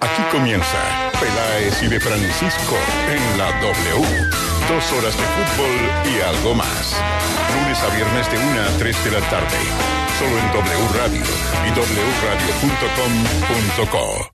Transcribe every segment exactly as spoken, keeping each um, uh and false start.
Aquí comienza Peláez y de Francisco en la W. Dos horas de fútbol y algo más. Lunes a viernes de una a tres de la tarde. Solo en W Radio y w radio punto com punto co.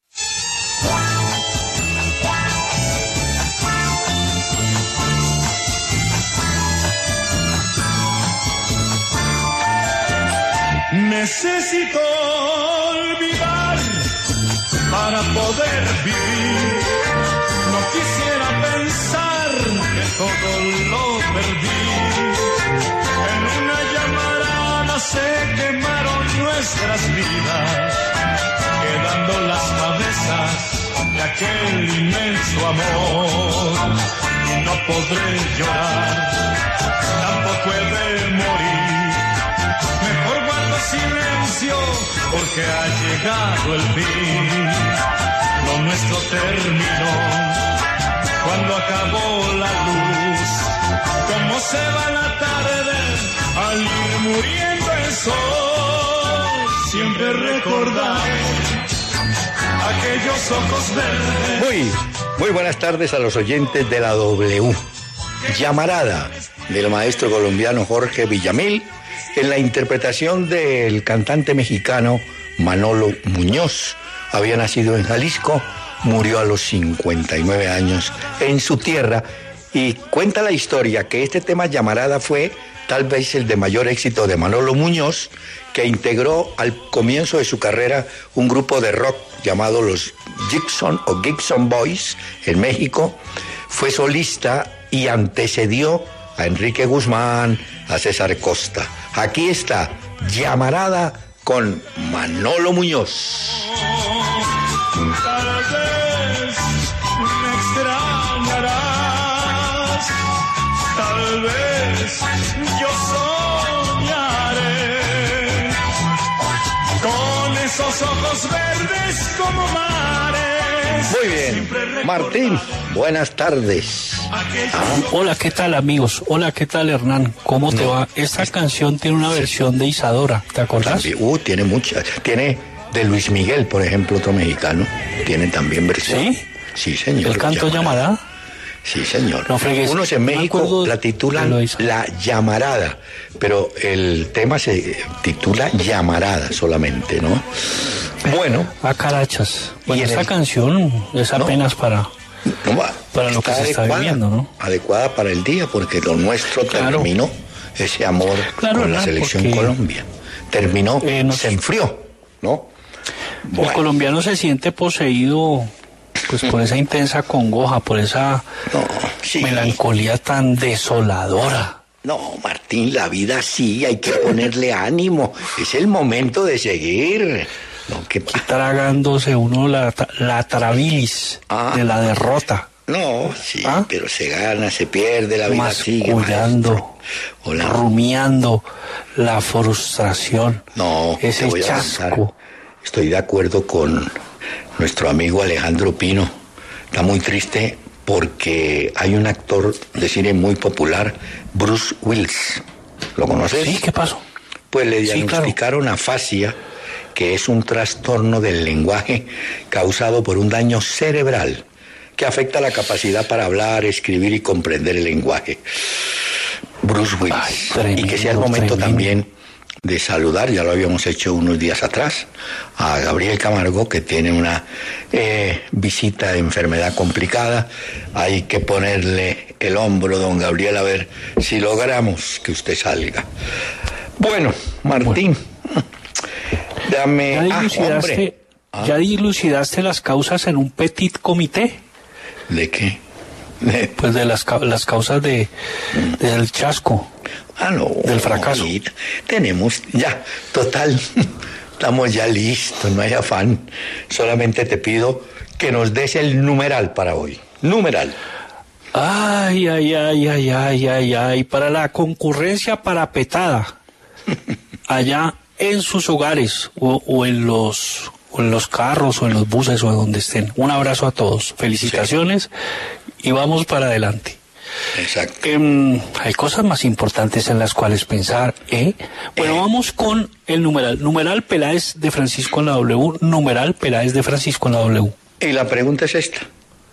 Necesito olvidar para poder vivir. No quisiera pensar que todo lo perdí. En una llamarada se quemaron nuestras vidas, quedando las cabezas de aquel inmenso amor. Y no podré llorar, tampoco he de morir. Mejor guardo silencio porque ha llegado el fin. Lo nuestro terminó cuando acabó la luz. Como se va la tarde al ir muriendo el sol. Siempre recordaré aquellos ojos verdes. Muy, muy buenas tardes a los oyentes de la W. Llamarada del maestro colombiano Jorge Villamil, en la interpretación del cantante mexicano Manolo Muñoz. Había nacido en Jalisco, murió a los cincuenta y nueve años en su tierra, y cuenta la historia que este tema Llamarada fue tal vez el de mayor éxito de Manolo Muñoz, que integró al comienzo de su carrera un grupo de rock llamado los Gibson o Gibson Boys en México. Fue solista y antecedió a Enrique Guzmán, a César Costa. Aquí está Llamarada con Manolo Muñoz. Tal vez me extrañarás, tal vez yo soñaré con esos ojos verdes como mares. Muy bien, Martín, buenas tardes. Ah, hola, ¿qué tal, amigos? Hola, ¿qué tal, Hernán? ¿Cómo te no, va? Esta es... canción tiene una versión de Isadora, ¿te acordás? Uh, tiene muchas. Tiene de Luis Miguel, por ejemplo, otro mexicano. Tiene también versión. ¿Sí? Sí, señor. ¿El canto Llamarada? Sí, señor. No fregues. Unos en México la titulan La Llamarada, pero el tema se titula Llamarada solamente, ¿no? Bueno. Ah, carachas. Bueno, esta el... canción es apenas no. para... No va, para lo que se está viviendo, ¿no? Adecuada para el día, porque lo nuestro claro. terminó, ese amor claro, con la selección Colombia. Terminó, eh, no, se enfrió, ¿no? Bueno. El colombiano se siente poseído pues por esa intensa congoja, por esa no, sí. melancolía tan desoladora. No, Martín, la vida sí, hay que ponerle ánimo, es el momento de seguir. No, que tragándose uno la, la trabilis ah, de la derrota. No, sí, ¿ah? Pero se gana, se pierde, la vida sigue. Mascullando, rumiando la frustración. No, ese te voy chasco. A Estoy de acuerdo con nuestro amigo Alejandro Pino. Está muy triste porque hay un actor de cine muy popular, Bruce Willis. ¿Lo conoces? Sí, ¿qué pasó? Pues le sí, diagnosticaron claro. afasia, que es un trastorno del lenguaje causado por un daño cerebral que afecta la capacidad para hablar, escribir y comprender el lenguaje. Bruce Willis. Ay, tremendo, y que sea el momento tremendo. También de saludar, ya lo habíamos hecho unos días atrás, a Gabriel Camargo, que tiene una eh, visita de enfermedad complicada. Hay que ponerle el hombro, don Gabriel, a ver si logramos que usted salga. Bueno, Martín... Bueno. Dame, ¿Ya dilucidaste, ah, ¿Ya dilucidaste las causas en un petit comité? ¿De qué? De... Pues de las, las causas de, del chasco. Ah, no. Del fracaso. No, tenemos ya, total, estamos ya listos, no hay afán. Solamente te pido que nos des el numeral para hoy. Numeral. Ay, ay, ay, ay, ay, ay, ay, para la concurrencia parapetada. Allá en sus hogares o, o en los o en los carros o en los buses o en donde estén. Un abrazo a todos, felicitaciones sí. Y vamos para adelante. Exacto. Eh, hay cosas más importantes en las cuales pensar, ¿eh? Bueno, eh. vamos con el numeral. Numeral Peláez de Francisco en la W. Numeral Peláez de Francisco en la W. Y la pregunta es esta.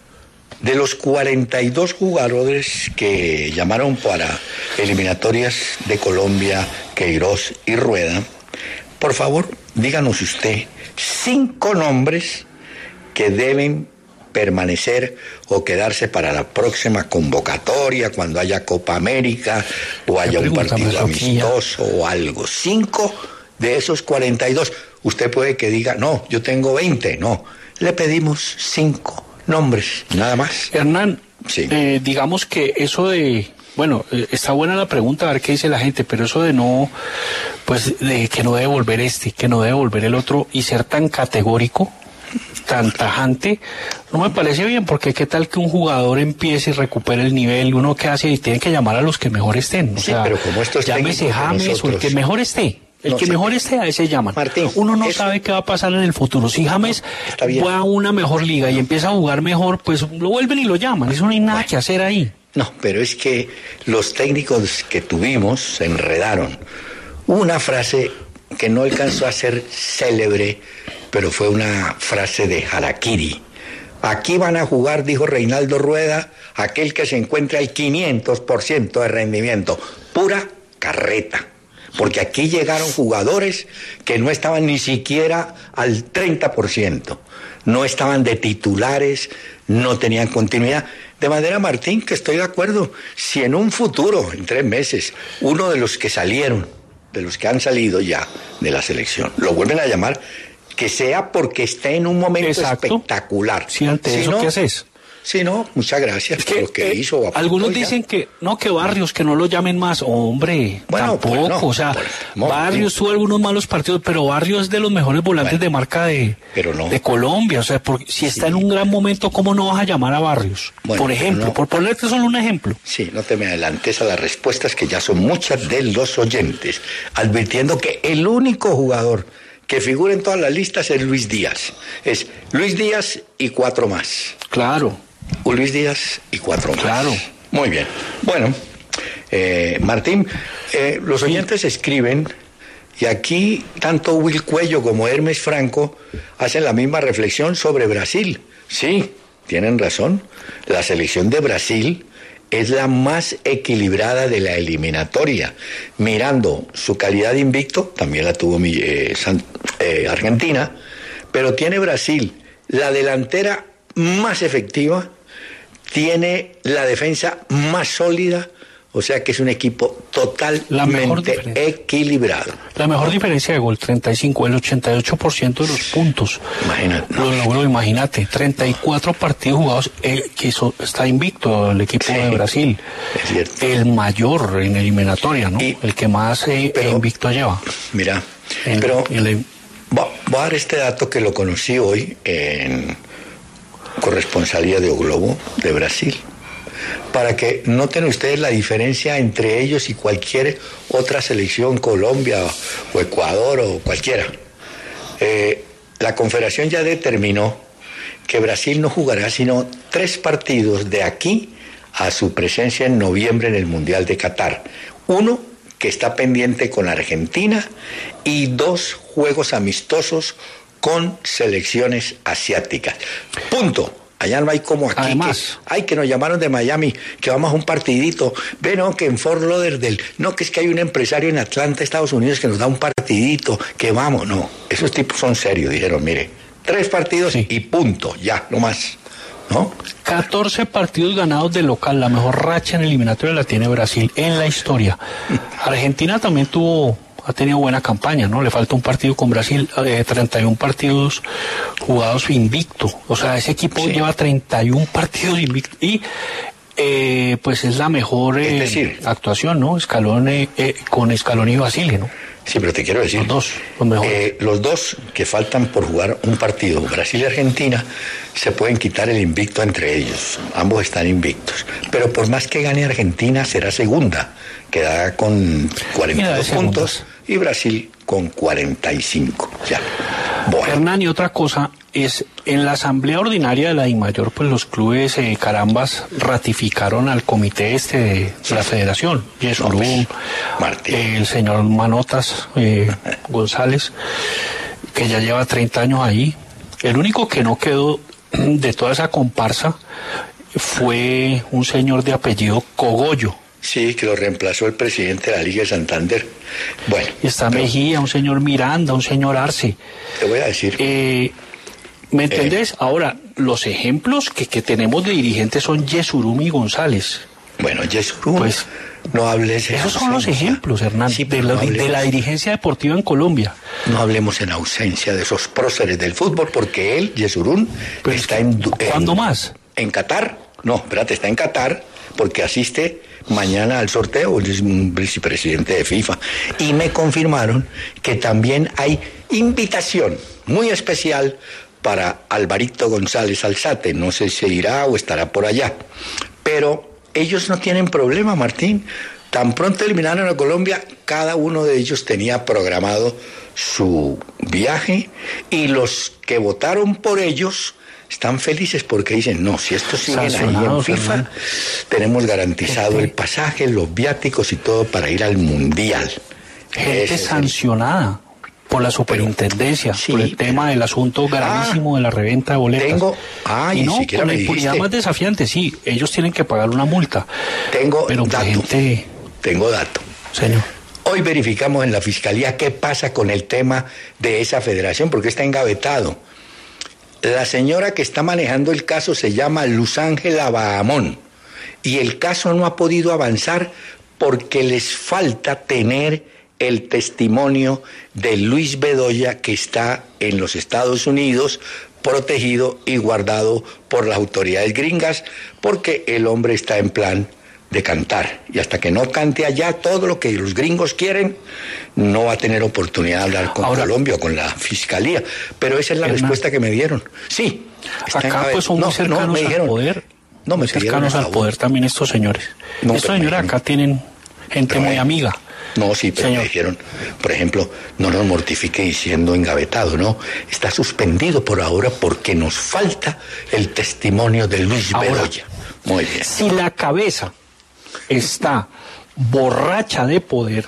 De los cuarenta y dos jugadores que llamaron para eliminatorias de Colombia, Queiroz y Rueda, por favor, díganos usted cinco nombres que deben permanecer o quedarse para la próxima convocatoria, cuando haya Copa América o haya un partido amistoso o algo. Cinco de esos cuarenta y dos. Usted puede que diga, no, yo tengo veinte. No, le pedimos cinco nombres, nada más. Hernán, sí. eh, digamos que eso de... Bueno, eh, está buena la pregunta, a ver qué dice la gente, pero eso de no, pues, de que no debe volver este, que no debe volver el otro, y ser tan categórico, tan tajante, no me parece bien, porque qué tal que un jugador empiece y recupere el nivel, uno que hace y tiene que llamar a los que mejor estén. O sí, sea, pero como esto es llámese James nosotros... o el que mejor esté. El no, que sí. mejor esté, a ese llaman. Martín, uno no eso... sabe qué va a pasar en el futuro. Si James va a una mejor liga y empieza a jugar mejor, pues lo vuelven y lo llaman. Eso no hay nada bueno. que hacer ahí. No, pero es que los técnicos que tuvimos se enredaron. Una frase que no alcanzó a ser célebre, pero fue una frase de harakiri. Aquí van a jugar, dijo Reinaldo Rueda, aquel que se encuentra al quinientos por ciento de rendimiento. Pura carreta. Porque aquí llegaron jugadores que no estaban ni siquiera al treinta por ciento. No estaban de titulares, no tenían continuidad. De manera, Martín, que estoy de acuerdo, si en un futuro, en tres meses, uno de los que salieron, de los que han salido ya de la selección, lo vuelven a llamar, que sea porque esté en un momento Exacto. espectacular. Sí, ante si eso, no, ¿qué haces? Sí, no, muchas gracias es que, por lo que eh, hizo. Algunos dicen que, no, que Barrios, que no lo llamen más. Hombre, bueno, tampoco, pues no, o sea, pues, no, Barrios tuvo algunos malos partidos, pero Barrios es de los mejores volantes bueno, de marca de, pero no. de Colombia. O sea, porque si está sí. en un gran momento, ¿cómo no vas a llamar a Barrios? Bueno, por ejemplo, no. por ponerte solo un ejemplo. Sí, no te me adelantes a las respuestas, que ya son muchas de los oyentes, advirtiendo que el único jugador que figura en todas las listas es Luis Díaz. Es Luis Díaz y cuatro más. Claro. Luis Díaz y cuatro más. Claro. Muy bien. Bueno, eh, Martín, eh, los oyentes sí. escriben, y aquí tanto Will Cuello como Hermes Franco hacen la misma reflexión sobre Brasil. Sí, tienen razón. La selección de Brasil es la más equilibrada de la eliminatoria. Mirando su calidad de invicto, también la tuvo mi, eh, San, eh, Argentina, pero tiene Brasil la delantera más efectiva, tiene la defensa más sólida, o sea que es un equipo totalmente equilibrado. La mejor diferencia de gol, treinta y cinco, el ochenta y ocho por ciento de los puntos. Imagínate. Lo logró, imagínate, treinta y cuatro partidos jugados, eh, que eso, está invicto el equipo sí, de Brasil. Es cierto. El mayor en eliminatoria, ¿no? Y, el que más eh, pero, invicto lleva. Mira, el, pero el, voy a dar este dato que lo conocí hoy en corresponsalía de O Globo de Brasil, para que noten ustedes la diferencia entre ellos y cualquier otra selección, Colombia o Ecuador o cualquiera. Eh, la Confederación ya determinó que Brasil no jugará sino tres partidos de aquí a su presencia en noviembre en el Mundial de Qatar. Uno que está pendiente con Argentina y dos juegos amistosos con selecciones asiáticas. Punto. Allá no hay como aquí. Además, que, ay, que nos llamaron de Miami, que vamos a un partidito. Ve, no, que en Fort Lauderdale. No, que es que hay un empresario en Atlanta, Estados Unidos, que nos da un partidito, que vamos. No, esos tipos son serios. Dijeron, mire, tres partidos sí. y punto, ya, no más. ¿No? catorce partidos ganados de local. La mejor racha en eliminatoria la tiene Brasil en la historia. Argentina también tuvo... ha tenido buena campaña, ¿no? Le falta un partido con Brasil, eh, treinta y uno partidos jugados invicto. O sea, ese equipo sí. lleva treinta y uno partidos invicto. Y eh, pues es la mejor eh, es decir, actuación, ¿no? Scaloni, eh, con Scaloni y Basile, ¿no? Sí, pero te quiero decir, los dos, los mejores. Eh, los dos que faltan por jugar un partido, Brasil y Argentina, se pueden quitar el invicto entre ellos. Ambos están invictos. Pero por más que gane Argentina, será segunda. Quedará con cuarenta y dos puntos y Brasil con cuarenta y cinco. Ya. Bueno. Hernán, y otra cosa es, en la asamblea ordinaria de la DIMAYOR, pues los clubes eh, carambas ratificaron al comité este de sí. la federación, Yesurún, no, eh, el señor Manotas eh, González, que ya lleva treinta años ahí. El único que no quedó de toda esa comparsa fue un señor de apellido Cogollo. Sí, que lo reemplazó el presidente de la Liga de Santander. Bueno. Está pero, Mejía, un señor Miranda, un señor Arce. Te voy a decir. Eh, ¿Me entendés? Eh, Ahora, los ejemplos que, que tenemos de dirigentes son Yesurún y González. Bueno, Yesurún, pues, no hables en Esos ausencia. son los ejemplos, Hernán, sí, de, la, no de la dirigencia deportiva en Colombia. No hablemos en ausencia de esos próceres del fútbol, porque él, Yesurún, está en... ¿Cuándo en, más? En Qatar. No, espérate, está en Qatar porque asiste mañana al sorteo, es un vicepresidente de FIFA. Y me confirmaron que también hay invitación muy especial para Alvarito González Alzate. No sé si irá o estará por allá. Pero ellos no tienen problema, Martín. Tan pronto eliminaron a Colombia, cada uno de ellos tenía programado su viaje y los que votaron por ellos están felices porque dicen, no, si estos siguen ahí en FIFA, ¿no? Tenemos garantizado Gente. el pasaje, los viáticos y todo para ir al Mundial. Gente Ese sancionada el... por la superintendencia, pero, sí, por el pero... tema del asunto gravísimo ah, de la reventa de boletas. Tengo, ah, y y no, siquiera con la me impunidad dijiste. más desafiante, sí, ellos tienen que pagar una multa. Tengo pero dato, gente... tengo dato. Señor. Hoy verificamos en la Fiscalía qué pasa con el tema de esa federación, porque está engavetado. La señora que está manejando el caso se llama Luz Ángela Bahamón y el caso no ha podido avanzar porque les falta tener el testimonio de Luis Bedoya, que está en los Estados Unidos protegido y guardado por las autoridades gringas porque el hombre está en plan de cantar, y hasta que no cante allá todo lo que los gringos quieren, no va a tener oportunidad de hablar con Ahora, Colombia o con la Fiscalía, pero esa es la Hernán, respuesta que me dieron. Sí, acá pues son muy no, cercanos no, me dijeron, al poder, no me muy cercanos al poder también estos señores. No, estos señores acá tienen gente pero, muy amiga. No, sí, pero Señor. me dijeron, por ejemplo, no nos mortifique diciendo engavetado, ¿no? Está suspendido por ahora porque nos falta el testimonio de Luis ahora, Bedoya. Muy bien. Si la cabeza está borracha de poder,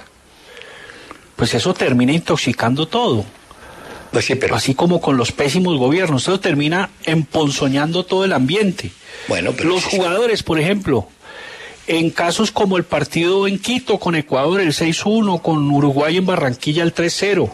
pues eso termina intoxicando todo. Pues sí, pero... Así como con los pésimos gobiernos, eso termina emponzoñando todo el ambiente. Bueno, pero los sí, jugadores, por ejemplo, en casos como el partido en Quito con Ecuador, el seis uno, con Uruguay en Barranquilla el tres cero,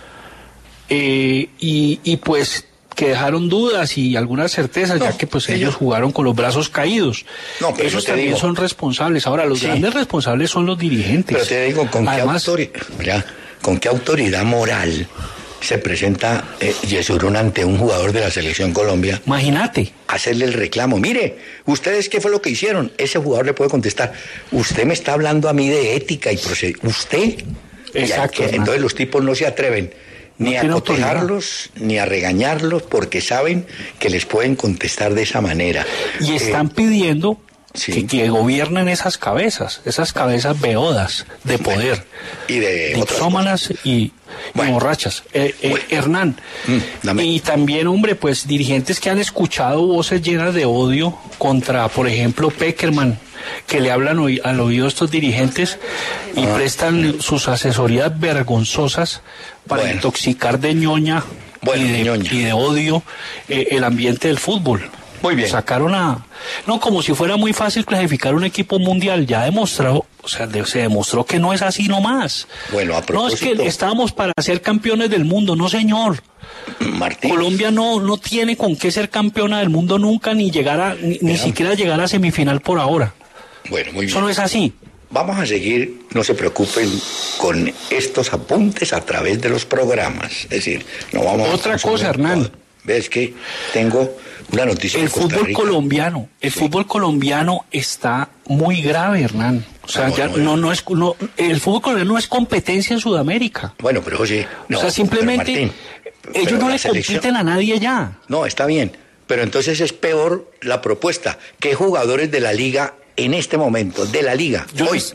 eh, y, y pues que dejaron dudas y algunas certezas, no, ya que pues ellos, ellos jugaron con los brazos caídos. No, pero esos también digo, son responsables. Ahora, los sí, grandes responsables son los dirigentes. Pero te digo, ¿con, Además, qué, autoridad, ¿con qué autoridad moral se presenta eh, Yesurún ante un jugador de la Selección Colombia? Imagínate. Hacerle el reclamo. Mire, ¿ustedes qué fue lo que hicieron? Ese jugador le puede contestar, usted me está hablando a mí de ética y procedimiento. ¿Usted? Exacto. Que, entonces los tipos no se atreven ni no a cotejarlos, ni a regañarlos, porque saben que les pueden contestar de esa manera. Y están eh, pidiendo sí. que, que gobiernen esas cabezas, esas cabezas beodas de poder. Bueno, y de dipsómanas y, bueno. y borrachas. Eh, eh, bueno. Hernán, mm, y también, hombre, pues dirigentes que han escuchado voces llenas de odio contra, por ejemplo, Peckerman, que le hablan al oído a estos dirigentes y ah. prestan sus asesorías vergonzosas para bueno. intoxicar de ñoña, bueno, y, de, ñoña. y de odio eh, el ambiente del fútbol. Muy bien. Sacaron a... No, como si fuera muy fácil clasificar un equipo mundial. Ya demostrado, o sea, de, se demostró que no es así nomás. Bueno, a propósito... No, es que estábamos para ser campeones del mundo, no señor. Martín. Colombia no, no tiene con qué ser campeona del mundo nunca, ni llegar a, ni, ni siquiera llegar a semifinal por ahora. Bueno, muy bien. Eso no es así. Vamos a seguir, no se preocupen, con estos apuntes a través de los programas. Es decir, no vamos Otra a cosa, Hernán. Ves que tengo una noticia. El de Costa fútbol Rica. colombiano, el sí. fútbol colombiano está muy grave, Hernán. O sea, ah, bueno, ya no, no es, no, el fútbol colombiano no es competencia en Sudamérica. Bueno, pero oye, no, o sea, simplemente Martín, ellos no le selección... compiten a nadie ya. No, está bien, pero entonces es peor la propuesta. ¿Qué jugadores de la liga en este momento, de la liga, Yo hoy, les...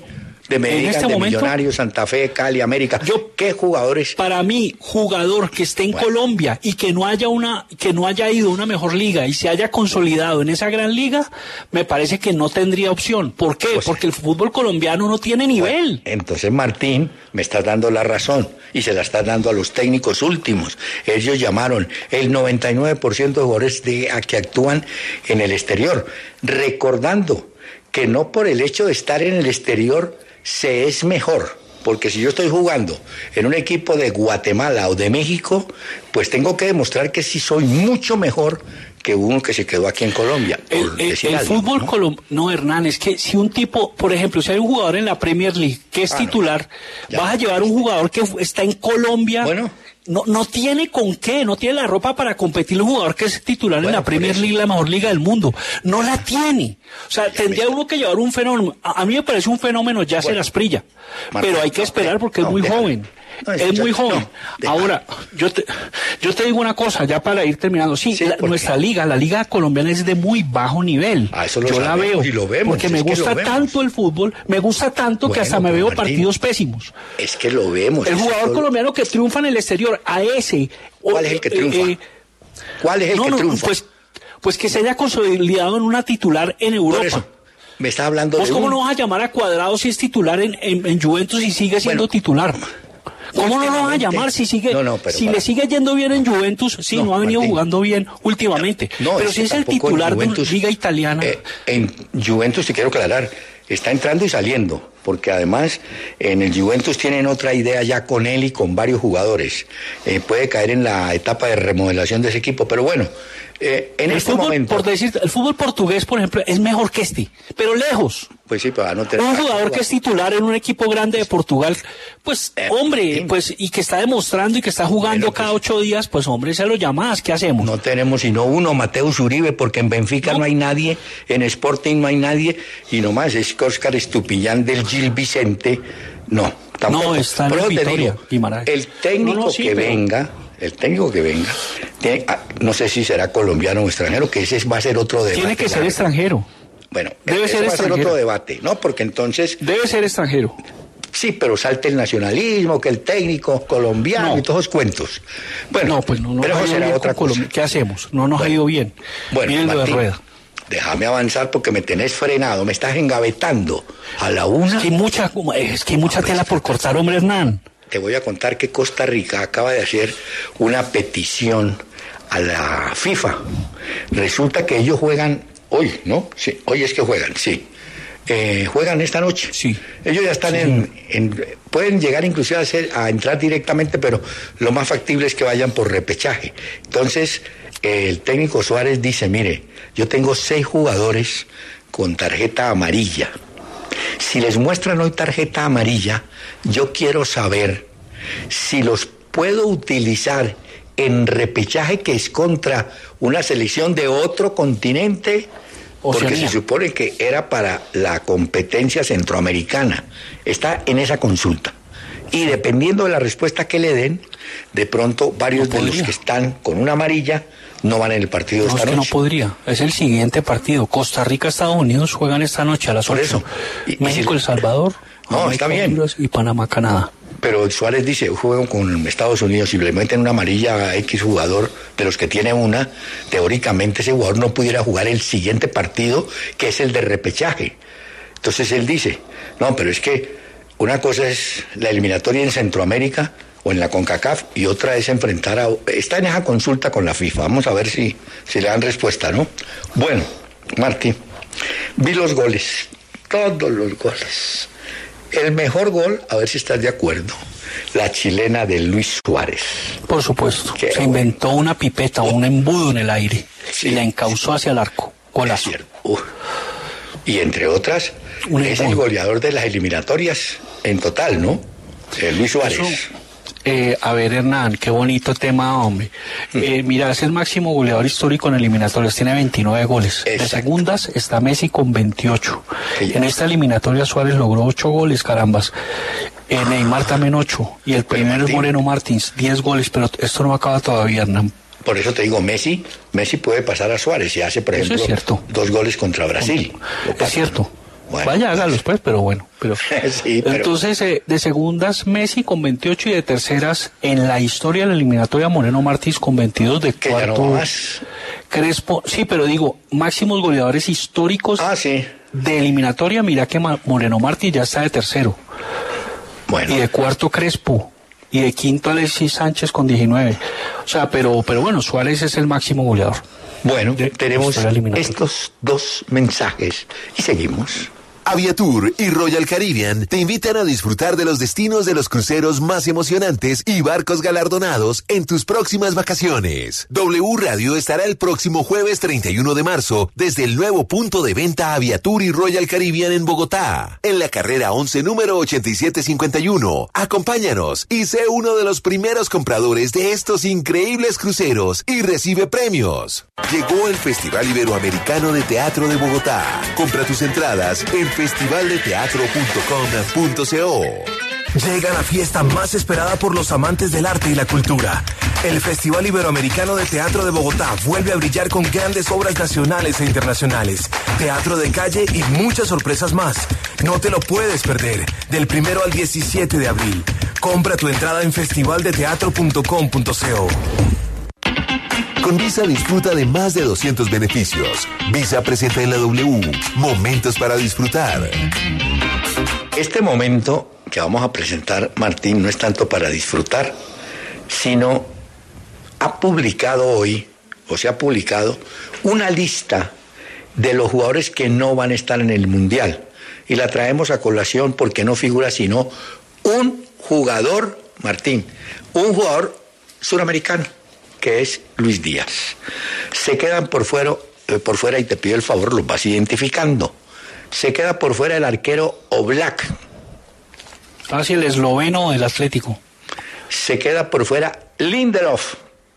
de Medellín, este de momento, Millonarios, Santa Fe, Cali, América. Yo, ¿Qué jugadores? Para mí, jugador que esté en bueno. Colombia y que no haya una, que no haya ido a una mejor liga y se haya consolidado en esa gran liga, me parece que no tendría opción. ¿Por qué? Pues, porque el fútbol colombiano no tiene nivel. Bueno, entonces, Martín, me estás dando la razón y se la estás dando a los técnicos últimos. Ellos llamaron el noventa y nueve por ciento de jugadores de, a que actúan en el exterior, recordando que no por el hecho de estar en el exterior se es mejor, porque si yo estoy jugando en un equipo de Guatemala o de México, pues tengo que demostrar que sí soy mucho mejor que uno que se quedó aquí en Colombia. El, el, el algo, fútbol ¿no? colombiano, no, Hernán, es que si un tipo, por ejemplo, si hay un jugador en la Premier League que es ah, titular, no. vas a llevar un jugador que está en Colombia. Bueno. No, no tiene con qué, no tiene la ropa para competir un jugador que es titular bueno, en la Premier League, la mejor liga del mundo. No la tiene. O sea, tendría uno que llevar un fenómeno. A, a mí me parece un fenómeno ya bueno, se las prilla. Pero hay que esperar porque no, es muy déjame. joven. No, es, es muy joven. No, Ahora, yo te, yo te digo una cosa, ya para ir terminando. Sí, sí la, nuestra liga, la liga colombiana es de muy bajo nivel. Ah, eso lo yo la veo. Y lo vemos, porque me gusta tanto el fútbol, me gusta tanto bueno, que hasta me veo Martín, partidos pésimos. Es que lo vemos. El jugador todo... colombiano que triunfa en el exterior, a ese. ¿Cuál es el que triunfa? Eh, ¿Cuál es el no, que no, triunfa? Pues, pues que se haya consolidado en una titular en Europa. Por eso. Me está hablando ¿Vos de cómo un... no vas a llamar a Cuadrado si es titular en, en, en Juventus y sigue siendo bueno, titular? ¿Cómo no lo van a llamar si sigue no, no, pero si para. le sigue yendo bien en Juventus? Sí, no, no ha venido Martín. jugando bien últimamente. No, pero es si es el titular Juventus, de una liga italiana. Eh, en Juventus, te quiero aclarar, está entrando y saliendo, porque además en el Juventus tienen otra idea ya con él y con varios jugadores. Eh, puede caer en la etapa de remodelación de ese equipo, pero bueno, eh, en el este fútbol, momento... Por decir, el fútbol portugués, por ejemplo, es mejor que este, pero lejos. Pues sí, pero no tener... Un jugador que es titular en un equipo grande de Portugal, pues, eh, hombre, pues, y que está demostrando y que está jugando bueno, pues, cada ocho días, pues, hombre, se lo llamas, ¿qué hacemos? No tenemos sino uno, Mateus Uribe, porque en Benfica no, no hay nadie, en Sporting no hay nadie, y nomás es Óscar Estupiñán del Gil Vicente, no, tampoco. No, está en el Vitoria, el técnico no, no, sí, que pero... venga... El técnico que venga, tiene, ah, no sé si será colombiano o extranjero, que ese va a ser otro debate. Tiene que ser extranjero. Bueno, debe ser va extranjero. a ser otro debate, ¿no? Porque entonces... Debe ser extranjero. Sí, pero salte el nacionalismo, que el técnico colombiano no. y todos esos cuentos. Bueno, no, pues no, no pero eso será otra cosa. Colombia. ¿Qué hacemos? No nos bueno, ha ido bien. Bueno, Miren lo de Rueda. Déjame avanzar porque me tenés frenado, me estás engavetando. A la una... Es que hay mucha, es que hay mucha tela por cortar, hombre, Hernán. Te voy a contar que Costa Rica acaba de hacer una petición a la FIFA. Resulta que ellos juegan hoy, ¿no? Sí, hoy es que juegan, sí. Eh, juegan esta noche. Sí. Ellos ya están sí. en, en... Pueden llegar inclusive a, hacer, a entrar directamente, pero lo más factible es que vayan por repechaje. Entonces, eh, el técnico Suárez dice, mire, yo tengo seis jugadores con tarjeta amarilla. Si les muestran hoy tarjeta amarilla, yo quiero saber si los puedo utilizar en repechaje, que es contra una selección de otro continente, porque se supone que era para la competencia centroamericana. Está en esa consulta. Y dependiendo de la respuesta que le den, de pronto varios no de los que están con una amarilla no van en el partido de no, esta es que noche. No podría, es el siguiente partido. Costa Rica, Estados Unidos juegan esta noche a las Por ocho. Eso. Y, México, y si... El Salvador, no, México, está bien. Y Panamá, Canadá. Pero Suárez dice, juegan con Estados Unidos, si le meten una amarilla a X jugador de los que tiene una, teóricamente ese jugador no pudiera jugar el siguiente partido, que es el de repechaje. Entonces él dice, no, pero es que una cosa es la eliminatoria en Centroamérica o en la CONCACAF y otra es enfrentar a... Está en esa consulta con la FIFA, vamos a ver si, si le dan respuesta, ¿no? Bueno, Martí, vi los goles, todos los goles. El mejor gol, a ver si estás de acuerdo, la chilena de Luis Suárez. Por supuesto, Qué se bueno. inventó una pipeta, oh. un embudo en el aire sí. y la encauzó hacia el arco. Golazo. Uh. Y entre otras, un es embudo. El goleador de las eliminatorias en total, ¿no? Eh, Luis Suárez. Eso, eh, a ver, Hernán, qué bonito tema, hombre. Mm. Eh, mira, es el máximo goleador histórico en eliminatorias, tiene veintinueve goles. Exacto. De segundas está Messi con veintiocho. Sí. En esta eliminatoria Suárez logró ocho goles, carambas. Eh, Neymar también ocho. Y el pero primero Martín, es Moreno Martins, diez goles, pero esto no acaba todavía, Hernán. Por eso te digo, Messi, Messi puede pasar a Suárez y hace, por ejemplo, es dos goles contra Brasil. Es cierto. Bueno, Vaya, hágalos pues, pero bueno. Pero... sí, pero... Entonces, eh, de segundas Messi con veintiocho y de terceras en la historia de la eliminatoria Moreno Martins con veintidós, de que cuarto ganó más. Crespo. Sí, pero digo, máximos goleadores históricos Ah, sí. de eliminatoria, mira que Ma- Moreno Martins ya está de tercero. Bueno. Y de cuarto Crespo. Y de quinto Alexis Sánchez con diecinueve. O sea, pero, pero bueno, Suárez es el máximo goleador. Bueno, de- tenemos historia eliminatoria. estos dos mensajes y seguimos. Aviatur y Royal Caribbean te invitan a disfrutar de los destinos de los cruceros más emocionantes y barcos galardonados en tus próximas vacaciones. W Radio estará el próximo jueves treinta y uno de marzo desde el nuevo punto de venta Aviatur y Royal Caribbean en Bogotá, en la carrera once número ochenta y siete cincuenta y uno. Acompáñanos y sé uno de los primeros compradores de estos increíbles cruceros y recibe premios. Llegó el Festival Iberoamericano de Teatro de Bogotá. Compra tus entradas en festival de teatro punto com punto co. Llega la fiesta más esperada por los amantes del arte y la cultura. El Festival Iberoamericano de Teatro de Bogotá vuelve a brillar con grandes obras nacionales e internacionales, teatro de calle y muchas sorpresas más. No te lo puedes perder, del primero al diecisiete de abril. Compra tu entrada en festival de teatro punto com punto co. Con Visa disfruta de más de doscientos beneficios. Visa presenta en la W momentos para disfrutar. Este momento que vamos a presentar, Martín, no es tanto para disfrutar, sino ha publicado hoy, o se ha publicado, una lista de los jugadores que no van a estar en el Mundial. Y la traemos a colación porque no figura sino un jugador, Martín, un jugador suramericano, que es Luis Díaz. Se quedan por fuera, eh, por fuera, y te pido el favor, los vas identificando. Se queda por fuera el arquero Oblak. Así el esloveno del Atlético. Se queda por fuera Lindelof.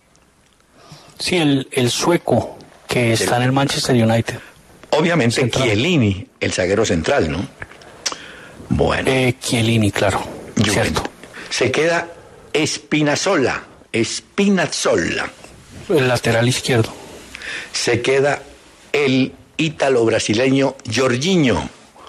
Sí, el, el sueco que está en el Manchester United. Obviamente Central. Chiellini, el zaguero central, ¿no? Bueno. Eh, Chiellini, claro. Juventus. Cierto. Se queda Spinazzola. Spinazzola. El lateral izquierdo. Se queda el ítalo-brasileño Jorginho.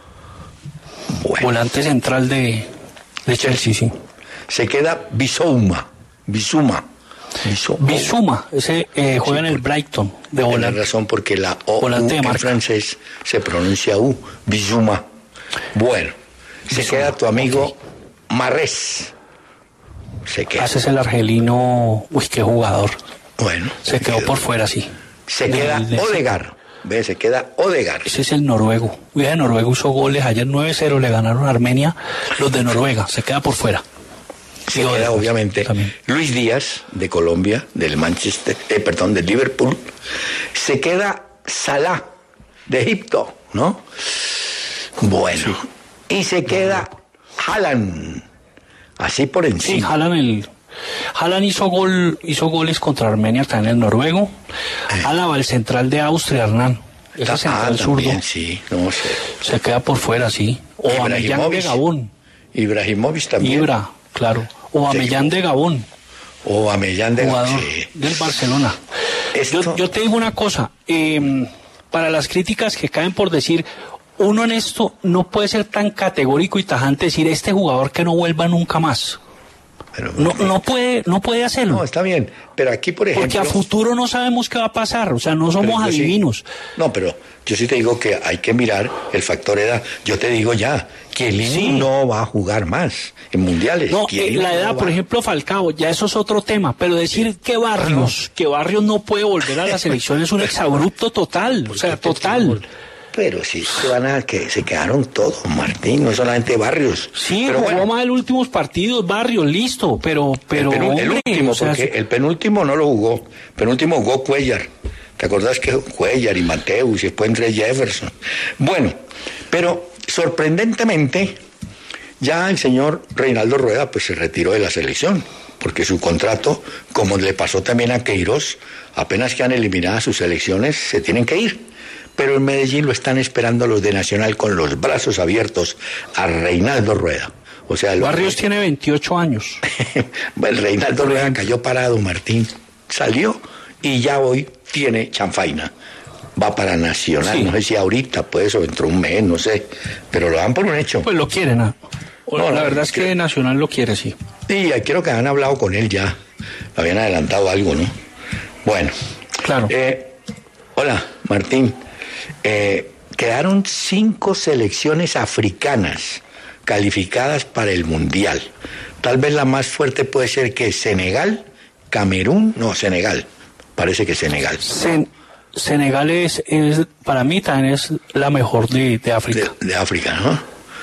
Bueno. Volante central de, de Chelsea, sí. Se queda Bissouma. Bissouma. Bissouma. Bissouma, ese eh, juega en el Brighton de Tienes volante. razón porque la O Volante de en marca. francés se pronuncia U. Bissouma. Bueno. Se Bissouma, queda tu amigo ok. Marrés. Se queda. Ese es el argelino. Uy, qué jugador. Bueno. Se quedó por fuera, sí. Se De- queda de- Odegaard. Ve, se queda Odegaard. Ese es el noruego. Uy, el noruego hizo goles. Ayer nueve cero le ganaron a Armenia los de Noruega. Se queda por fuera. Se Y queda Odegaard obviamente también. Luis Díaz de Colombia, del Manchester, eh, perdón, del Liverpool. Se queda Salah de Egipto, ¿no? Bueno. Y se queda Haaland. Así por Sí, encima. Haaland, el, Haaland hizo, gol, hizo goles contra Armenia también el noruego. Álava, el central de Austria, Hernán. Ese Ah, central también, zurdo. sí, no sé. Se queda por fuera, sí. O Amellán de Ibrahimovic. Gabón. Ibrahimovic también. Ibra, claro. O Amellán de Gabón, O Amellán de jugador sí. del Barcelona. Esto- Yo, yo te digo una cosa. eh, para las críticas que caen por decir, uno en esto no puede ser tan categórico y tajante decir este jugador que no vuelva nunca más. Pero- No, no puede, no puede hacerlo. No, está bien. Pero aquí, por ejemplo... Porque a futuro no sabemos qué va a pasar, o sea, no somos Pero yo sí- adivinos. no, pero yo sí te digo que hay que mirar el factor edad. Yo te digo ya, Chiellini Sí. no va a jugar más en mundiales. No, eh, Chiellini la edad, no por va. ejemplo, Falcao, ya eso es otro tema, pero decir que Barrios, que Barrios no puede volver a la selección es un exabrupto total, o sea, total. Pero sí se van a que se quedaron todos, Martín, no solamente Barrios. Sí, pero jugó bueno, más de los últimos partidos, Barrios, listo, pero, pero el, penú- el hombre, último, o sea, porque el penúltimo no lo jugó. El penúltimo jugó Cuellar. ¿Te acordás que Cuellar y Mateus y después entre Jefferson? Bueno, pero sorprendentemente ya el señor Reinaldo Rueda pues se retiró de la selección, porque su contrato, como le pasó también a Queiroz, apenas quedan eliminadas sus selecciones, se tienen que ir. Pero en Medellín lo están esperando los de Nacional con los brazos abiertos a Reinaldo Rueda. O sea, lo- Barrios tiene veintiocho años. el Reinaldo Rueda cayó parado, Martín. Salió y ya hoy tiene chanfaina. va para Nacional, Sí. no sé si ahorita, pues, o dentro de un mes, no sé, pero lo dan por un hecho. Pues lo quieren, ¿ah? No, la no, verdad es que que- Nacional lo quiere, sí. Y creo que han hablado con él ya, habían adelantado algo, ¿no? Bueno, Claro. eh, hola, Martín, eh, quedaron cinco selecciones africanas calificadas para el Mundial. Tal vez la más fuerte puede ser que Senegal, Camerún, no, Senegal, parece que Senegal. Sen- Senegal es, es, para mí también es la mejor de, de África. De, de África, ¿no?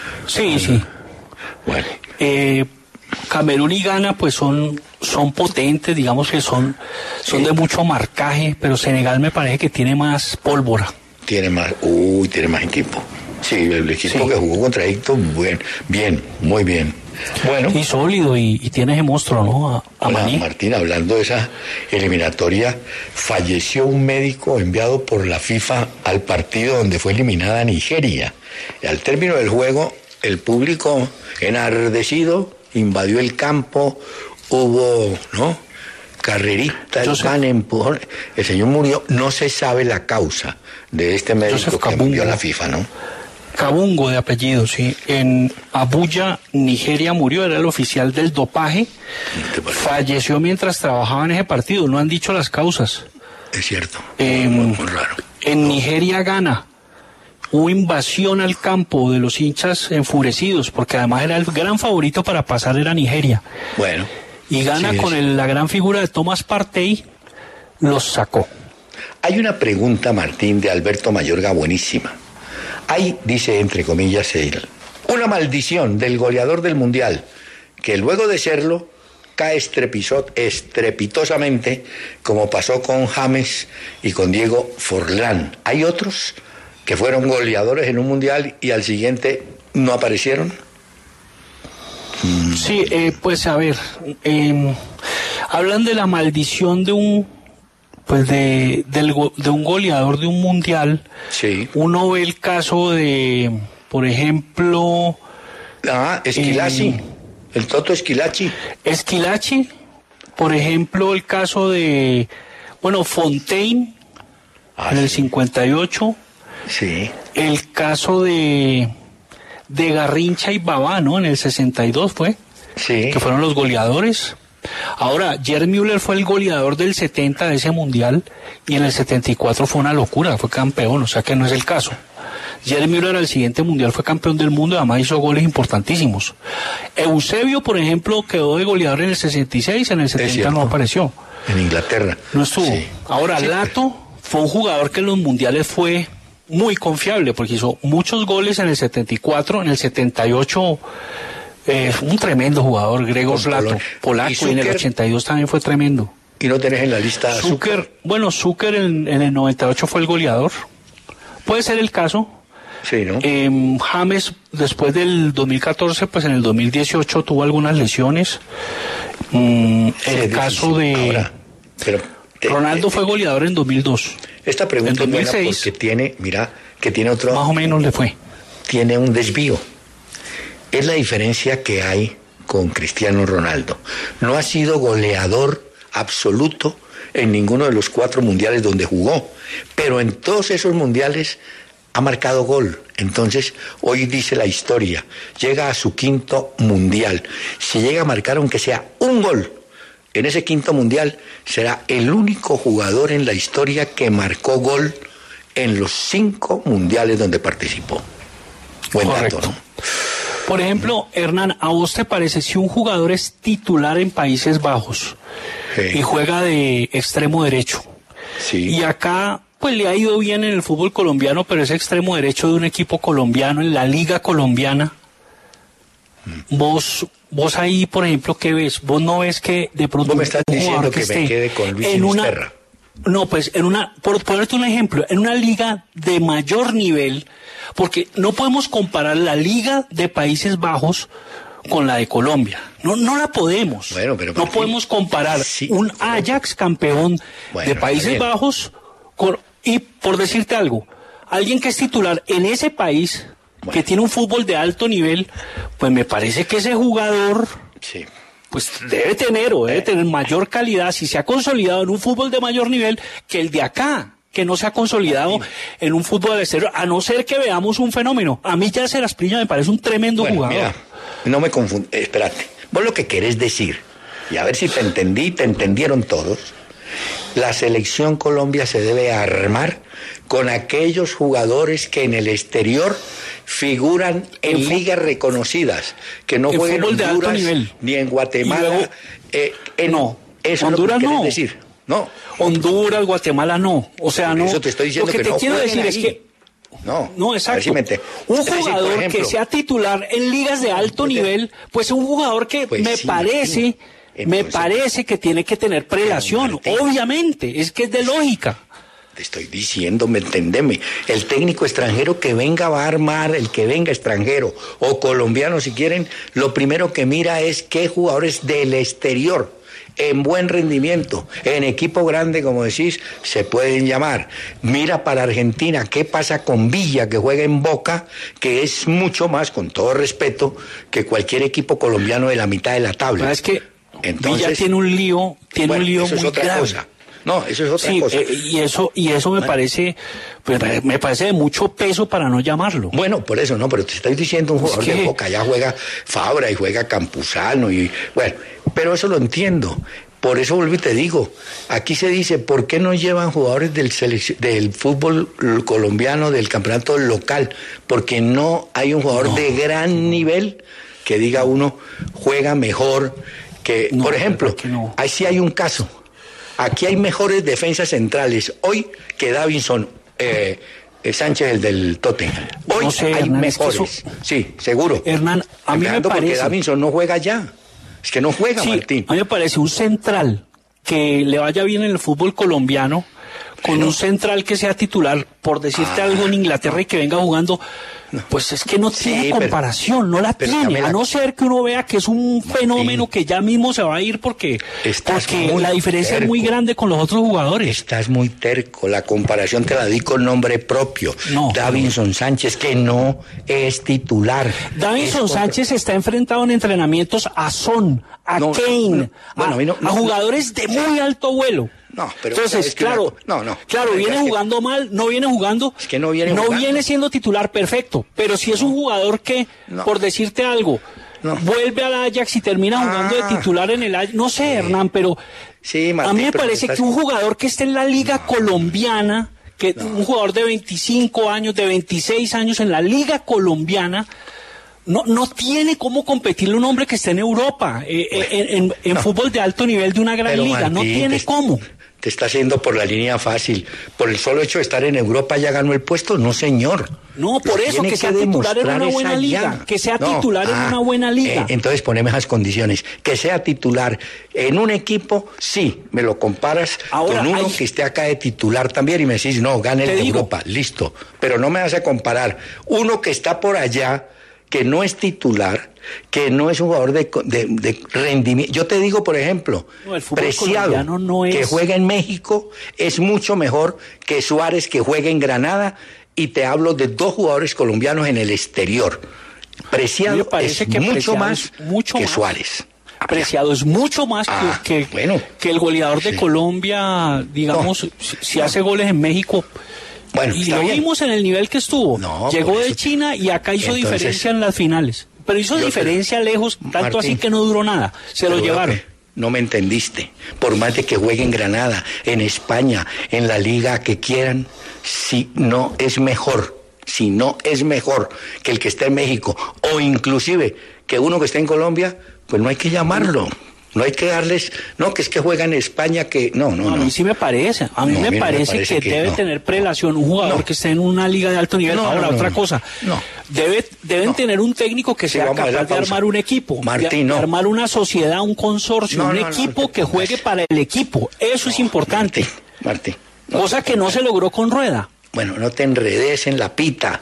Sí, sí. Bueno, Eh, Camerún y Ghana pues son, son potentes, digamos que son, son de mucho marcaje, pero Senegal me parece que tiene más pólvora. tiene más, uy, tiene más equipo. Sí, el equipo Sí. que jugó contra Egipto, bien, bien, muy bien. Bueno. Y sólido, y, y tiene ese monstruo, ¿no? A, a Hola, Maní. Martín, hablando de esa eliminatoria, falleció un médico enviado por la FIFA al partido donde fue eliminada Nigeria. Y al término del juego, el público enardecido invadió el campo, hubo, ¿no? Carreritas, Joseph- van, empujón. El señor murió, no se sabe la causa de este médico Joseph que envió Kabungo. la FIFA, ¿no? Kabungo de apellido, sí. En Abuya, Nigeria, murió, era el oficial del dopaje. ¿Te parece? Falleció mientras trabajaba en ese partido, no han dicho las causas. Es cierto, Eh, muy, muy raro. En Nigeria gana. Hubo invasión al campo de los hinchas enfurecidos, porque además era el gran favorito para pasar, era Nigeria. Bueno. Y gana Sí, con sí. el- la gran figura de Thomas Partey, los sacó. Hay una pregunta, Martín, de Alberto Mayorga, buenísima. Hay, dice entre comillas, él, una maldición del goleador del Mundial, que luego de serlo cae estrepizó- estrepitosamente, como pasó con James y con Diego Forlán. ¿Hay otros que fueron goleadores en un Mundial y al siguiente no aparecieron? Sí, eh, pues a ver, eh, hablan de la maldición de un, pues de, del go- de un goleador de un mundial. Sí. Uno ve el caso de, por ejemplo, Ah, Esquilaci, Eh, el Toto Esquilaci. Esquilachi, por ejemplo, el caso de, bueno, Fontaine Ah, en el sí. cincuenta y ocho, Sí. el caso de, de Garrincha y Babá, ¿no? En el sesenta y dos fue. Sí. Que fueron los goleadores. Ahora, Gerd Müller fue el goleador del setenta de ese mundial y en el setenta y cuatro fue una locura, fue campeón, o sea que no es el caso. Gerd Müller al siguiente mundial fue campeón del mundo y además hizo goles importantísimos. Eusebio, por ejemplo, quedó de goleador en el sesenta y seis, en el setenta cierto. no apareció, En Inglaterra. no estuvo. Sí. Ahora, Sí, Lato fue un jugador que en los mundiales fue muy confiable porque hizo muchos goles en el setenta y cuatro, en el setenta y ocho... Eh, un tremendo jugador, Gregor Con Lato, Polonia. polaco, ¿Y y en el Zucker? ochenta y dos también fue tremendo. Y no tenés en la lista a Zucker, bueno, Zucker en, en el noventa y ocho fue el goleador. Puede ser el caso. Sí, ¿no? Eh, James, después del dos mil catorce, pues en el dos mil dieciocho tuvo algunas lesiones. Mm, Sí, el es caso difícil. de Ahora, pero te- Ronaldo te- fue goleador en dos mil dos. Esta pregunta en es buena dos mil seis. porque tiene, mira, que tiene otro, Más o menos le fue. tiene un desvío. Es la diferencia que hay con Cristiano Ronaldo. No ha sido goleador absoluto en ninguno de los cuatro mundiales donde jugó, pero en todos esos mundiales ha marcado gol. Entonces, hoy dice la historia, llega a su quinto mundial. Si llega a marcar aunque sea un gol en ese quinto mundial, será el único jugador en la historia que marcó gol en los cinco mundiales donde participó. Buen Correcto. dato, ¿no? Por ejemplo, Hernán, ¿a vos te parece si un jugador es titular en Países Bajos Sí. y juega de extremo derecho? Sí. Y acá, pues le ha ido bien en el fútbol colombiano, pero es extremo derecho de un equipo colombiano en la Liga Colombiana. Vos, vos ahí, por ejemplo, ¿qué ves? Vos no ves que de pronto Vos me estás un diciendo jugador que me esté quede con Luis en una, Sinisterra. no, pues en una, por ponerte un ejemplo, en una liga de mayor nivel, porque no podemos comparar la liga de Países Bajos con la de Colombia. No, no la podemos. Bueno, pero no Martín, podemos comparar sí, un pero- Ajax campeón Bueno, de está Países bien. Bajos con- y por decirte algo, alguien que es titular en ese país Bueno. que tiene un fútbol de alto nivel, pues me parece que ese jugador Sí. pues debe tener o debe tener mayor calidad si se ha consolidado en un fútbol de mayor nivel que el de acá. que no se ha consolidado en un fútbol del exterior, a no ser que veamos un fenómeno. A mí Yasser Asprilla me parece un tremendo bueno, jugador. Mira, no me confundo, espérate. Vos lo que querés decir, y a ver si te entendí, te entendieron todos, la selección Colombia se debe armar con aquellos jugadores que en el exterior figuran en el ligas reconocidas, que no jueguen en Honduras ni en Guatemala. Luego, eh, en, no, eso Honduras es lo que no. decir. No. Honduras, Guatemala no. O sea, no. Eso te estoy diciendo lo que, que te no quiero decir ahí. es que No, no, exacto. Si te... Un jugador decir, ejemplo, que sea titular en ligas de alto pues, nivel, pues es un jugador que pues me sí, parece, sí. Entonces, me parece que tiene que tener prelación, Martín, obviamente, es que es de lógica. Te estoy diciendo, me entendeme, el técnico extranjero que venga va a armar, el que venga extranjero o colombiano si quieren, lo primero que mira es qué jugadores del exterior en buen rendimiento, en equipo grande, como decís, se pueden llamar. Mira para Argentina, ¿qué pasa con Villa, que juega en Boca, que es mucho más, con todo respeto, que cualquier equipo colombiano de la mitad de la tabla? Es que Entonces, Villa tiene un lío, tiene bueno, un lío eso muy es otra grave. cosa. No, eso es otra sí, cosa. Eh, y eso, y eso me bueno. parece, pues, me parece de mucho peso para no llamarlo. Bueno, por eso no, pero te estoy diciendo un jugador es que... de Boca, ya juega Fabra y juega Campuzano y bueno, pero eso lo entiendo. Por eso vuelvo y te digo, aquí se dice, ¿por qué no llevan jugadores del, selec- del fútbol colombiano, del campeonato local? Porque no hay un jugador no. de gran nivel que diga uno juega mejor que, no, por ejemplo, no. ahí sí hay un caso. Aquí hay mejores defensas centrales hoy que Davinson eh, eh, Sánchez, el del Tottenham. Hoy no sé, hay Hernán, mejores. Es que eso... Sí, seguro. Hernán, a mí me parece... porque Davinson no juega ya. Es que no juega, sí, Martín. A mí me parece un central que le vaya bien en el fútbol colombiano, con bueno. un central que sea titular, por decirte ah, algo en Inglaterra no. y que venga jugando... No. Pues es que no tiene sí, comparación, pero, no la tiene, a no ser que uno vea que es un Martín, fenómeno que ya mismo se va a ir porque, porque la diferencia terco. es muy grande con los otros jugadores. Estás muy terco, la comparación te la di con nombre propio. No, Davinson no. Sánchez, que no es titular. Davinson es Sánchez otro. está enfrentado en entrenamientos a Son, a no, Kane, no, bueno, a, a, no, a jugadores de muy alto vuelo. No, pero entonces, claro, no, no, claro, viene jugando que... mal, no viene jugando, es que no viene, no jugando. viene siendo titular perfecto, pero si es un jugador que, no. por decirte algo, no. vuelve al Ajax y termina jugando ah. de titular en el Ajax, no sé, sí. Hernán, pero sí, Martín, a mí me pero parece estás... que un jugador que esté en la liga no. colombiana, que no. un jugador de veinticinco años, de veintiséis años en la liga colombiana, No, no tiene cómo competirle un hombre que esté en Europa, eh, bueno, en, en, en no. fútbol de alto nivel de una gran pero liga, Martín, no tiene te, cómo. Te está haciendo por la línea fácil. Por el solo hecho de estar en Europa ya ganó el puesto, no señor. No, por Lo eso, que, que sea titular en una buena liga, que sea no, titular ah, en una buena liga. Eh, entonces poneme esas condiciones, que sea titular en un equipo, sí, me lo comparas Ahora, con uno hay... que esté acá de titular también y me decís, no, gane el de Europa, listo. Pero no me vas a comparar uno que está por allá, que no es titular, que no es un jugador de, de, de rendimiento. Yo te digo, por ejemplo, no, Preciado, no es... que juega en México, es mucho mejor que Suárez, que juega en Granada, y te hablo de dos jugadores colombianos en el exterior. Preciado es que mucho Preciado más es mucho que más. Suárez. Preciado es mucho más ah, que, que, bueno, que el goleador de sí. Colombia, digamos, no, si, si no. hace goles en México... Bueno, y lo bien. vimos en el nivel que estuvo. No, Llegó de China y acá hizo Entonces, diferencia en las finales. Pero hizo diferencia te... lejos, tanto Martín, así que no duró nada. Se lo llevaron. No me entendiste. Por más de que juegue en Granada, en España, en la liga que quieran, si no es mejor, si no es mejor que el que está en México, o inclusive que uno que está en Colombia, pues no hay que llamarlo. No hay que darles, no, que es que juega en España, que no, no, no. A mí sí me parece, a mí, no, me, a mí parece me parece que, que debe no, tener prelación un jugador no. que esté en una liga de alto nivel. No, Ahora, no, otra no, cosa, no. Debe, deben no. tener un técnico que sea sí, capaz de armar un equipo, Martín, de, no. de armar una sociedad, un consorcio, no, un no, equipo no, que juegue para el equipo. Eso es importante. Martín, Martín, cosa que no se logró con Rueda. Bueno, no te enredes en la pita.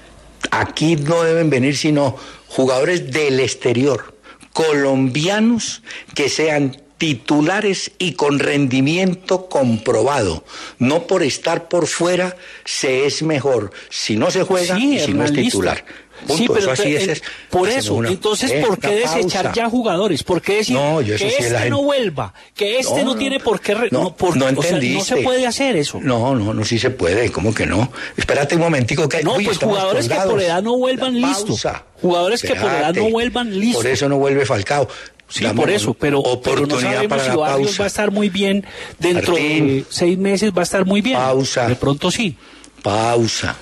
Aquí no deben venir sino jugadores del exterior, colombianos que sean titulares y con rendimiento comprobado. No por estar por fuera se es mejor si no se juega Sí, y si no es Hernán, titular. Punto. Sí, pero Eso así entonces, es, es- por hacemos eso, una- entonces, eh, ¿por qué una desechar pausa. ya jugadores? ¿Por qué decir No, yo eso que sí, este la gente- no vuelva, que este no, No, tiene no. por qué... re- No, no, por- no o sea, no entendiste. se puede hacer eso. No, no, no, sí se puede, ¿cómo que no? Espérate un momentico que... No, uy, pues estamos jugadores que colgados. por edad no vuelvan, La listo. pausa. Jugadores que por edad Espérate. no vuelvan, listo. Por eso no vuelve Falcao. Sí, Dame por una eso, pero, pero no oportunidad sabemos para si la Barrios pausa. va a estar muy bien. Dentro Martín. de seis meses va a estar muy bien. Pausa. De pronto sí. Pausa.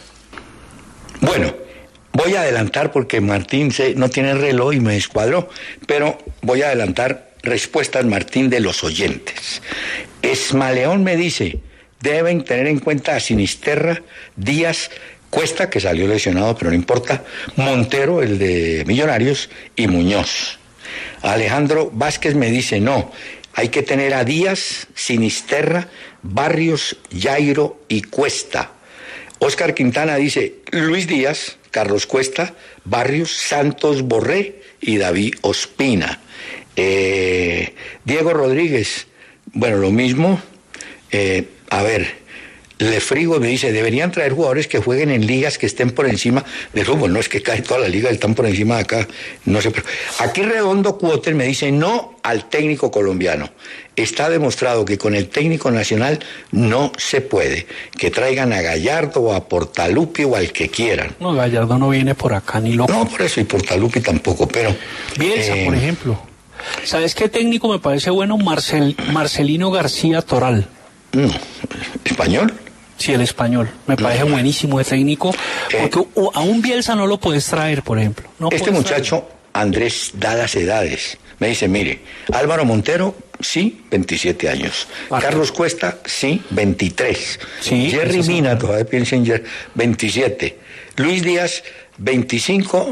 Bueno, voy a adelantar porque Martín se, no tiene reloj y me descuadró, pero voy a adelantar respuestas, Martín, de los oyentes. Esmaleón me dice, deben tener en cuenta a Sinisterra, Díaz, Cuesta, que salió lesionado, pero no importa, Montero, el de Millonarios, y Muñoz. Alejandro Vázquez me dice, no, hay que tener a Díaz, Sinisterra, Barrios, Jairo y Cuesta. Oscar Quintana dice, Luis Díaz, Carlos Cuesta, Barrios, Santos Borré y David Ospina. Eh, Diego Rodríguez, bueno, lo mismo. Eh, a ver, Lefrigo me dice, deberían traer jugadores que jueguen en ligas que estén por encima del fútbol. No es que casi todas las ligas están por encima de acá. No sé, pero aquí Redondo Cuoter me dice, no al técnico colombiano. Está demostrado que con el técnico nacional no se puede. Que traigan a Gallardo o a Portalupi o al que quieran. No, Gallardo no viene por acá ni loco. No, por eso, y Portalupi tampoco, pero... Bielsa, eh, por ejemplo. ¿Sabes qué técnico me parece bueno? Marcel, Marcelino García Toral. No, ¿español? Sí, el español. Me parece No. buenísimo de técnico. Porque o- a un Bielsa no lo puedes traer, por ejemplo. No Este puedes muchacho, Andrés Dadas Edades, me dice, mire, Álvaro Montero, sí, veintisiete años. Ah, Carlos Cuesta, sí, veintitrés. Sí, Jerry eso sí. Mina, todavía piensa en Jerry, veintisiete. Luis Díaz, veinticinco.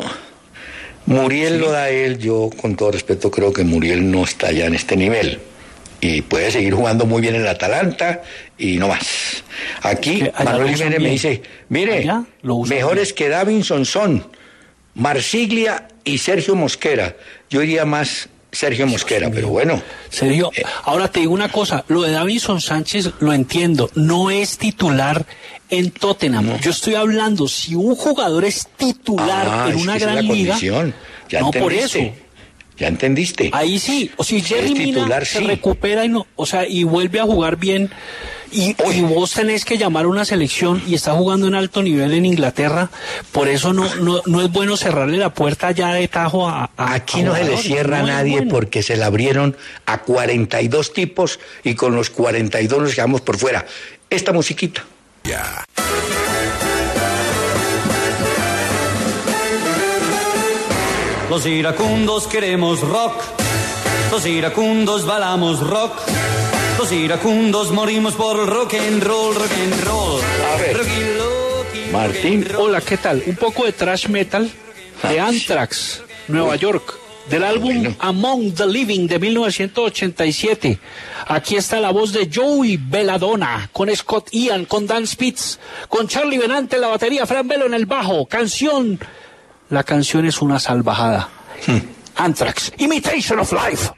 Muriel lo da él, yo con todo respeto creo que Muriel no está ya en este nivel. Y puede seguir jugando muy bien en el Atalanta y no más. Aquí Que allá Manuel lo usan Jiménez me bien. dice, mire, Allá lo usan mejores que Davinson son Marsiglia y Sergio Mosquera. Yo iría más Sergio Mosquera, pero bueno. Sergio, ahora te digo una cosa, lo de Davinson Sánchez lo entiendo, no es titular en Tottenham. Yo estoy hablando, si un jugador es titular Ah, en es una que esa gran es la liga, condición. Ya no por entendiste. eso. Ya entendiste. Ahí sí, o si Si Jerry es Mina titular, se sí. recupera y no, o sea, y vuelve a jugar bien, y, y vos tenés que llamar a una selección y está jugando en alto nivel en Inglaterra, por eso no, no, no es bueno cerrarle la puerta ya de tajo a, a Aquí a no se le jugadores, cierra a no es nadie bueno. porque se la abrieron a cuarenta y dos tipos y con los cuarenta y dos nos quedamos por fuera. Esta musiquita. Ya. Los iracundos queremos rock, los iracundos balamos rock, los iracundos morimos por el rock and roll, rock and roll. A ver, Rocky, loki, Martín. rock and roll. Hola, ¿qué tal? Un poco de thrash metal de Ah, Anthrax, Nueva York, del álbum Bueno. Among the Living de mil novecientos ochenta y siete. Aquí está la voz de Joey Belladonna, con Scott Ian, con Dan Spitz, con Charlie Benante en la batería, Fran Velo en el bajo. Canción, la canción es una salvajada. Anthrax, Imitation of Life.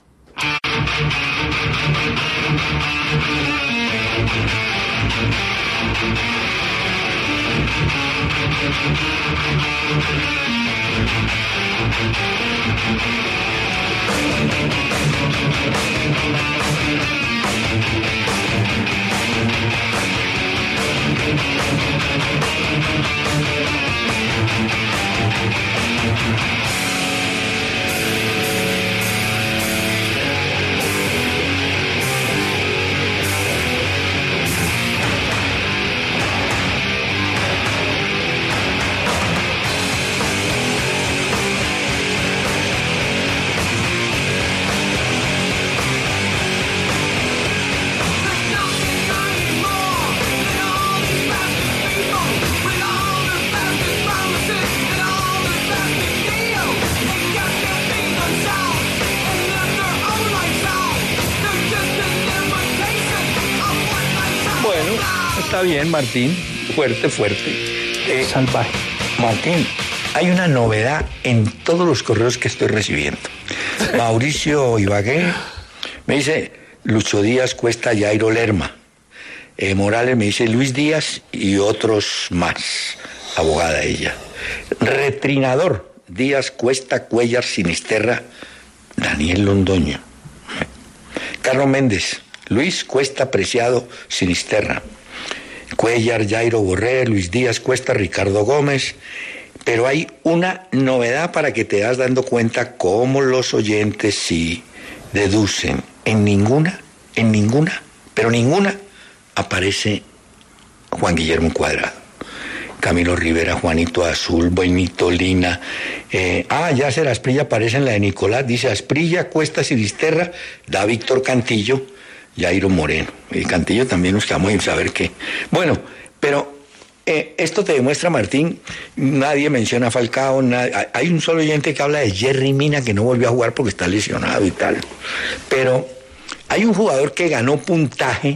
Bueno, está bien, Martín. Fuerte, fuerte. Eh, Salvaje. Martín, hay una novedad en todos los correos que estoy recibiendo. Mauricio Ibagué Me dice Lucho Díaz, Cuesta, Jairo Lerma. Eh, Morales me dice Luis Díaz y otros más. Abogada ella. Retrinador, Díaz, Cuesta, Cuellar, Sinisterra, Daniel Londoño. Carlos Méndez, Luis, Cuesta, Preciado, Sinisterra. Cuellar, Jairo Borré, Luis Díaz, Cuesta, Ricardo Gómez. Pero hay una novedad para que te das dando cuenta cómo los oyentes sí deducen. En ninguna, en ninguna, pero ninguna aparece Juan Guillermo Cuadrado. Camilo Rivera, Juanito Azul, Benito Lina. Eh, ah, Yacer Asprilla aparece en la de Nicolás. Dice Asprilla, Cuesta, Sinisterra, da Víctor Cantillo, Jairo Moreno. Y Cantillo también nos quedamos sin saber qué. Bueno, pero eh, esto te demuestra, Martín, nadie menciona a Falcao. Nadie, hay un solo oyente que habla de Jerry Mina, que no volvió a jugar porque está lesionado y tal. Pero hay un jugador que ganó puntaje,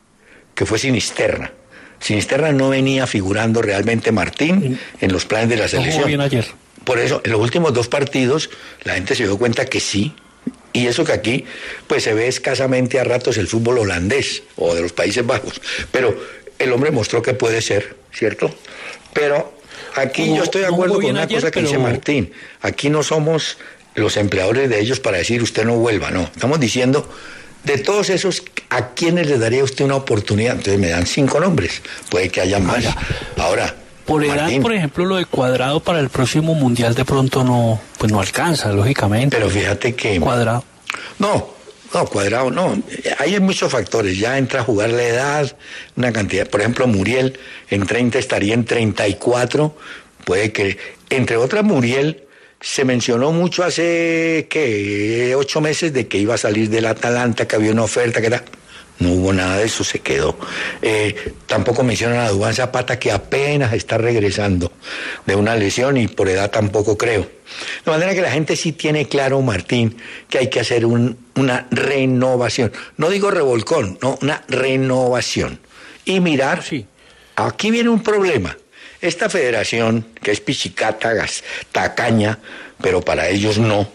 que fue Sinisterra. Sinisterra no venía figurando realmente, Martín, en los planes de la selección. Jugó bien ayer. Por eso, en los últimos dos partidos, la gente se dio cuenta que sí. Y eso que aquí, pues se ve escasamente a ratos el fútbol holandés o de los Países Bajos. Pero el hombre mostró que puede ser, ¿cierto? Pero aquí Jugó, yo estoy de no acuerdo jugó con bien una ayer, cosa que pero... dice Martín. Aquí no somos los empleadores de ellos para decir usted no vuelva, no. Estamos diciendo... De todos esos, ¿a quiénes le daría usted una oportunidad? Entonces me dan cinco nombres, puede que haya más. Vaya. Ahora, por edad, Martín, por ejemplo, lo de Cuadrado para el próximo Mundial de pronto no, pues no alcanza, lógicamente. pero fíjate que... Cuadrado. No, no, Cuadrado no. Ahí hay muchos factores, ya entra a jugar la edad, una cantidad. Por ejemplo, Muriel en treinta estaría en treinta y cuatro, puede que... Entre otras, Muriel... Se mencionó mucho hace, ¿qué? Ocho meses de que iba a salir del Atalanta, que había una oferta, que era... No hubo nada de eso, se quedó. Eh, tampoco mencionan a Duván Zapata, que apenas está regresando de una lesión y por edad tampoco creo. De manera que la gente sí tiene claro, Martín, que hay que hacer un, una renovación. No digo revolcón, no, una renovación. Y mirar, Sí. Aquí viene un problema. Esta federación, que es pichicata, gas- tacaña, pero para ellos no,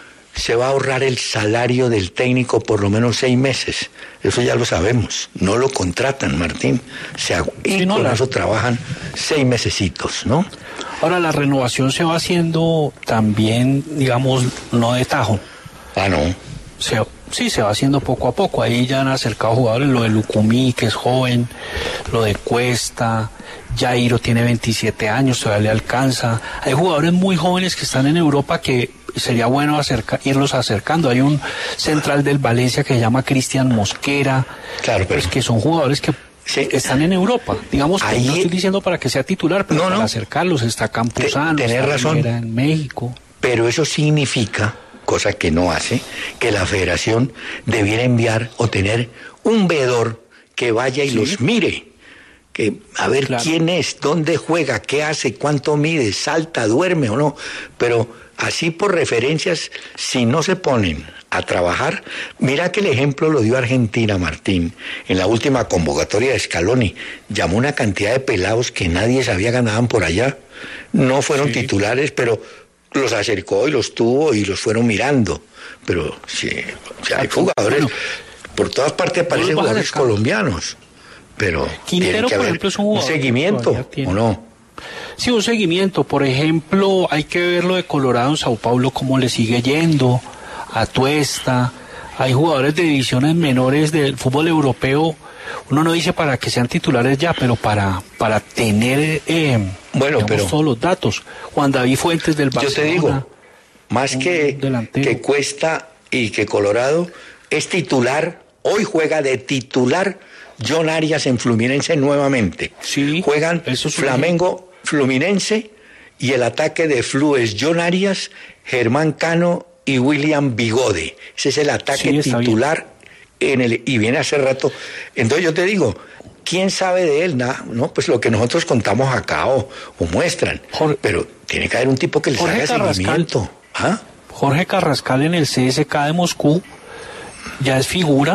se va a ahorrar el salario del técnico por lo menos seis meses. Eso ya lo sabemos. No lo contratan, Martín. Se agu- y Sí, no, con la- eso trabajan seis mesecitos, ¿no? Ahora, la renovación se va haciendo también, digamos, no de tajo. Ah, no. Se, sí, se va haciendo poco a poco. Ahí ya han acercado jugadores, lo de Lucumí, que es joven, lo de Cuesta, Jairo tiene veintisiete años, todavía le alcanza. Hay jugadores muy jóvenes que están en Europa que sería bueno acerca, irlos acercando. Hay un central del Valencia que se llama Cristian Mosquera, Claro, pero... pues que son jugadores que Sí. están en Europa. Digamos que Ahí- no estoy diciendo para que sea titular, pero No, para no. acercarlos. Está Campuzano, Te- tenés está razón. Rivera en México. Pero eso significa, cosa que no hace, que la federación debiera enviar o tener un veedor que vaya y Sí. los mire. Que a ver Claro. quién es, dónde juega, qué hace, cuánto mide, salta, duerme o no. Pero así por referencias, si no se ponen a trabajar, mira que el ejemplo lo dio Argentina, Martín. En la última convocatoria de Scaloni, llamó una cantidad de pelados que nadie sabía que andaban por allá. No fueron Sí. titulares, pero los acercó y los tuvo y los fueron mirando. Pero sí, o sea, hay jugadores, Bueno, por todas partes aparecen vas jugadores acercando. colombianos. Pero Quintero, tiene que por haber ejemplo, es un jugador que seguimiento, todavía tiene- ¿o no? Sí, un seguimiento. Por ejemplo, hay que ver lo de Colorado en Sao Paulo, cómo le sigue yendo, a Tuesta. Hay jugadores de divisiones menores del fútbol europeo. Uno no dice para que sean titulares ya, pero para, para tener eh, Bueno, digamos, pero- todos los datos. Juan David Fuentes del Yo Barcelona. te digo, más un que, delantero. que Cuesta y que Colorado, es titular, hoy juega de titular John Arias en Fluminense nuevamente. Sí, Juegan eso es un Flamengo, Fluminense, y el ataque de Flu es John Arias, Germán Cano y William Bigode. Ese es el ataque Sí, está titular en el, y viene hace rato. Entonces yo te digo, ¿quién sabe de él? Nada, no, pues lo que nosotros contamos acá o, o muestran. Jorge- Pero tiene que haber un tipo que les Jorge haga Carrascal. seguimiento. ¿Ah? Jorge Carrascal en el C S K de Moscú ya es figura,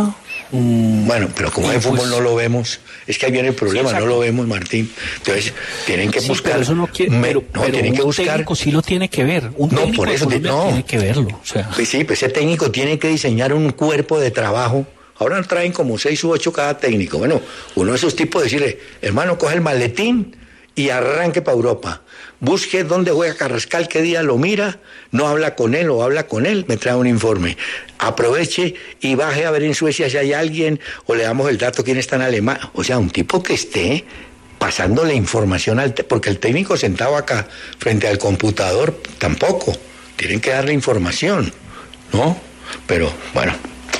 Mm, bueno, pero como en fútbol pues, no lo vemos, es que ahí viene el problema, sí, no lo vemos, Martín. Entonces, tienen que sí, buscar. Pero eso no quiere, me, pero, no, pero tienen un que buscar. técnico sí lo tiene que ver. Un no, técnico por eso de te, no. tiene que verlo. O sea. Pues sí, pues ese técnico tiene que diseñar un cuerpo de trabajo. Ahora traen como seis u ocho cada técnico. Bueno, uno de esos tipos decirle, hermano, coge el maletín y arranque para Europa. Busque dónde juega Carrascal, qué día lo mira, no habla con él o habla con él, me trae un informe. Aproveche y baje a ver en Suecia si hay alguien o le damos el dato quién está en Alemania. O sea, un tipo que esté pasándole información al... Te- porque el técnico sentado acá frente al computador tampoco. Tienen que darle información, ¿no? Pero, bueno,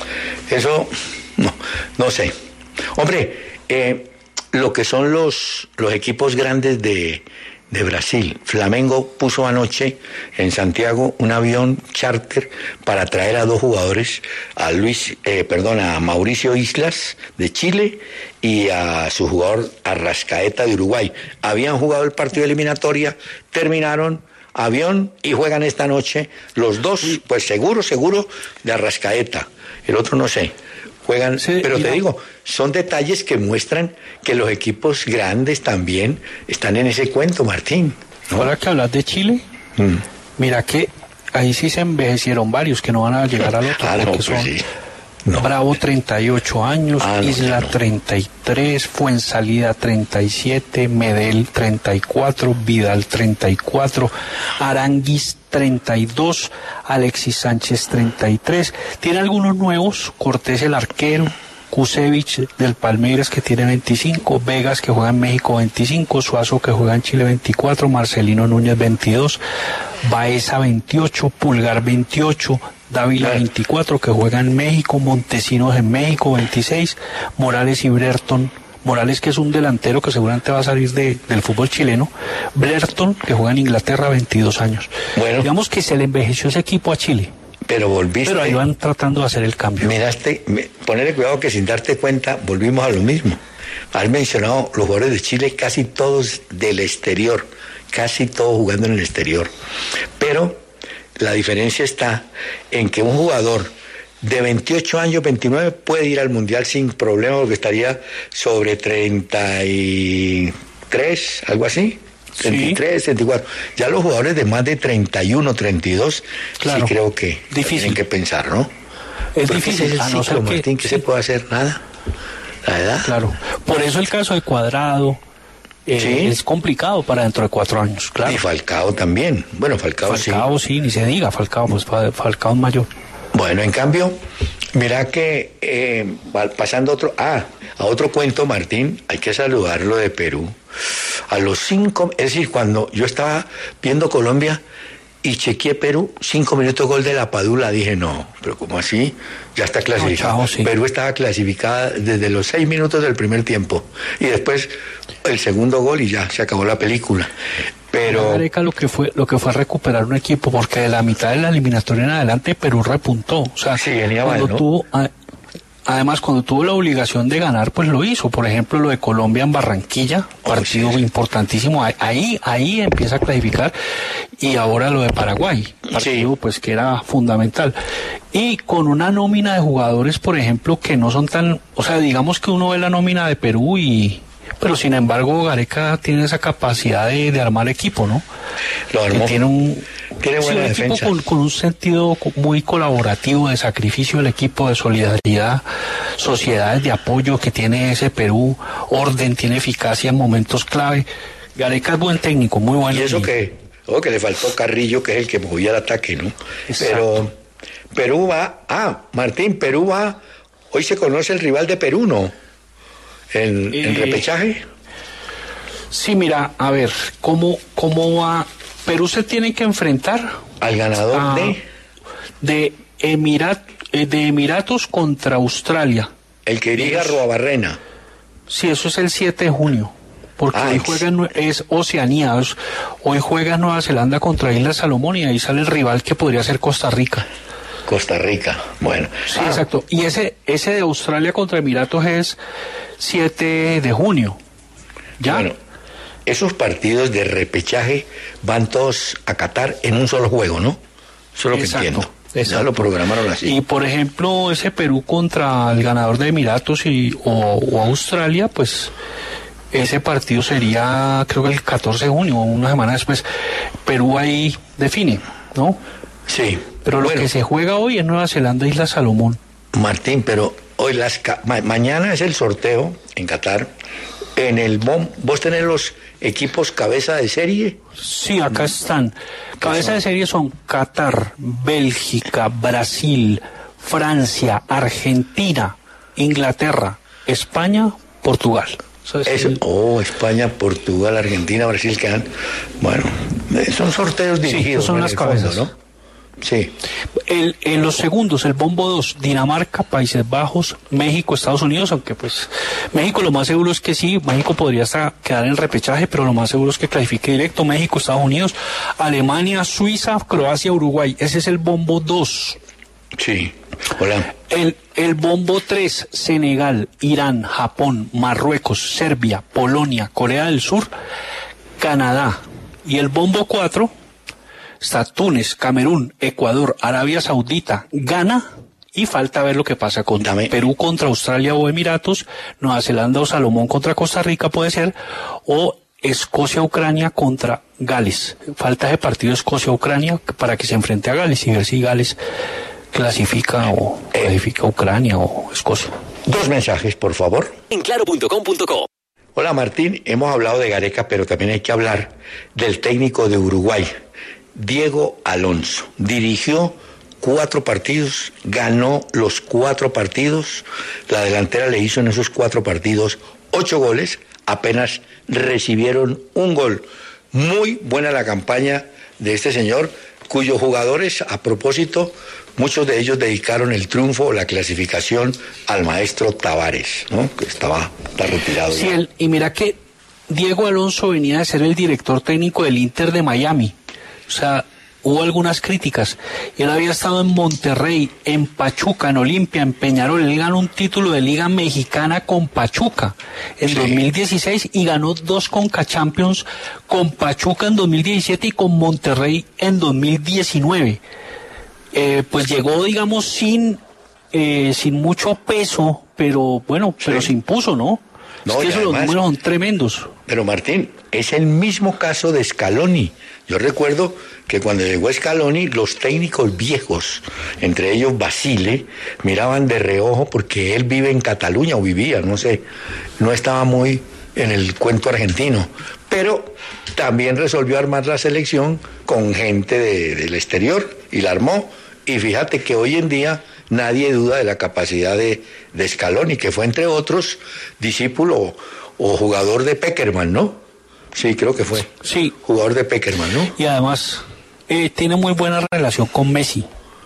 eso no, no sé. Hombre, eh, lo que son los, los equipos grandes de... de Brasil. Flamengo puso anoche en Santiago un avión charter para traer a dos jugadores, a Luis, eh, perdón, a Mauricio Islas de Chile y a su jugador Arrascaeta de Uruguay. Habían jugado el partido de eliminatoria, terminaron avión y juegan esta noche los dos, pues seguro, seguro de Arrascaeta. El otro no sé. Juegan, sí, pero te digo, son detalles que muestran que los equipos grandes también están en ese cuento, Martín, ¿no? Ahora que hablas de Chile, mm. mira que ahí sí se envejecieron varios que no van a llegar al otro, ah, porque no, pues son sí. no. Bravo treinta y ocho años, ah, no, Isla no. treinta y tres, Fuensalida treinta y siete, Medel treinta y cuatro, Vidal treinta y cuatro, Aranguis treinta y dos, Alexis Sánchez treinta y tres. Tiene algunos nuevos, Cortés el arquero, Kusevich del Palmeiras que tiene veinticinco, Vegas que juega en México veinticinco, Suazo que juega en Chile veinticuatro, Marcelino Núñez veintidós, Baeza veintiocho, Pulgar veintiocho, Dávila veinticuatro que juega en México, Montesinos en México veintiséis, Morales y Brereton. Morales, que es un delantero que seguramente va a salir de, del fútbol chileno. Brereton, que juega en Inglaterra, veintidós años. Bueno, digamos que se le envejeció ese equipo a Chile. Pero volviste. Pero ahí van tratando de hacer el cambio. Miraste, me, ponele cuidado que sin darte cuenta volvimos a lo mismo. Has mencionado los jugadores de Chile, casi todos del exterior, casi todos jugando en el exterior. Pero la diferencia está en que un jugador de veintiocho años, veintinueve, puede ir al Mundial sin problema porque estaría sobre treinta y tres, algo así. treinta y tres, treinta y cuatro. Ya los jugadores de más de treinta y uno, treinta y dos, claro, sí creo que difícil. Tienen que pensar, ¿no? Es difícil. Es el ciclo, no ser que, Martín, que sí. se puede hacer nada. La edad. Claro. Por eso el caso de Cuadrado eh, ¿sí? es complicado para dentro de cuatro años, claro. Y Falcao también. Bueno, Falcao, Falcao sí. Falcao sí, ni se diga. Falcao, pues Falcao es mayor. Bueno, en cambio, mira que eh, pasando otro, ah, a otro cuento, Martín, hay que saludarlo de Perú. A los cinco, es decir, cuando yo estaba viendo Colombia y chequeé Perú, cinco minutos gol de la Padula, dije, no, pero ¿cómo así? Ya está clasificado. No, chao, sí. Perú estaba clasificada desde los seis minutos del primer tiempo. Y después el segundo gol y ya se acabó la película. Pero Gareca lo que fue lo que fue recuperar un equipo, porque de la mitad de la eliminatoria en adelante Perú repuntó, o sea, sí, venía cuando mal, ¿no? tuvo a, además cuando tuvo la obligación de ganar, pues lo hizo. Por ejemplo, lo de Colombia en Barranquilla, oh, partido sí. importantísimo, ahí ahí empieza a clasificar, y ahora lo de Paraguay, partido sí. pues que era fundamental, y con una nómina de jugadores, por ejemplo, que no son tan, o sea, digamos que uno ve la nómina de Perú y pero sin embargo Gareca tiene esa capacidad de, de armar equipo, ¿no? Lo armó. Que tiene un, tiene buena sí, un defensa. equipo con, con un sentido muy colaborativo, de sacrificio del equipo, de solidaridad, sociedades de apoyo que tiene ese Perú, orden, tiene eficacia en momentos clave. Gareca es buen técnico, muy bueno. Y eso y... que, oh, que le faltó Carrillo, que es el que movía el ataque, ¿no? Exacto. Pero Perú va, ah, Martín, Perú va, hoy se conoce el rival de Perú, ¿no? ¿En, eh, ¿En repechaje? Sí, mira, a ver, ¿cómo, cómo va? Perú se tiene que enfrentar al ganador a, de de, Emirat, de Emiratos contra Australia. El que dirige Arruabarrena. Sí, eso es el siete de junio. Porque ah, hoy juega, es Oceanía, es, hoy juega Nueva Zelanda contra Islas Salomón y ahí sale el rival que podría ser Costa Rica. Costa Rica, bueno. Sí, ah. exacto. Y ese ese de Australia contra Emiratos es siete de junio. ¿Ya? Bueno, esos partidos de repechaje van todos a Qatar en un solo juego, ¿no? Eso es lo que exacto, entiendo. Ya lo programaron así. Y por ejemplo, ese Perú contra el ganador de Emiratos y, o, o Australia, pues ese partido sería, creo que el catorce de junio, una semana después. Perú ahí define, ¿no? Sí. Pero lo bueno, que se juega hoy es Nueva Zelanda, Isla Salomón. Martín, pero hoy las ca- ma- mañana es el sorteo en Qatar. En el BOM, ¿vos tenés los equipos cabeza de serie? Sí, acá están. Cabeza de serie son Qatar, Bélgica, Brasil, Francia, Argentina, Inglaterra, España, Portugal. Eso es Eso, el- oh, España, Portugal, Argentina, Brasil quedan. Bueno, eh, son sorteos dirigidos. estos son en las el fondo, cabezas. ¿no? Sí. El, en los segundos, el bombo dos, Dinamarca, Países Bajos, México, Estados Unidos, aunque pues México lo más seguro es que sí, México podría hasta quedar en repechaje, pero lo más seguro es que clasifique directo, México, Estados Unidos, Alemania, Suiza, Croacia, Uruguay, ese es el bombo dos. Sí. Hola. El, el bombo tres, Senegal, Irán, Japón, Marruecos, Serbia, Polonia, Corea del Sur, Canadá. Y el bombo cuatro, está Túnez, Camerún, Ecuador, Arabia Saudita, Ghana, y falta ver lo que pasa con Dame. Perú contra Australia o Emiratos, Nueva Zelanda o Salomón contra Costa Rica puede ser, o Escocia-Ucrania contra Gales. Falta ese partido Escocia-Ucrania para que se enfrente a Gales y ver si Gales clasifica o clasifica a Ucrania o Escocia. Dos mensajes, por favor. En claro punto com punto co. Hola Martín, hemos hablado de Gareca, pero también hay que hablar del técnico de Uruguay, Diego Alonso. Dirigió cuatro partidos, ganó los cuatro partidos, la delantera le hizo en esos cuatro partidos ocho goles, apenas recibieron un gol. Muy buena la campaña de este señor, cuyos jugadores, a propósito, muchos de ellos dedicaron el triunfo o la clasificación al maestro Tavares, ¿no? Que estaba está retirado. Sí, ya. el- y mira que Diego Alonso venía de ser el director técnico del Inter de Miami. O sea, hubo algunas críticas. Y él había estado en Monterrey, en Pachuca, en Olimpia, en Peñarol. Él ganó un título de Liga Mexicana con Pachuca en Sí. dos mil dieciséis y ganó dos Conca Champions con Pachuca en dos mil diecisiete y con Monterrey en dos mil diecinueve. Eh, pues llegó, digamos, sin, eh, sin mucho peso, pero bueno, pero Sí. se impuso, ¿no? No, es que y esos los además- números son tremendos. Pero Martín, es el mismo caso de Scaloni. Yo recuerdo que cuando llegó Scaloni, los técnicos viejos, entre ellos Basile, miraban de reojo porque él vive en Cataluña o vivía, no sé, no estaba muy en el cuento argentino. Pero también resolvió armar la selección con gente de- del exterior y la armó. Y fíjate que hoy en día nadie duda de la capacidad de, de Scaloni, que fue entre otros discípulo o jugador de Peckerman, ¿no? Sí, creo que fue. Sí. Jugador de Peckerman, ¿no? Y además eh, tiene muy buena relación con Messi.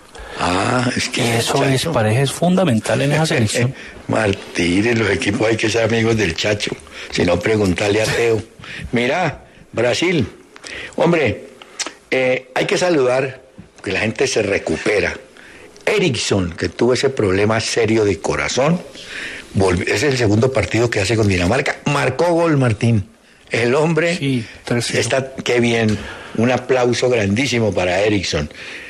Ah, es que Que eso es, Chacho. parece es fundamental en esa selección. Martín, en los equipos hay que ser amigos del Chacho, si no preguntarle a Teo. Mira, Brasil, hombre, eh, hay que saludar que la gente se recupera. Eriksson, que tuvo ese problema serio de corazón, volvió, ese es el segundo partido que hace con Dinamarca, marcó gol, Martín. El hombre Sí, tres cero. está, qué bien, un aplauso grandísimo para Eriksson.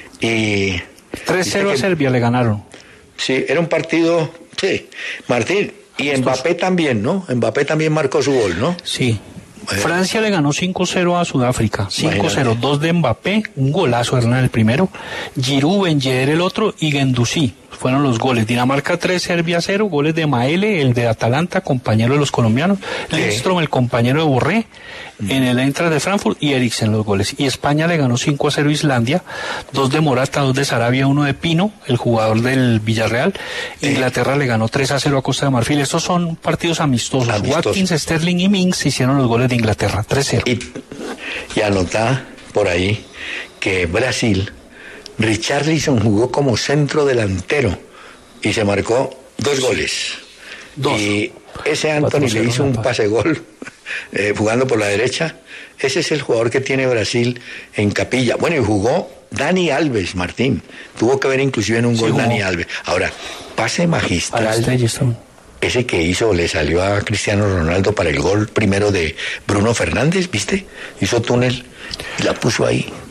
Y tres cero a dice que- Serbia le ganaron. Sí, era un partido, sí, Martín, y Mbappé también, ¿no? Mbappé también marcó su gol, ¿no? Sí. Bueno. Francia le ganó cinco cero a Sudáfrica. cinco cero, Imagínate. dos de Mbappé, un golazo Hernán el primero, Giroud, Ben Yedder el otro y Guendouzi. Fueron los goles. Dinamarca tres, Serbia cero, goles de Maele, el de Atalanta, compañero de los colombianos, Sí. Lindström, el compañero de Borré, en el Eintracht de Frankfurt y Eriksen los goles. Y España le ganó cinco a cero a Islandia, dos de Morata, dos de Sarabia, uno de Pino, el jugador del Villarreal. Inglaterra le ganó tres a cero a Costa de Marfil. Estos son partidos amistosos. Amistosos. Watkins, Sterling y Mings hicieron los goles de Inglaterra, tres cero. Y, y anotá por ahí que Brasil, Richarlison jugó como centro delantero y se marcó dos goles. Dos. Y ese Anthony Cuatro le cero, hizo un papá. pase gol eh, jugando por la derecha. Ese es el jugador que tiene Brasil en capilla. Bueno, y jugó Dani Alves, Martín. Tuvo que ver inclusive en un Sí, gol jugó. Dani Alves. Ahora, pase Para magistral. Stillestone. Ese que hizo, le salió a Cristiano Ronaldo para el gol primero de Bruno Fernández, ¿viste? Hizo túnel y la puso ahí.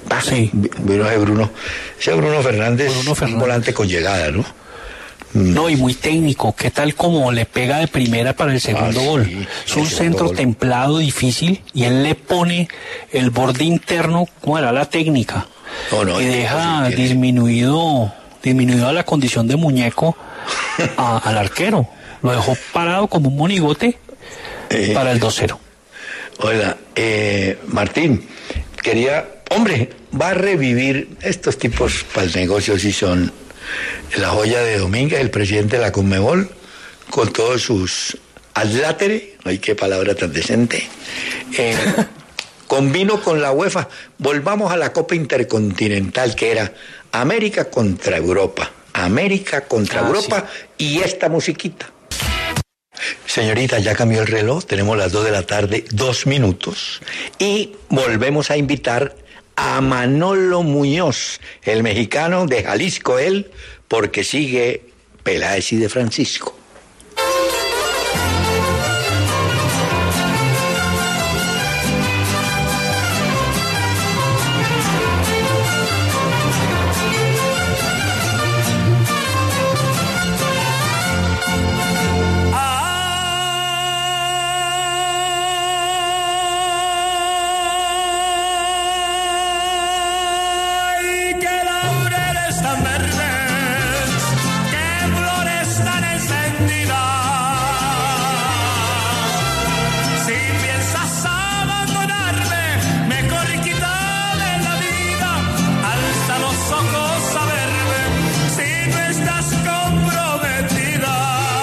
Ah, Sí. Vino ese Bruno. Ese Bruno Fernández, Bruno Fernández. un volante con llegada, ¿no? No, y muy técnico. ¿Qué tal como le pega de primera para el segundo Ah, sí, gol? el Es un segundo centro gol. templado, difícil, y él le pone el borde interno, ¿cómo era la técnica? No, no, y el deja tipo sí tiene- disminuido, disminuido la condición de muñeco a- al arquero. Lo dejó parado como un monigote Eh, para el dos cero. Hola, eh, Martín, quería, hombre, va a revivir estos tipos para el negocio, si son la joya de Domínguez, el presidente de la Conmebol, con todos sus adláteres, ay, qué palabra tan decente, eh, combino con la UEFA, volvamos a la Copa Intercontinental, que era América contra Europa, América contra Ah, Europa, y esta musiquita. Señorita, ya cambió el reloj, tenemos las dos de la tarde, dos minutos, y volvemos a invitar a Manolo Muñoz, el mexicano de Jalisco, él, porque sigue Peláez y de Francisco. Ay, qué laureles tan verdes, qué flores tan encendidas. Si piensas abandonarme, mejor quítame la vida. Alza los ojos a verme, si no estás comprometida.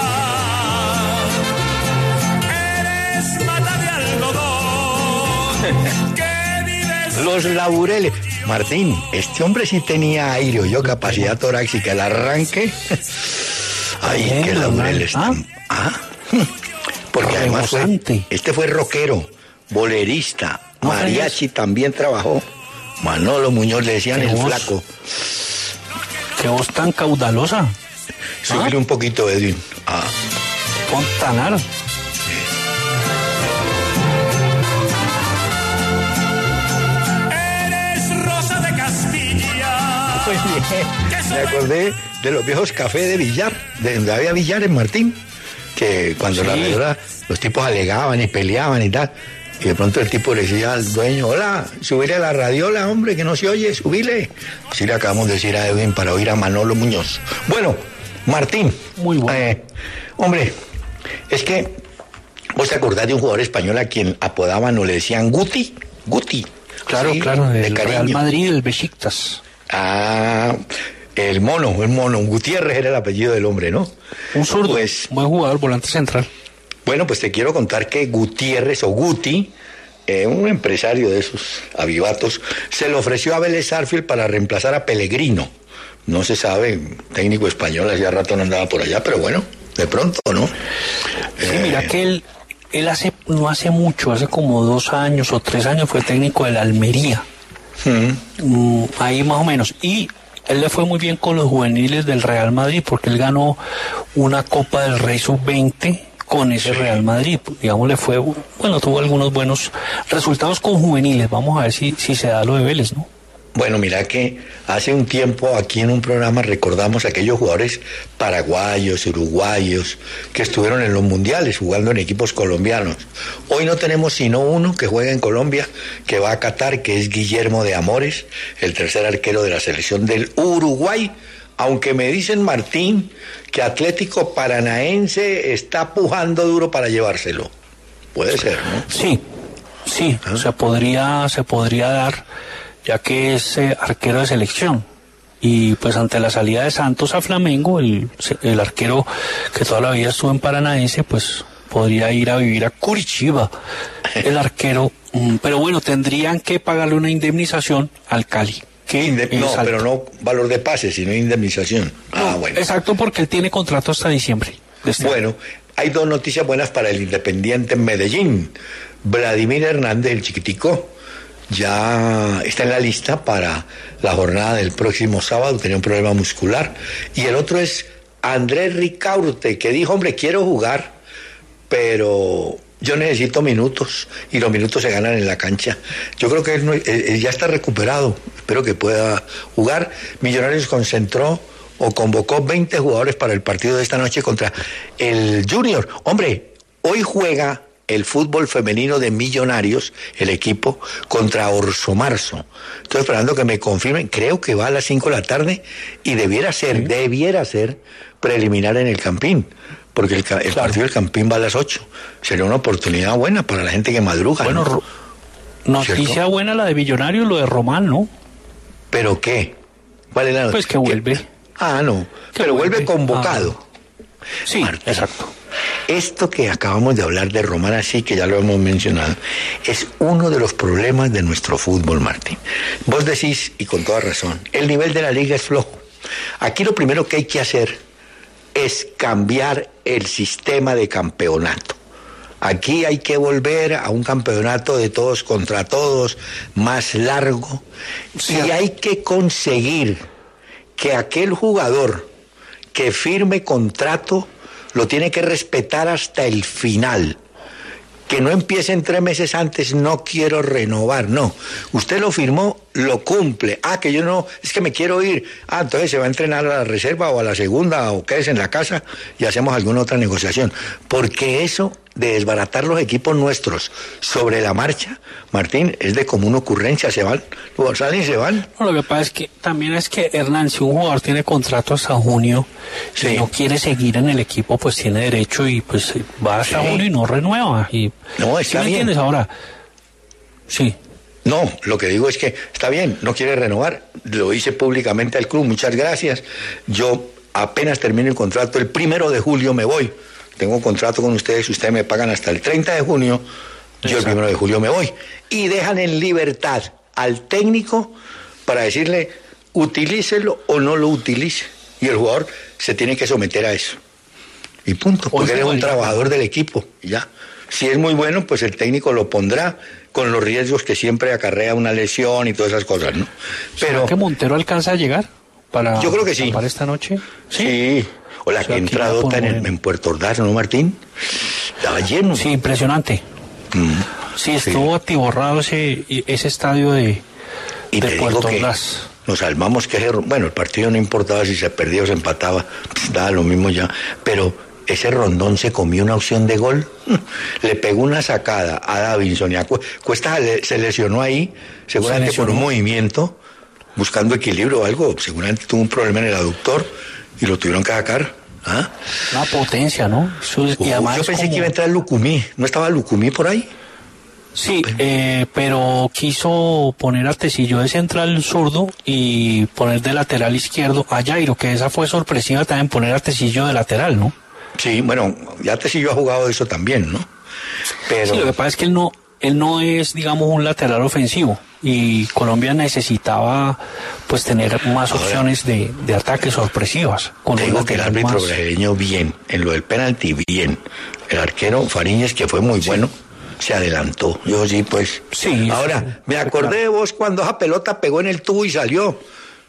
Eres mata de algodón, que vives. Los laureles. Martín, este hombre sí tenía aire, yo capacidad torácica, el arranque. Ay, Bien, qué laureles. ¿ah? tan- Ah, porque además fue, Rebosante. este fue rockero, bolerista, No mariachi también trabajó. Manolo Muñoz le decían Qué el voz. flaco. Qué voz tan caudalosa. Súbele un poquito, Edwin. Ah, Fontanar. Eres rosa de Castilla. me acordé de los viejos cafés de billar, de donde había billar en Martín, que cuando la Sí. verdad los tipos alegaban y peleaban y tal, y de pronto el tipo le decía al dueño, hola, subile a la radiola, hombre, que no se oye, subile. Así le acabamos de decir a Edwin para oír a Manolo Muñoz. Bueno, Martín. Muy bueno. eh, hombre, es que vos te acordás de un jugador español a quien apodaban o le decían Guti, Guti. Claro, Sí, claro, de del Real cariño. Madrid, el Besiktas. Ah, el mono, el mono, Gutiérrez era el apellido del hombre, ¿no? Un zurdo, Pues, buen jugador, volante central. bueno, pues te quiero contar que Gutiérrez o Guti, eh, un empresario de esos avivatos, se le ofreció a Vélez Sarsfield para reemplazar a Pellegrino. No se sabe, técnico español, hacía rato no andaba por allá, pero bueno, de pronto, ¿no? Sí, Eh, mira que él, él hace, no hace mucho, hace como dos años o tres años fue técnico del Almería. mm, Mm, ahí más o menos. Y él le fue muy bien con los juveniles del Real Madrid porque él ganó una Copa del Rey sub veinte con ese Real Madrid. Digamos, le fue, bueno, tuvo algunos buenos resultados con juveniles. Vamos a ver si, si se da lo de Vélez, ¿no? Bueno, mira que hace un tiempo aquí en un programa recordamos a aquellos jugadores paraguayos, uruguayos, que estuvieron en los mundiales jugando en equipos colombianos. Hoy no tenemos sino uno que juega en Colombia, que va a Qatar, que es Guillermo de Amores, el tercer arquero de la selección del Uruguay. Aunque me dicen, Martín, que Atlético Paranaense está pujando duro para llevárselo. Puede ser, ¿no? Sí, sí, se podría, se podría dar, ya que es eh, arquero de selección. Y pues ante la salida de Santos a Flamengo, el, el arquero que toda la vida estuvo en Paranaense, pues podría ir a vivir a Curitiba, el arquero. mm, Pero bueno, tendrían que pagarle una indemnización al Cali. Que Inde- es no, alto. pero no valor de pase, sino indemnización. Ah, No, bueno. Exacto, porque él tiene contrato hasta diciembre. de este año. Bueno, hay dos noticias buenas para el Independiente en Medellín. Vladimir Hernández, el chiquitico, ya está en la lista para la jornada del próximo sábado, tenía un problema muscular. Y el otro es Andrés Ricaurte, que dijo, hombre, quiero jugar, pero yo necesito minutos, y los minutos se ganan en la cancha. Yo creo que él, no- él- él ya está recuperado, espero que pueda jugar. Millonarios concentró o convocó veinte jugadores para el partido de esta noche contra el Junior. Hombre, hoy juega el fútbol femenino de Millonarios, el equipo, contra Orso Marzo. Estoy esperando que me confirmen, creo que va a las cinco de la tarde y debiera ser, sí. debiera ser preliminar en el Campín, porque el, el claro. partido del Campín va a las ocho. Sería una oportunidad buena para la gente que madruga. Bueno, ¿no? Noticia ¿Cierto? buena la de Millonarios, lo de Román, ¿no? ¿Pero qué? ¿Cuál es la noticia? Pues que vuelve. ¿Qué? Ah, no, pero vuelve, vuelve convocado. Ah. Sí, Martín, exacto. Esto que acabamos de hablar de Román, así que ya lo hemos mencionado, es uno de los problemas de nuestro fútbol, Martín. Vos decís, y con toda razón, el nivel de la liga es flojo. Aquí lo primero que hay que hacer es cambiar el sistema de campeonato. Aquí hay que volver a un campeonato de todos contra todos, más largo, sí. y hay que conseguir que aquel jugador que firme contrato lo tiene que respetar hasta el final. Que no empiecen tres meses antes, no quiero renovar, no. Usted lo firmó, lo cumple. Ah, que yo no, es que me quiero ir. Ah, entonces se va a entrenar a la reserva o a la segunda o quédese en la casa y hacemos alguna otra negociación. Porque eso de desbaratar los equipos nuestros sobre la marcha, Martín, es de común ocurrencia, se van, salen y se van. No, lo que pasa es que también es que, Hernán, si un jugador tiene contrato hasta junio, sí. y no quiere seguir en el equipo, pues tiene derecho y pues va hasta sí. junio y no renueva. Y, no, está ¿sí me bien. entiendes ahora? Sí. No, lo que digo es que está bien, no quiere renovar, lo hice públicamente al club, muchas gracias. Yo apenas termino el contrato, el primero de julio me voy. Tengo un contrato con ustedes, si ustedes me pagan hasta el treinta de junio, Exacto. yo el primero de julio me voy. Y dejan en libertad al técnico para decirle, utilícelo o no lo utilice. Y el jugador se tiene que someter a eso. Y punto, porque él es un trabajador del equipo, ya. Si es muy bueno, pues el técnico lo pondrá con los riesgos que siempre acarrea una lesión y todas esas cosas, ¿no? Pero ¿será que Montero alcanza a llegar para, yo creo que sí. para esta noche? Sí. sí. O la o sea, que entra Dota en, el, en Puerto Ordaz, ¿no, Martín? Estaba lleno. Sí, impresionante. Mm. Sí, estuvo sí. atiborrado ese, ese estadio de, y de te Puerto digo Ordaz. Que nos salvamos que ese, bueno, el partido no importaba si se perdía o se empataba, pues, daba lo mismo ya, pero ese Rondón se comió una opción de gol, le pegó una sacada a Davinson y a Cuesta se lesionó ahí, seguramente lesionó. por un movimiento, buscando equilibrio o algo, seguramente tuvo un problema en el aductor y lo tuvieron que sacar. ¿Ah? Una potencia, ¿no? Eso es, uh, y además yo pensé como... que iba a entrar Lucumí, ¿no estaba Lucumí por ahí? Sí, eh, pero quiso poner a Tecillo de central zurdo y poner de lateral izquierdo a Jairo, que esa fue sorpresiva también, poner a Tecillo de lateral, ¿no? Sí, bueno, ya Tecillo ha jugado eso también, ¿no? Pero... Sí, lo que pasa es que él no, él no es, digamos, un lateral ofensivo y Colombia necesitaba pues tener más Ahora, opciones de, de ataques sorpresivas. Con digo que el árbitro más... brasileño bien, en lo del penalti bien, el arquero Fariñez, que fue muy sí. bueno, se adelantó. Yo sí, pues. Sí. Ahora, sí, me acordé claro. de vos cuando esa pelota pegó en el tubo y salió.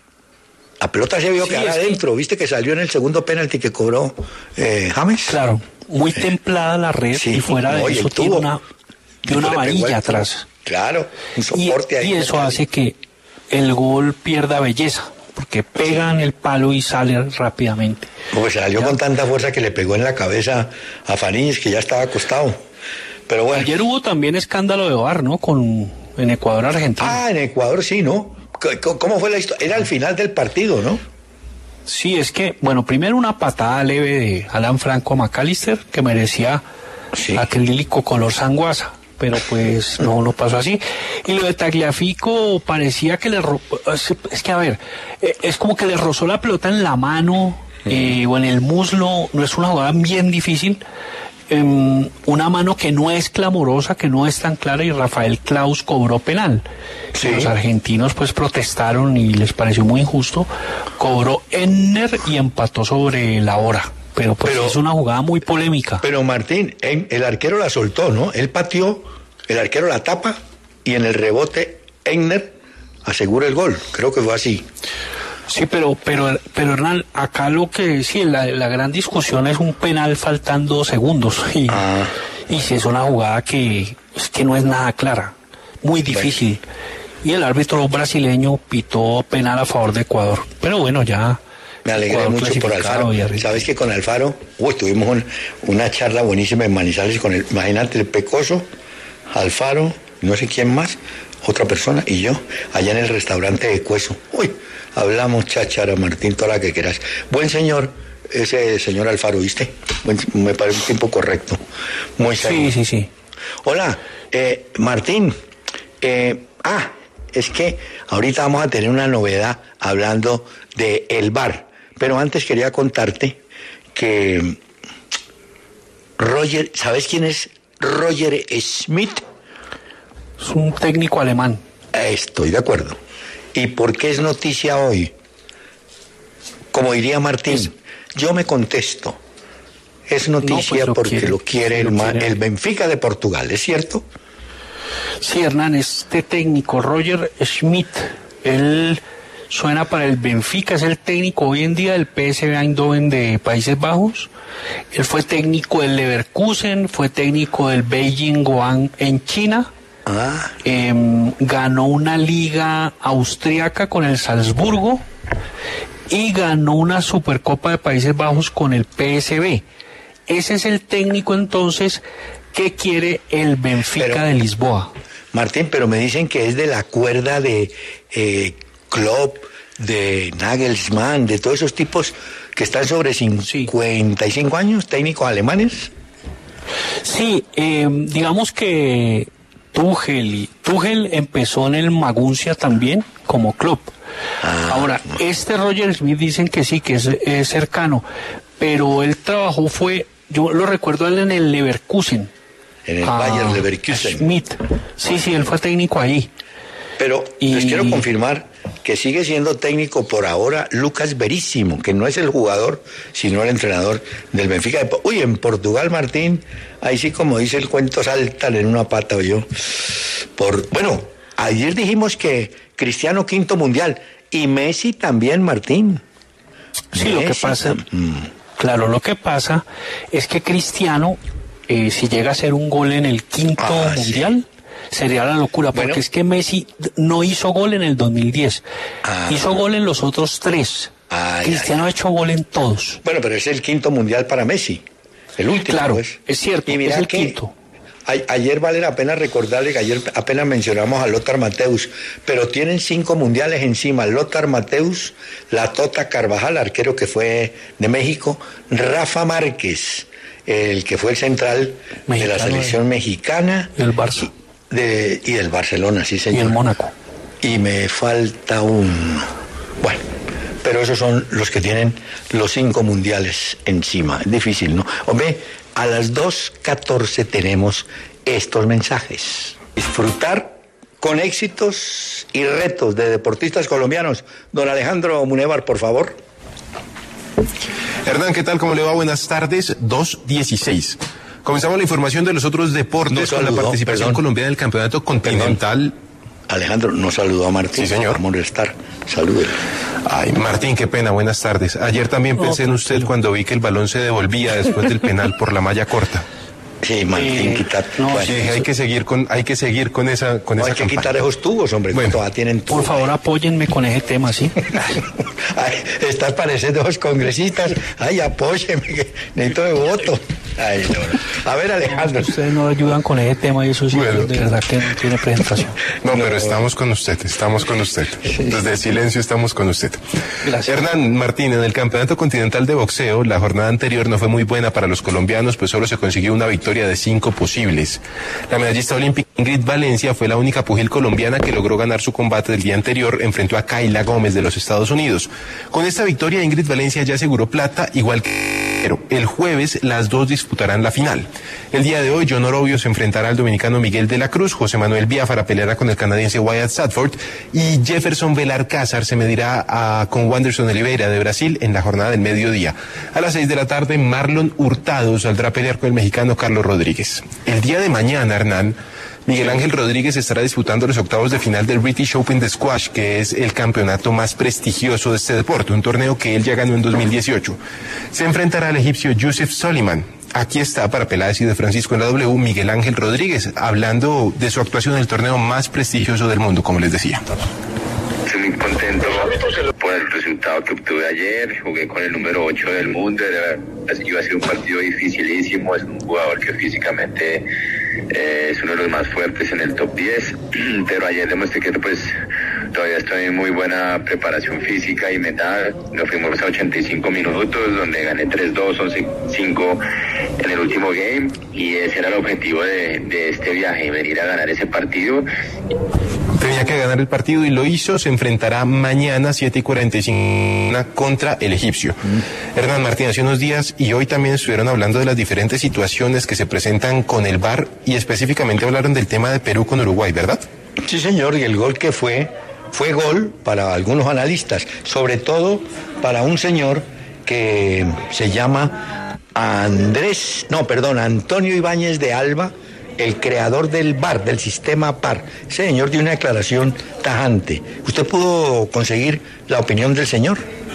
La pelota se vio sí, quedar adentro, que... ¿viste que salió en el segundo penalti que cobró eh, James? Claro, muy templada la red sí. y fuera de no, eso tiene una, de una varilla atrás. Claro, un soporte y, ahí. Y eso hace que el gol pierda belleza, porque pega en el palo y sale rápidamente. Porque salió ¿ya? con tanta fuerza que le pegó en la cabeza a Fariñez, que ya estaba acostado. Pero bueno. Ayer hubo también escándalo de V A R, ¿no? Con, en Ecuador-Argentina. Ah, en Ecuador sí, ¿no? ¿Cómo fue la historia? Era al final del partido, ¿no? Sí, es que, bueno, primero una patada leve de Alan Franco a McAllister, que merecía sí. acrílico color sanguaza, pero pues no, no pasó así. Y lo de Tagliafico parecía que le... Ro... Es que, a ver, es como que le rozó la pelota en la mano eh, o en el muslo, no es una jugada bien difícil. Um, una mano que no es clamorosa, que no es tan clara, y Rafael Klaus cobró penal. Sí. Los argentinos pues protestaron y les pareció muy injusto. Cobró Enner y empató sobre la hora. Pero pues pero, es una jugada muy polémica. Pero Martín, el arquero la soltó, ¿no? Él pateó, el arquero la tapa y en el rebote Enner asegura el gol. Creo que fue así. Sí, pero, pero, pero Hernán, acá lo que sí, la, la gran discusión es un penal faltando segundos. Y, ah. y si es una jugada que, es que no es nada clara, muy difícil. Bueno. y el árbitro brasileño pitó penal a favor de Ecuador. Pero bueno, ya... Me alegré mucho por Alfaro. Sabes que con Alfaro, uy, tuvimos un, una charla buenísima en Manizales con el, imagínate, el Pecoso, Alfaro, no sé quién más, otra persona y yo, allá en el restaurante de Cueso. Uy, hablamos cháchara, Martín, toda la que quieras. Buen señor, ese señor Alfaro, ¿viste? Buen, me parece un tiempo correcto. Muy serio. Sí, sí, sí. Hola, eh, Martín. Eh, ah, es que ahorita vamos a tener una novedad hablando de el V A R. Pero antes quería contarte que Roger, ¿sabes quién es Roger Schmidt? Es un técnico alemán. Estoy de acuerdo. ¿Y por qué es noticia hoy? Como diría Martín, es... yo me contesto. Es noticia no, pues lo porque quiere, lo quiere, lo el, quiere el Benfica de Portugal, ¿es cierto? Sí, Hernán, este técnico, Roger Schmidt, él... suena para el Benfica, es el técnico hoy en día del P S V Eindhoven de Países Bajos. Él fue técnico del Leverkusen, fue técnico del Beijing Guoan en China. Ah. Eh, ganó una liga austriaca con el Salzburgo y ganó una Supercopa de Países Bajos con el P S V. Ese es el técnico entonces que quiere el Benfica pero, de Lisboa. Martín, pero me dicen que es de la cuerda de... Eh, Klopp, de Nagelsmann, de todos esos tipos que están sobre cincuenta y cinco años, técnicos alemanes. Sí, eh, digamos que Tuchel, Tuchel empezó en el Maguncia también, como Klopp. Ah, Ahora, no. este Roger Schmidt dicen que sí, que es, es cercano, pero él trabajó, fue, yo lo recuerdo él en el Leverkusen. En el ah, Bayern Leverkusen. Schmidt, sí, sí, él fue técnico ahí. Pero y... les quiero confirmar que sigue siendo técnico por ahora Lucas Veríssimo, que no es el jugador, sino el entrenador del Benfica. Uy, en Portugal, Martín, ahí sí, como dice el cuento, saltan en una pata, o yo. Por, bueno, ayer dijimos que Cristiano quinto mundial, y Messi también, Martín. Sí, Messi, lo que pasa, mm. claro, lo que pasa es que Cristiano, eh, si llega a hacer un gol en el quinto ah, mundial... Sí. Sería la locura, porque bueno, es que Messi no hizo gol en el dos mil diez, ah, hizo gol en los otros tres. Ay, Cristiano ay, ha hecho gol en todos. Bueno, pero es el quinto mundial para Messi, el último. Claro, pues. es cierto, y mira es el que quinto. A, ayer vale la pena recordarle que ayer apenas mencionamos a Lothar Matthäus, pero tienen cinco mundiales encima. Lothar Matthäus, la Tota Carvajal, arquero que fue de México, Rafa Márquez, el que fue el central mexicano, de la selección de... mexicana. El Barça. De, y del Barcelona, sí señor. Y el Mónaco. Y me falta un... Bueno, pero esos son los que tienen los cinco mundiales encima. Es difícil, ¿no? Hombre, a las dos catorce tenemos estos mensajes. Disfrutar con éxitos y retos de deportistas colombianos. Don Alejandro Munevar, por favor. Hernán, ¿qué tal? ¿Cómo le va? Buenas tardes. dos dieciséis. Comenzamos la información de los otros deportes no con la participación perdón. colombiana del campeonato continental. Perdón. Alejandro, no saludó a Martín. Sí, señor. Vamos a estar. Salúdelo. Ay, Martín, qué pena, buenas tardes. Ayer también pensé no, en usted cuando vi que el balón se devolvía después del penal por la malla corta. Sí, Martín, eh, quitar. No, bueno, sí, hay que seguir con, hay que seguir con esa, con no, esa hay que campaña. quitar esos tubos, hombre. Bueno, todavía tienen tubos. Por favor, apóyenme con ese tema, ¿sí? Ay, estás pareciendo a los congresistas. Ay, apóyenme, que necesito de voto. Ay, no. A ver, Alejandro. No, ustedes no ayudan con ese tema y eso sí, bueno, de verdad que no tiene presentación. No, no, pero estamos con usted, estamos con usted. Desde el silencio estamos con usted. Gracias. Hernán Martín, en el Campeonato Continental de Boxeo, la jornada anterior no fue muy buena para los colombianos, pues solo se consiguió una victoria de cinco posibles. La medallista olímpica Ingrid Valencia fue la única pugil colombiana que logró ganar su combate del día anterior, enfrentó a Kayla Gómez de los Estados Unidos. Con esta victoria, Ingrid Valencia ya aseguró plata, igual que pero el jueves las dos disputarán la final. El día de hoy, John Orobio se enfrentará al dominicano Miguel de la Cruz, José Manuel Biafara peleará con el canadiense Wyatt Sadford y Jefferson Belalcázar se medirá a, con Wanderson Oliveira de Brasil en la jornada del mediodía. A las seis de la tarde, Marlon Hurtado saldrá a pelear con el mexicano Carlos Rodríguez. El día de mañana, Hernán, Miguel Ángel Rodríguez estará disputando los octavos de final del British Open de Squash, que es el campeonato más prestigioso de este deporte, un torneo que él ya ganó en dos mil dieciocho. Se enfrentará al egipcio Youssef Soliman. Aquí está para Peláez y de Francisco en la W, Miguel Ángel Rodríguez, hablando de su actuación en el torneo más prestigioso del mundo, como les decía. Estoy muy contento por el resultado que obtuve ayer. Jugué con el número ocho del mundo. Iba a ser un partido dificilísimo. Es un jugador que físicamente eh, es uno de los más fuertes en el top diez. Pero ayer demostré que pues todavía estoy en muy buena preparación física y mental. Nos fuimos a ochenta y cinco minutos, donde gané tres dos, once cinco en el último game. Y ese era el objetivo de, de este viaje, venir a ganar ese partido. Tenía que ganar el partido y lo hizo. Se enfrentará mañana siete y cuarenta y cinco contra el egipcio. Mm. Hernán Martín, hace unos días y hoy también estuvieron hablando de las diferentes situaciones que se presentan con el V A R y específicamente hablaron del tema de Perú con Uruguay, ¿verdad? Sí, señor, y el gol que fue, fue gol para algunos analistas, sobre todo para un señor que se llama Andrés, no, perdón, Antonio Ibáñez de Alba, el creador del V A R, del sistema P A R. Ese señor dio una declaración tajante. ¿Usted pudo conseguir la opinión del señor?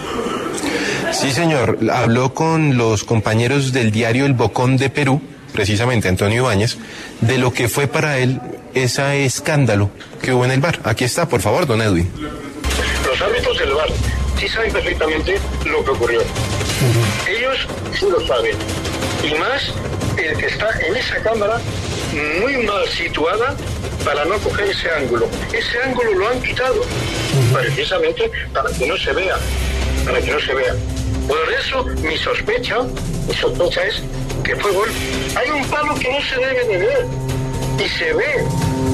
Sí, señor. Habló con los compañeros del diario El Bocón de Perú, precisamente Antonio Ibáñez, de lo que fue para él ese escándalo que hubo en el V A R. Aquí está, por favor, don Edwin. Los árbitros del V A R sí saben perfectamente lo que ocurrió. Uh-huh. Ellos sí lo saben. Y más el que está en esa cámara muy mal situada para no coger ese ángulo. Ese ángulo lo han quitado uh-huh. precisamente para que no se vea, para que no se vea. Por eso mi sospecha, mi sospecha es que fue gol. Hay un palo que no se debe de ver y se ve.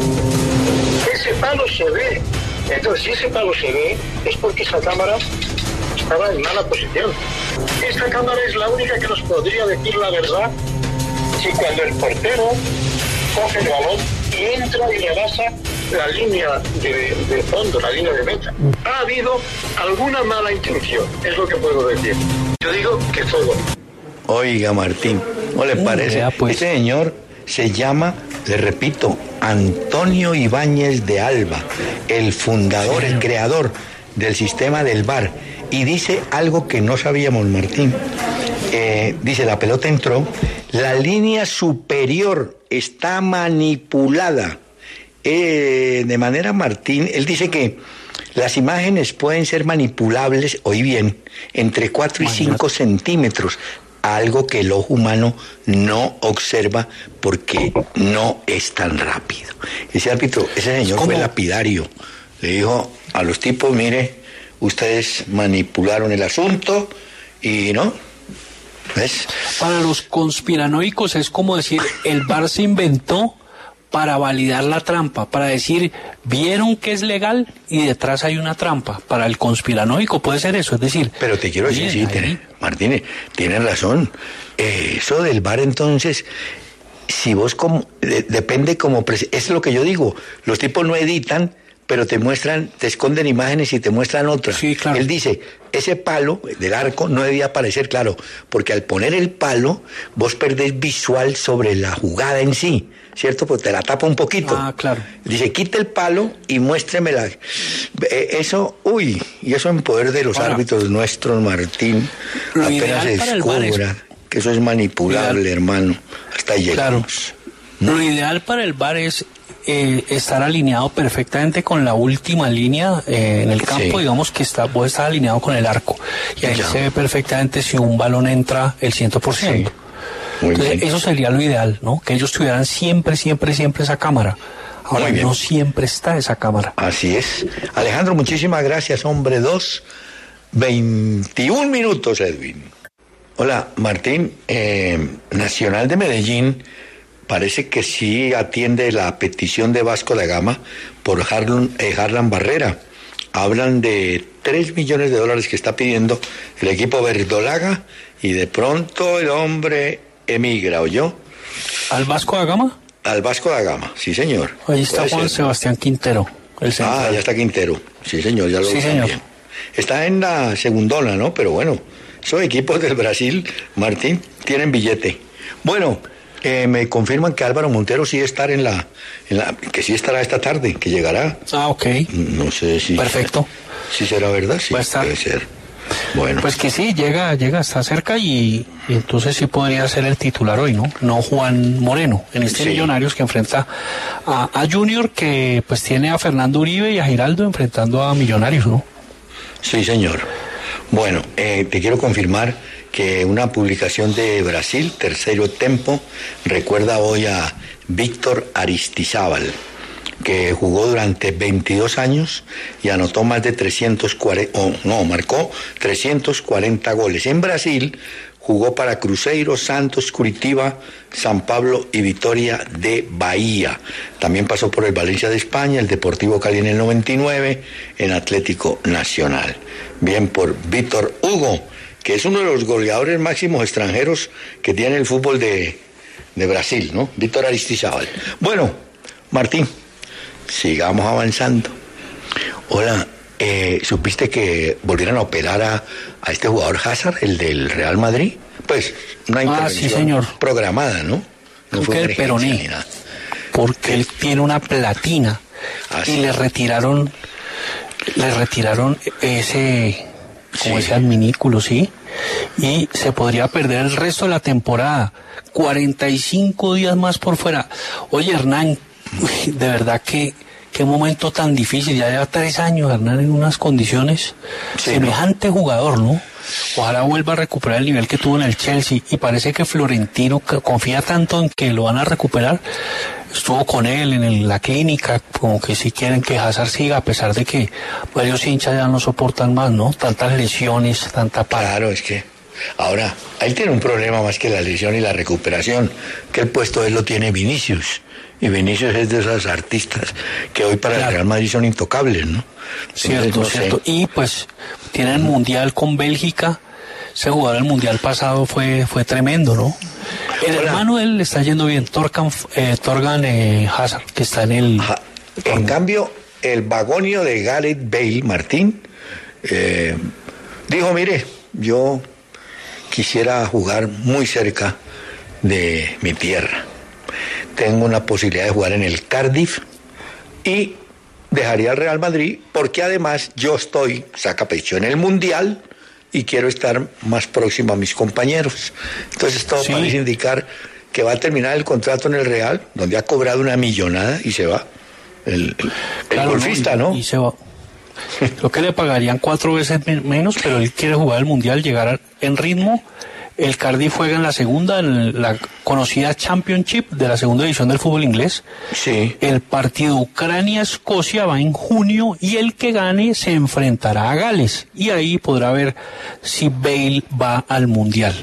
Ese palo se ve. Entonces, si ese palo se ve, es porque esa cámara estaba en mala posición. Esta cámara es la única que nos podría decir la verdad si cuando el portero coge el balón y entra y rebasa la línea de, de fondo, la línea de meta. Ha habido alguna mala intención, es lo que puedo decir. Yo digo que fue gol. Oiga, Martín, ¿no le parece? Ya, pues. Este señor se llama, le repito, Antonio Ibáñez de Alba, el fundador, el creador del sistema del V A R, y dice algo que no sabíamos, Martín. Eh, dice, la pelota entró, la línea superior está manipulada. Eh, de manera, Martín, él dice que las imágenes pueden ser manipulables, oí bien, entre cuatro y cinco centímetros, algo que el ojo humano no observa porque no es tan rápido. Ese árbitro, ese señor ¿Cómo? fue lapidario. Le dijo a los tipos, mire, ustedes manipularon el asunto y no... ¿Ves? Para los conspiranoicos es como decir, el V A R se inventó para validar la trampa, para decir, vieron que es legal y detrás hay una trampa. Para el conspiranoico puede ser eso, es decir... Pero te quiero decir, sí, tiene, Martínez, tienes razón. Eh, eso del V A R, entonces, si vos como... De, depende como... Es lo que yo digo, los tipos no editan, pero te muestran, te esconden imágenes y te muestran otras. Sí, claro. Él dice, ese palo del arco no debía aparecer, claro, porque al poner el palo, vos perdés visual sobre la jugada en sí, ¿cierto? Porque te la tapa un poquito. Ah, claro. Dice, quita el palo y muéstremela. Eh, eso, uy, y eso en poder de los Ahora, árbitros nuestros, Martín, apenas se descubra que eso es manipulable, ideal. hermano. Hasta ahí llegamos. Claro. Lo ideal para el V A R es Eh, estar alineado perfectamente con la última línea eh, en el campo, sí. digamos que está, puede estar alineado con el arco y ahí ya. se ve perfectamente si un balón entra el cien por ciento. Sí. Entonces bien. Eso sería lo ideal, ¿no? Que ellos tuvieran siempre, siempre, siempre esa cámara. Ahora no siempre está esa cámara. Así es. Alejandro, muchísimas gracias, hombre. Dos, veintiún minutos, Edwin. Hola, Martín. Eh, Nacional de Medellín parece que sí atiende la petición de Vasco da Gama por Harlan, eh, Harlan Barrera. Hablan de tres millones de dólares que está pidiendo el equipo verdolaga y de pronto el hombre emigra, ¿oyó? ¿Al Vasco da Gama? Al Vasco da Gama, sí, señor. Ahí está Juan Sebastián Quintero. El ah, ya está Quintero. Sí, señor, ya lo sí, señor. Bien. Está en la segundona, ¿no? Pero bueno, esos equipos del Brasil, Martín, tienen billete. Bueno... Eh, me confirman que Álvaro Montero sí estar en la, en la, que sí estará esta tarde, que llegará. Ah, ok. No sé si. Perfecto. Si será verdad, sí. Va a estar. Puede ser. Bueno. Pues que sí, llega, llega, está cerca y, y entonces sí podría ser el titular hoy, ¿no? No Juan Moreno, en este Sí. Millonarios que enfrenta a, a Junior, que pues tiene a Fernando Uribe y a Giraldo enfrentando a Millonarios, ¿no? Sí, señor. Bueno, eh, te quiero confirmar que una publicación de Brasil, Terceiro Tempo, recuerda hoy a Víctor Aristizábal, que jugó durante veintidós años y anotó más de trescientos cuarenta, oh, no, marcó trescientos cuarenta goles. En Brasil jugó para Cruzeiro, Santos, Curitiba, San Pablo y Vitória de Bahía. También pasó por el Valencia de España, el Deportivo Cali en el noventa y nueve, en Atlético Nacional. Bien por Víctor Hugo, que es uno de los goleadores máximos extranjeros que tiene el fútbol de, de Brasil, ¿no? Víctor Aristizábal. Bueno, Martín, sigamos avanzando. Hola, eh, ¿supiste que volvieron a operar a, a este jugador Hazard, el del Real Madrid? Pues una intervención sí, señor. programada, ¿no? No Creo que el emergencia peroné. ni nada. Porque él tiene una platina Ah, y sí. le retiraron, le retiraron ese, como Sí. ese adminículo, ¿sí? Y se podría perder el resto de la temporada. cuarenta y cinco días más por fuera. Oye, Hernán, uy, de verdad que qué momento tan difícil. Ya lleva tres años, Hernán, en unas condiciones. Sí, Semejante jugador, ¿no? Ojalá vuelva a recuperar el nivel que tuvo en el Chelsea. Y parece que Florentino que confía tanto en que lo van a recuperar. Estuvo con él en el- la clínica, como que si quieren que Hazard siga, a pesar de que varios hinchas ya no soportan más, ¿no? Tantas lesiones, tanta para. Claro, es que ahora, él tiene un problema más que la lesión y la recuperación, que el puesto de él lo tiene Vinicius. Y Vinicius es de esos artistas que hoy para Claro. el Real Madrid son intocables, ¿no? Entonces, Cierto, no sé. cierto. Y pues tienen mundial con Bélgica. Ese jugador del mundial pasado fue fue tremendo, ¿no? El Hola. hermano de él le está yendo bien, Torgan, eh, Torgan eh, Hazard, que está en el... Ajá. En cambio, el vagonio de Gareth Bale, Martín, eh, dijo, mire, yo quisiera jugar muy cerca de mi tierra. Tengo una posibilidad de jugar en el Cardiff y dejaría al Real Madrid porque además yo estoy, saca pecho, en el Mundial y quiero estar más próximo a mis compañeros. Entonces todo Sí. parece indicar que va a terminar el contrato en el Real, donde ha cobrado una millonada y se va. El, el- el Claro, golfista, y- ¿no? Y se va. Creo que le pagarían cuatro veces men- menos, pero él quiere jugar el mundial, llegar a- en ritmo. El Cardiff juega en la segunda, en la conocida Championship de la segunda división del fútbol inglés. Sí. El partido Ucrania-Escocia va en junio y el que gane se enfrentará a Gales. Y ahí podrá ver si Bale va al mundial.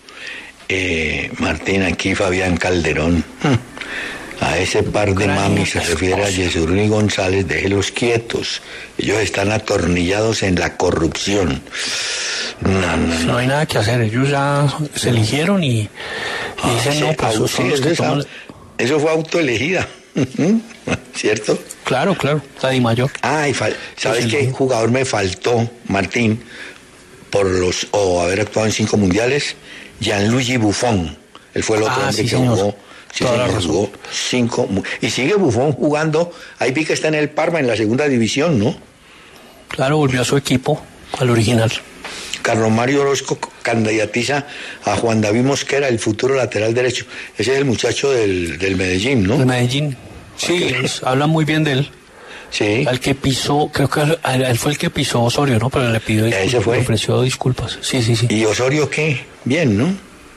Eh, Martín, aquí Fabián Calderón. A ese par de Ucrania, mamis se refiere a Escocia. Yesurún y González, déjelos quietos. Ellos están atornillados en la corrupción. No, no, No no. hay nada que hacer, ellos ya se eligieron y, y dicen, Sí, no, pues au- son sí, los que eso, toman... eso fue autoelegida. ¿Cierto? Claro, claro, la Di Mayor. Ah, y fal- ¿sabes Sí, qué sí. jugador me faltó, Martín, por los o haber actuado en cinco mundiales? Gianluigi Buffon. Él fue el otro Ah, hombre sí, que señor. jugó. Sí, Toda la señor, razón. jugó cinco. mu- Y sigue Buffon jugando. Ahí vi que está en el Parma, en la segunda división, ¿no? Claro, volvió a su equipo, al original. Carlos Mario Orozco candidatiza a Juan David Mosquera, el futuro lateral derecho. Ese es el muchacho del, del Medellín, ¿no? El Medellín. Sí, es- hablan muy bien de él. Sí. Al que pisó, creo que él, él fue el que pisó Osorio, ¿no? Pero le pidió Ese disculpas, fue. le ofreció disculpas. Sí, sí, sí. ¿Y Osorio qué? Bien, ¿no?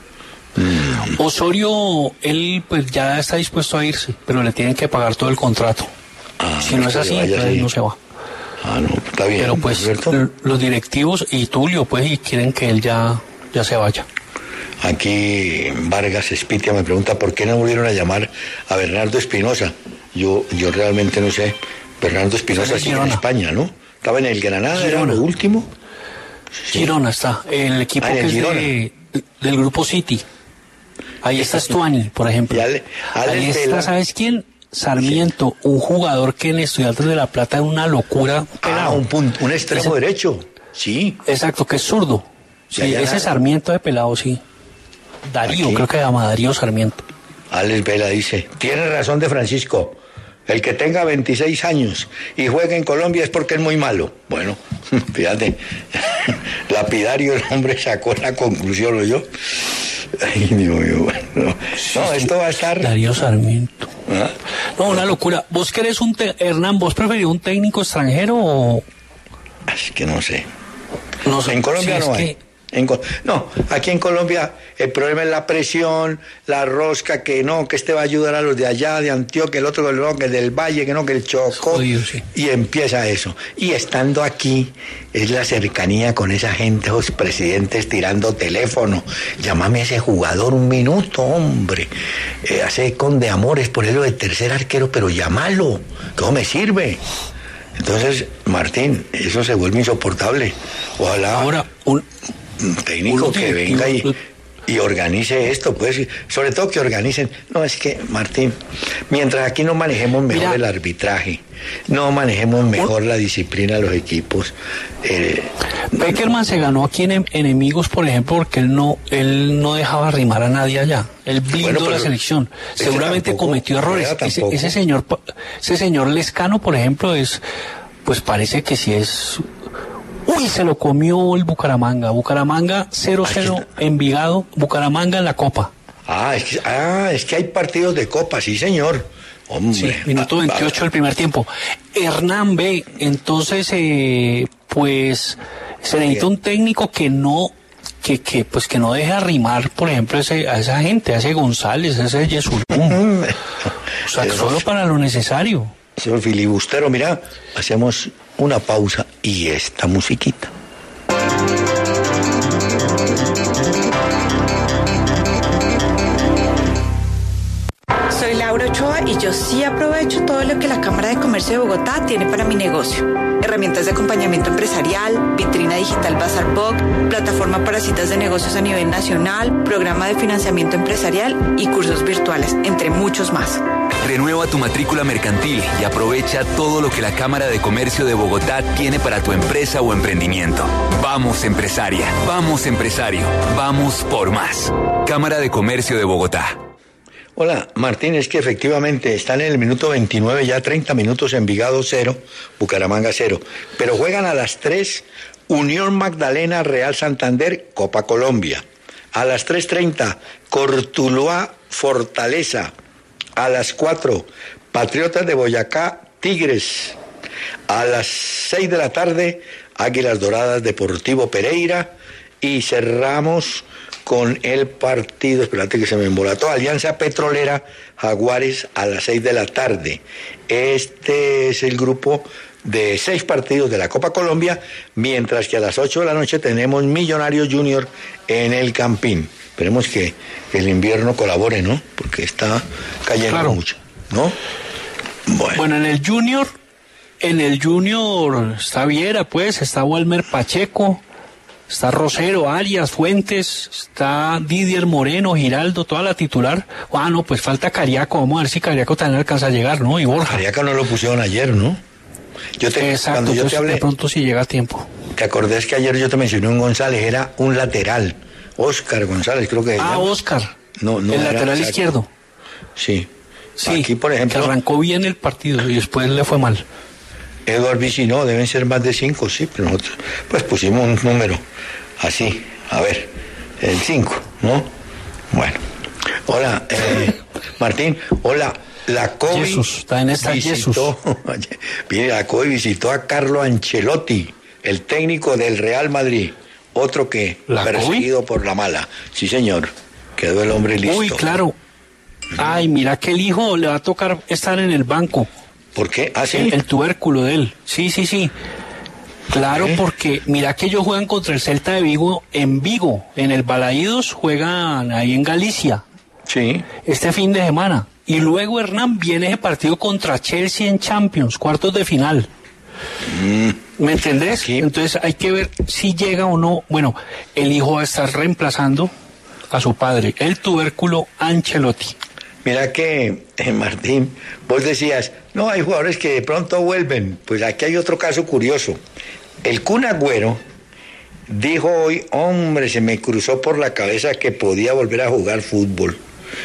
Osorio, él pues ya está dispuesto a irse, pero le tienen que pagar todo el contrato. Ah, Si no es que así, vaya entonces así. no se va. Ah, no, está bien. Pero pues ¿cierto? l- los directivos y Tulio, pues, y quieren que él ya, ya se vaya. Aquí Vargas Espitia me pregunta por qué no volvieron a llamar a Bernardo Espinosa. Yo, yo realmente no sé. Bernardo Espinosa Está en sigue en Girona. España, ¿no? Estaba en el Granada, era Girona. lo último. Sí. Girona está, el equipo Ah, en que el es Girona. de, del grupo City. Ahí está Stuani, por ejemplo. Y Ale- Ale Ahí está, Vela. ¿sabes quién? Sarmiento, un jugador que en Estudiantes de La Plata es una locura. Ah, pelado. un, punto, un extremo Ese- derecho. Sí. Exacto, que es zurdo. Sí, Ya, ya, ese ya. Sarmiento de pelado, sí. Darío, Aquí. creo que se llama Darío Sarmiento. Alex Vela dice, tiene razón de Francisco. El que tenga veintiséis años y juegue en Colombia es porque es muy malo. Bueno, fíjate, la Lapidario el hombre sacó la conclusión, ¿o yo? Ay, Dios mío, bueno, no, no, esto va a estar... Darío Sarmiento. ¿Ah? No, una locura. ¿Vos querés un... Te... Hernán, ¿vos preferís un técnico extranjero o...? Es que no sé. No sé. En Colombia sí, no es hay. que... En, no, aquí en Colombia el problema es la presión, la rosca, que no, que este va a ayudar a los de allá, de Antioquia, el otro que no, que el del Valle, que no, que el Chocó, Jodido, sí. Y empieza eso. Y estando aquí, es la cercanía con esa gente, esos presidentes tirando teléfono, llámame a ese jugador un minuto, hombre, eh, hace con de amores, ponerlo de tercer arquero, pero llámalo, que no me sirve. Entonces, Martín, eso se vuelve insoportable. Ojalá... Ahora, un... un técnico que venga y, y organice esto, pues, sobre todo que organicen. No, es que, Martín, mientras aquí no manejemos mejor Mira, el arbitraje, no manejemos mejor la disciplina de los equipos. Eh, Peckerman se ganó aquí en Enemigos, por ejemplo, porque él no él no dejaba arrimar a nadie allá. Él blindó bueno, la selección. Seguramente tampoco, cometió errores. Ese, ese señor, ese señor Lescano, por ejemplo, es, pues parece que sí es... Uy, se lo comió el Bucaramanga. Bucaramanga cero cero, Envigado, Bucaramanga en la Copa. Ah es, que, ah, es que hay partidos de Copa, sí, señor. Hombre. Sí, minuto veintiocho del primer tiempo. Hernán B, entonces, eh, pues, se necesita un técnico que no, que, que, pues, que no deje arrimar, por ejemplo, ese, a esa gente, a ese González, a ese Yesulún. O sea, solo para lo necesario. Señor filibustero, mira, hacemos una pausa y esta musiquita. Soy Laura Ochoa y yo sí aprovecho todo lo que la Cámara de Comercio de Bogotá tiene para mi negocio. Herramientas de acompañamiento empresarial, vitrina digital Bazar Boc, plataforma para citas de negocios a nivel nacional, programa de financiamiento empresarial y cursos virtuales, entre muchos más. Renueva tu matrícula mercantil y aprovecha todo lo que la Cámara de Comercio de Bogotá tiene para tu empresa o emprendimiento. Vamos, empresaria, vamos, empresario, vamos por más. Cámara de Comercio de Bogotá. Hola, Martín, es que efectivamente están en el minuto veintinueve, ya treinta minutos, Envigado cero, Bucaramanga cero. Pero juegan a las tres, Unión Magdalena, Real Santander, Copa Colombia. A las tres treinta, Cortuluá, Fortaleza. A las cuatro, Patriotas de Boyacá, Tigres. A las seis de la tarde, Águilas Doradas, Deportivo Pereira. Y cerramos con el partido, espérate que se me embolató, Alianza Petrolera, Jaguares, a las seis de la tarde. Este es el grupo de seis partidos de la Copa Colombia, mientras que a las ocho de la noche tenemos Millonarios Junior en el Campín. Esperemos que el invierno colabore, ¿no? Porque está cayendo claro. mucho, ¿no? Bueno. bueno, en el Junior, en el Junior está Viera, pues, está Walmer Pacheco, está Rosero, Arias, Fuentes, está Didier Moreno, Giraldo, toda la titular. Ah, no, pues falta Cariaco, vamos a ver si Cariaco también alcanza a llegar, ¿no? Y Borja. Cariaco no lo pusieron ayer, ¿no? Yo te, Exacto, cuando yo te hablé, de pronto si llega a tiempo. ¿Te acordás que ayer yo te mencioné un González? Era un lateral. Oscar González, creo que... Ah, Oscar. No, no. El era, lateral exacto. izquierdo. Sí. Sí, aquí, por ejemplo... que arrancó bien el partido y después le fue mal. Eduard Vichy, no, deben ser más de cinco, sí, pero nosotros pues pusimos un número así, a ver, el cinco, ¿no? Bueno. Hola, eh, Martín, hola, la COVID Jesús, está en esta visitó, mire, la COVID visitó a Carlo Ancelotti, el técnico del Real Madrid. Otro que perseguido COVID? Por la mala. Sí, señor. Quedó el hombre listo. Uy, claro. Ay, mira que el hijo le va a tocar estar en el banco. ¿Por qué? ¿Ah, sí? El, el tubérculo de él. Sí, sí, sí. Claro, ¿Eh? Porque mira que ellos juegan contra el Celta de Vigo en Vigo. En el Balaídos juegan ahí en Galicia. Sí. Este fin de semana. Y luego Hernán viene ese partido contra Chelsea en Champions, cuartos de final. Mm. ¿Me entendés? Sí. Entonces hay que ver si llega o no. Bueno, el hijo va a estar reemplazando a su padre, el tubérculo Ancelotti. Mira que, eh, Martín, vos decías, no, hay jugadores que de pronto vuelven. Pues aquí hay otro caso curioso. El Kun Agüero dijo hoy, hombre, se me cruzó por la cabeza que podía volver a jugar fútbol.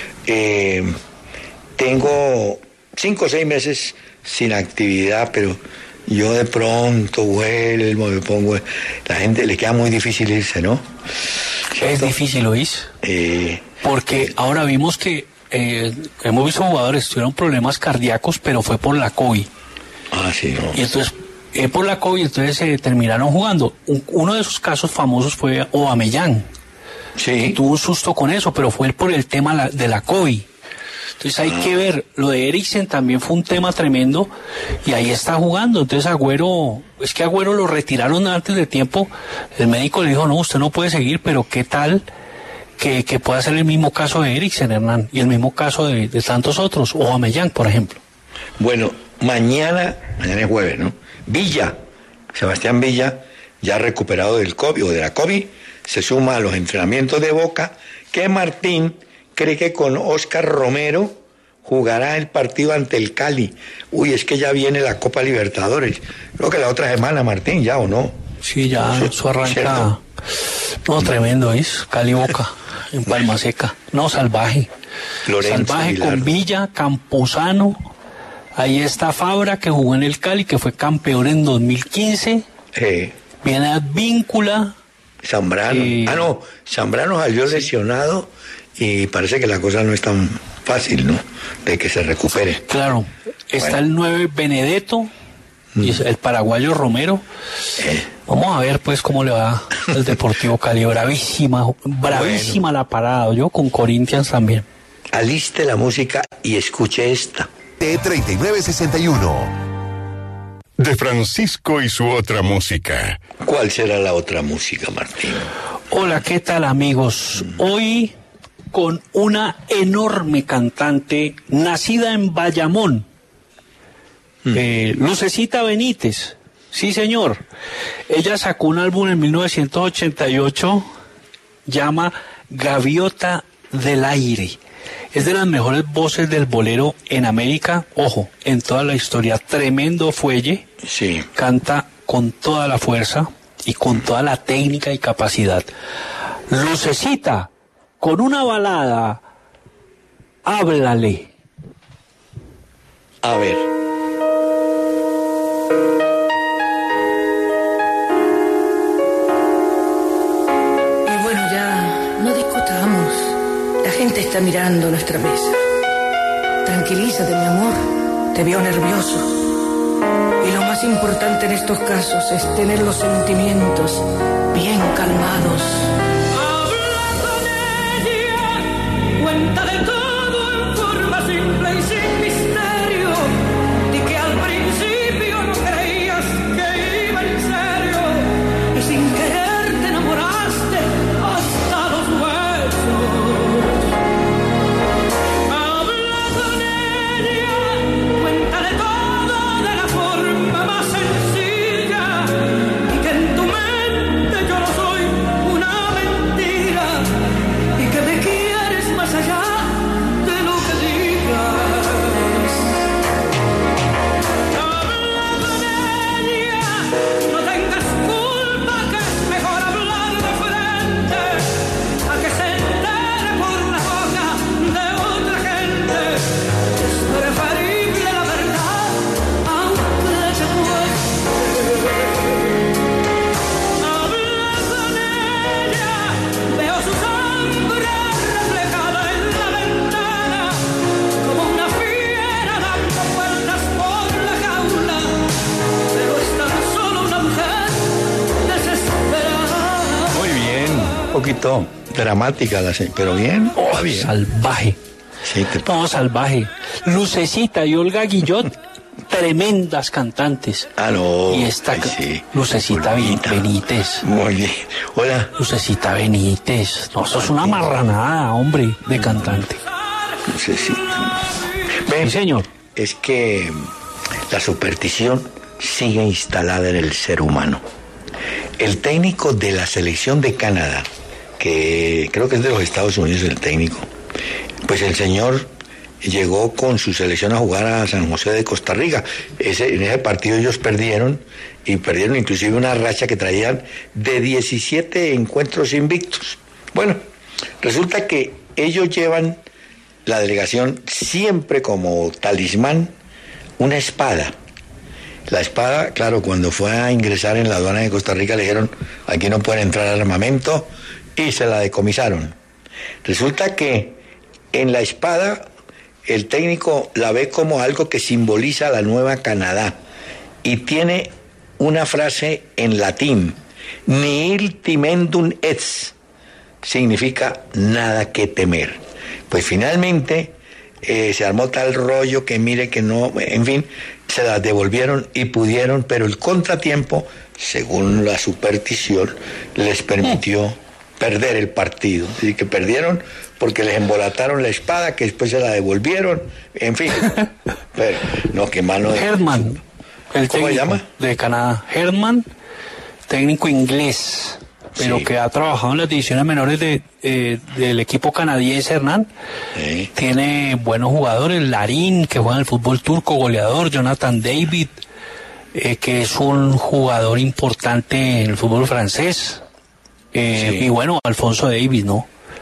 Eh, tengo cinco o seis meses sin actividad, pero yo de pronto vuelvo, me pongo... La gente le queda muy difícil irse, ¿no? ¿Cierto? Es difícil, ¿oís? Eh, Porque eh, ahora vimos que eh, hemos visto jugadores que tuvieron problemas cardíacos, pero fue por la COVID. Ah, sí, no. Y entonces, eh, por la COVID, entonces se eh, terminaron jugando. Un, uno de esos casos famosos fue Aubameyang. Sí. Que tuvo un susto con eso, pero fue por el tema la, de la COVID. Entonces hay ah. que ver, lo de Eriksen también fue un tema tremendo y ahí está jugando. Entonces Agüero, es que Agüero lo retiraron antes de tiempo, el médico le dijo, no, usted no puede seguir, pero qué tal que, que pueda ser el mismo caso de Eriksen, Hernán, y el mismo caso de, de tantos otros, o Aubameyang, por ejemplo. Bueno, mañana, mañana es jueves, ¿no? Villa, Sebastián Villa, ya recuperado del COVID o de la COVID, se suma a los entrenamientos de Boca, que Martín cree que con Oscar Romero jugará el partido ante el Cali. Uy, es que ya viene la Copa Libertadores. Creo que la otra semana, Martín, ¿ya o no? Sí, ya, eso arranca. ¿Cierto? No, tremendo, ¿es? Cali Boca, en Palma Seca. No, salvaje. Lorenzo salvaje Aguilar. Con Villa, Campuzano. Ahí está Fabra, que jugó en el Cali, que fue campeón en dos mil quince. Eh. Viene Advíncula. Zambrano. Eh. Ah, no, Zambrano salió sí. lesionado. Y parece que la cosa no es tan fácil, ¿no? De que se recupere. Claro. Está bueno. El nueve Benedetto mm. y el paraguayo Romero. Eh. Vamos a ver, pues, cómo le va el Deportivo Cali. Bravísima, bravísima bueno. la parada. Yo con Corinthians también. Aliste la música y escuche esta. T treinta y nueve sesenta y uno. De Francisco y su otra música. ¿Cuál será la otra música, Martín? Hola, ¿qué tal, amigos? Mm. Hoy... con una enorme cantante nacida en Bayamón, mm. eh, Lucecita Benítez, sí señor. Ella sacó un álbum en mil novecientos ochenta y ocho, llama Gaviota del Aire. Es de las mejores voces del bolero en América, ojo, en toda la historia. Tremendo fuelle, sí. Canta con toda la fuerza y con toda la técnica y capacidad. Lucecita, con una balada, háblale. A ver. Y bueno, ya no discutamos. La gente está mirando nuestra mesa. Tranquilízate, mi amor. Te veo nervioso. Y lo más importante en estos casos es tener los sentimientos bien calmados. Cuenta de todo en forma simple y sin misterio, y que al principio no creías que iba en serio, y sin querer te enamoraste hasta los huesos. Habla con ella, cuéntale todo de la forma más sencilla, y que en tu mente yo no soy una mentira, y que me quieres más allá de lo que digas. Habla con ella, no tengas culpa, que es mejor hablar de frente a que se entere por la boca de otra gente. Es preferible la verdad, aunque te cueste. Habla con ella, veo su sangre reflejada en la ventana, como una fiera dando vueltas por la jaula, pero es tan solo una mujer desesperada. Muy bien, un poquito dramática la señora, pero bien, oh, bien. Salvaje. Sí, te... No, salvaje. Lucecita y Olga Guillot, tremendas cantantes. Ah, no. Y esta ay, sí. Lucecita Bonita. Benítez. Muy bien. Hola. Lucecita Benítez. No, eso es una marranada, hombre, de cantante. Lucecita. Sí, señor. Es que la superstición sigue instalada en el ser humano. El técnico de la selección de Canadá, que creo que es de los Estados Unidos el técnico, pues el señor llegó con su selección a jugar a San José de Costa Rica. Ese, en ese partido ellos perdieron, y perdieron inclusive una racha que traían de diecisiete encuentros invictos. Bueno, resulta que ellos llevan, la delegación, siempre como talismán, una espada. La espada, claro, cuando fue a ingresar en la aduana de Costa Rica le dijeron, aquí no pueden entrar armamento, y se la decomisaron. Resulta que en la espada el técnico la ve como algo que simboliza la Nueva Canadá y tiene una frase en latín, nihil timendum est, significa nada que temer. Pues finalmente eh, se armó tal rollo que mire que no, en fin, se las devolvieron y pudieron, pero el contratiempo, según la superstición, les permitió perder el partido. Así que perdieron porque les embolataron la espada, que después se la devolvieron, en fin. Pero, no, qué mano de... Herdman, el ¿Cómo se llama? De Canadá. Herdman, técnico inglés, pero sí, que ha trabajado en las divisiones menores de, eh, del equipo canadiense, Hernán. Sí. Tiene buenos jugadores, Larín, que juega en el fútbol turco, goleador, Jonathan David, eh, que es un jugador importante en el fútbol francés. Eh, Sí. Y bueno, Alfonso Davis, ¿no?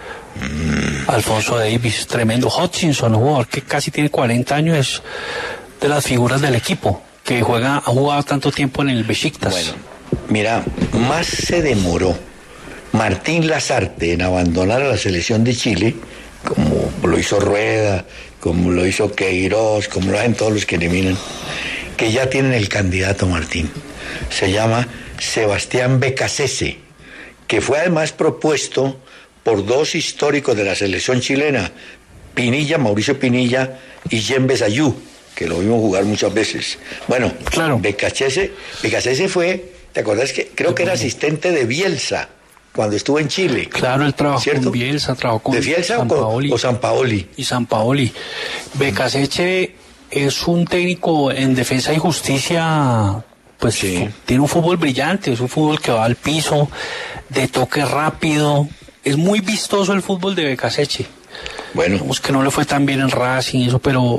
Mm. Alfonso Davis, tremendo. Hutchinson, un jugador que casi tiene cuarenta años, es de las figuras del equipo, que juega, ha jugado tanto tiempo en el Besiktas. Bueno, mira, más se demoró Martín Lazarte en abandonar a la selección de Chile, como lo hizo Rueda, como lo hizo Queiroz, como lo hacen todos los que eliminan, que ya tienen el candidato, Martín. Se llama Sebastián Becasese, que fue además propuesto por dos históricos de la selección chilena, Pinilla, Mauricio Pinilla y Yembes Ayú, que lo vimos jugar muchas veces. Bueno, claro. Becasese, Becasese fue, ¿te acordás que creo que era asistente de Bielsa cuando estuvo en Chile? Claro, él trabajó ¿cierto? con Bielsa, trabajó con ¿De Bielsa San o, con, Paoli. o San Paoli? Y San Paoli. Becasese es un técnico en Defensa y Justicia, pues Sí. tiene un fútbol brillante, es un fútbol que va al piso, de toque rápido, es muy vistoso el fútbol de Becasese. Bueno, Digamos que no le fue tan bien en Racing y eso, pero,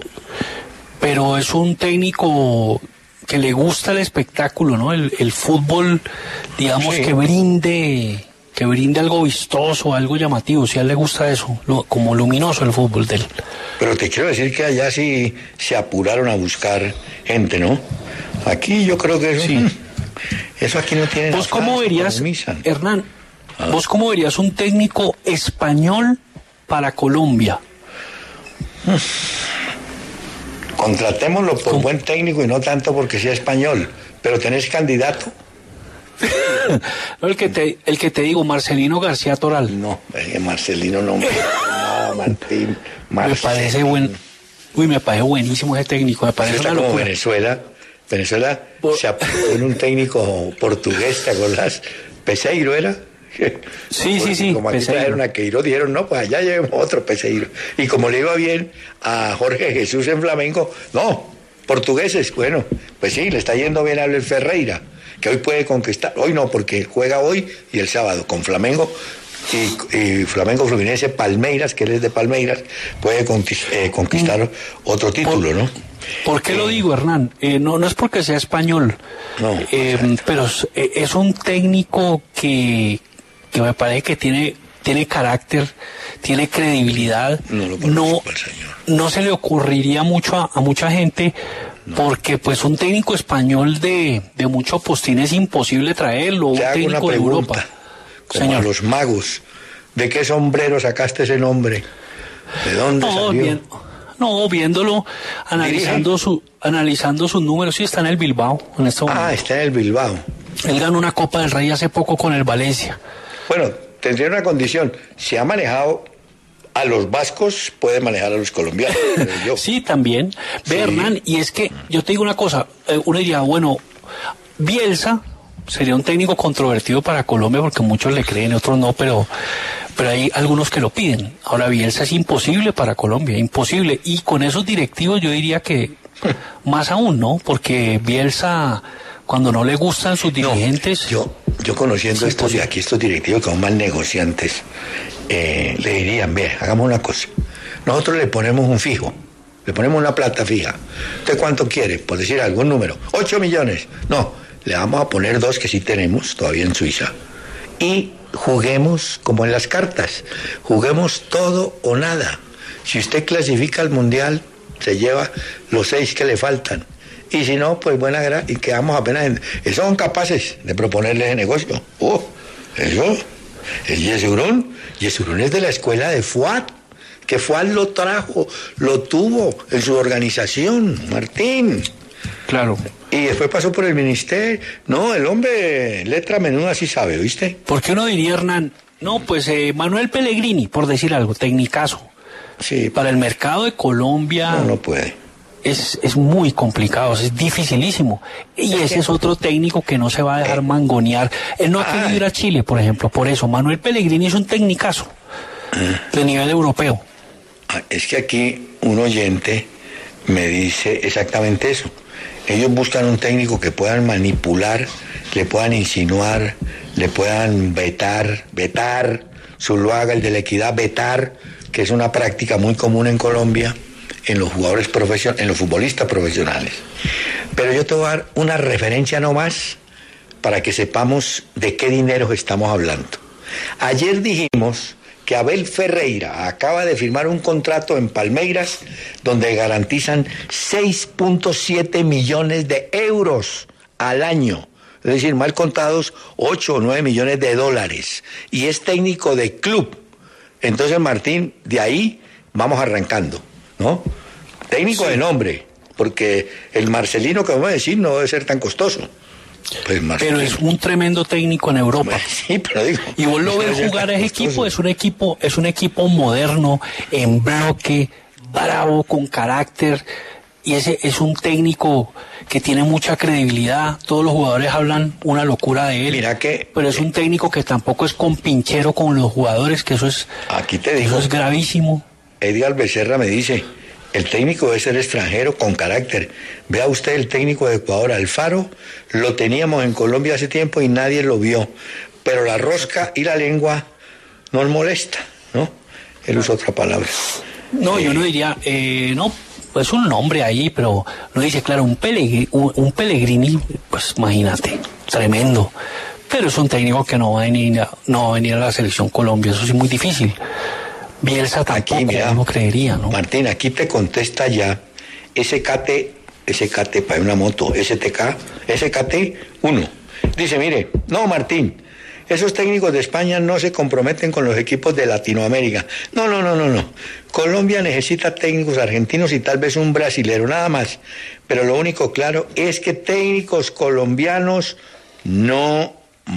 pero es un técnico que le gusta el espectáculo, ¿no? El, el fútbol, digamos, Sí. que brinde, que brinde algo vistoso, algo llamativo. Si a él le gusta eso, lo, como luminoso el fútbol de él. pero te quiero decir que allá sí se apuraron a buscar gente, ¿no? Aquí yo creo que eso, Sí. eso aquí no tiene... ¿Vos cómo verías, Hernán, Ah. vos cómo verías un técnico español para Colombia? Contratémoslo por ¿Cómo? buen técnico y no tanto porque sea español, pero tenés candidato. No, el que te, el que te digo, Marcelino García Toral. No, eh, Marcelino no me nada, Martín. Me Marcelino. parece buen, uy, me parece buenísimo ese técnico, me parece Está una como locura. Venezuela. Venezuela Por- se apuntó en un técnico portugués, ¿te acordás? Peseiro era. Sí, sí, sí, Como aquí Peseiro. trajeron a Queiroz, dijeron, no, pues allá llevemos otro Peseiro. Y como le iba bien a Jorge Jesús en Flamengo, no, portugueses, bueno, pues sí, le está yendo bien a Abel Ferreira, que hoy puede conquistar, hoy no, porque juega hoy y el sábado con Flamengo, y, y Flamengo Fluminense Palmeiras, que él es de Palmeiras, puede conquist- eh, conquistar otro título, ¿no? ¿Por qué lo digo, Hernán? Eh, no, no es porque sea español, No, eh, pero es, eh, es un técnico que, que me parece que tiene, tiene carácter, tiene credibilidad. No lo conozco, No, al señor. no se le ocurriría mucho a, a mucha gente, porque pues un técnico español de, de mucho postín es imposible traerlo, un Te hago una técnico de pregunta, Europa. como Señor. a los magos, ¿de qué sombrero sacaste ese nombre? ¿De dónde No, salió? bien, no, viéndolo, analizando su, analizando sus números, sí está en el Bilbao en este momento. Ah, está en el Bilbao. Él ganó una Copa del Rey hace poco con el Valencia. Bueno, tendría una condición. Si ha manejado a los vascos, puede manejar a los colombianos. creo yo. Sí, también. Ve, Sí. Hernán, y es que yo te digo una cosa, eh, uno diría, bueno, Bielsa sería un técnico controvertido para Colombia porque muchos le creen, otros no, pero, pero hay algunos que lo piden. Ahora, Bielsa es imposible para Colombia, imposible. Y con esos directivos yo diría que más aún, ¿no? Porque Bielsa, cuando no le gustan sus dirigentes... Yo, yo conociendo Sí, estos, pues. aquí estos directivos que son mal negociantes, eh, le dirían, ve, hagamos una cosa. Nosotros le ponemos un fijo, le ponemos una plata fija. ¿Usted cuánto quiere? Por decir algún número. Ocho millones. No, le vamos a poner dos que sí tenemos todavía en Suiza. Y juguemos como en las cartas. Juguemos todo o nada. Si usted clasifica al mundial, se lleva los seis que le faltan. Y si no, pues buena gra y quedamos apenas en... Esos son capaces de proponerles el negocio. Oh, eso, el Yesurún, Yesurún es de la escuela de Fuad, que Fuad lo trajo, lo tuvo en su organización, Martín. Claro. Y después pasó por el ministerio. No, el hombre, letra menuda sí sabe, ¿viste? ¿Por qué uno diría, Hernán? No, pues eh, Manuel Pellegrini, por decir algo, tecnicazo. Sí. Para el mercado de Colombia... No, no puede. Es, es muy complicado, es dificilísimo. Y es ese que... es otro técnico que no se va a dejar mangonear. Él no ha querido ir a Chile, por ejemplo, por eso. Manuel Pellegrini es un tecnicazo de nivel europeo. Es que aquí un oyente me dice exactamente eso. Ellos buscan un técnico que puedan manipular, le puedan insinuar, le puedan vetar, vetar, Zuluaga, el de la Equidad, vetar, que es una práctica muy común en Colombia, en los jugadores profesionales, en los futbolistas profesionales. Pero yo te voy a dar una referencia nomás para que sepamos de qué dineros estamos hablando. Ayer dijimos que Abel Ferreira acaba de firmar un contrato en Palmeiras donde garantizan seis punto siete millones de euros al año. Es decir, mal contados, ocho o nueve millones de dólares. Y es técnico de club. Entonces, Martín, de ahí vamos arrancando, ¿no? Técnico sí. de nombre, porque el Marcelino que vamos a decir no debe ser tan costoso. Pues pero es un tremendo técnico en Europa. Sí, pero digo, y vos lo ves jugar a ese equipo, es un equipo, es un equipo moderno, en bloque, bravo, con carácter, y ese es un técnico que tiene mucha credibilidad. Todos los jugadores hablan una locura de él. Mira que, pero es un técnico que tampoco es compinchero con los jugadores, que eso es, aquí te digo, eso es gravísimo. Edgar Becerra me dice, el técnico debe ser extranjero con carácter. Vea usted el técnico de Ecuador, Alfaro, lo teníamos en Colombia hace tiempo y nadie lo vio. Pero la rosca y la lengua nos molesta, ¿no? Él usa otra palabra. No, eh, yo no diría, eh, no, pues un nombre ahí, pero no dice, claro, un, Pellegrini, un, un Pellegrini, pues imagínate, tremendo. Pero es un técnico que no va a venir, no va a venir a la selección Colombia, eso sí es muy difícil. Bielsa tampoco, aquí, mira, no creería, ¿no? Martín, aquí te contesta ya S K T, S K T para una moto, S T K, S K T uno. Dice, mire, no, Martín, esos técnicos de España no se comprometen con los equipos de Latinoamérica. No, no, no, no, no. Colombia necesita técnicos argentinos y tal vez un brasilero, nada más. Pero lo único claro es que técnicos colombianos no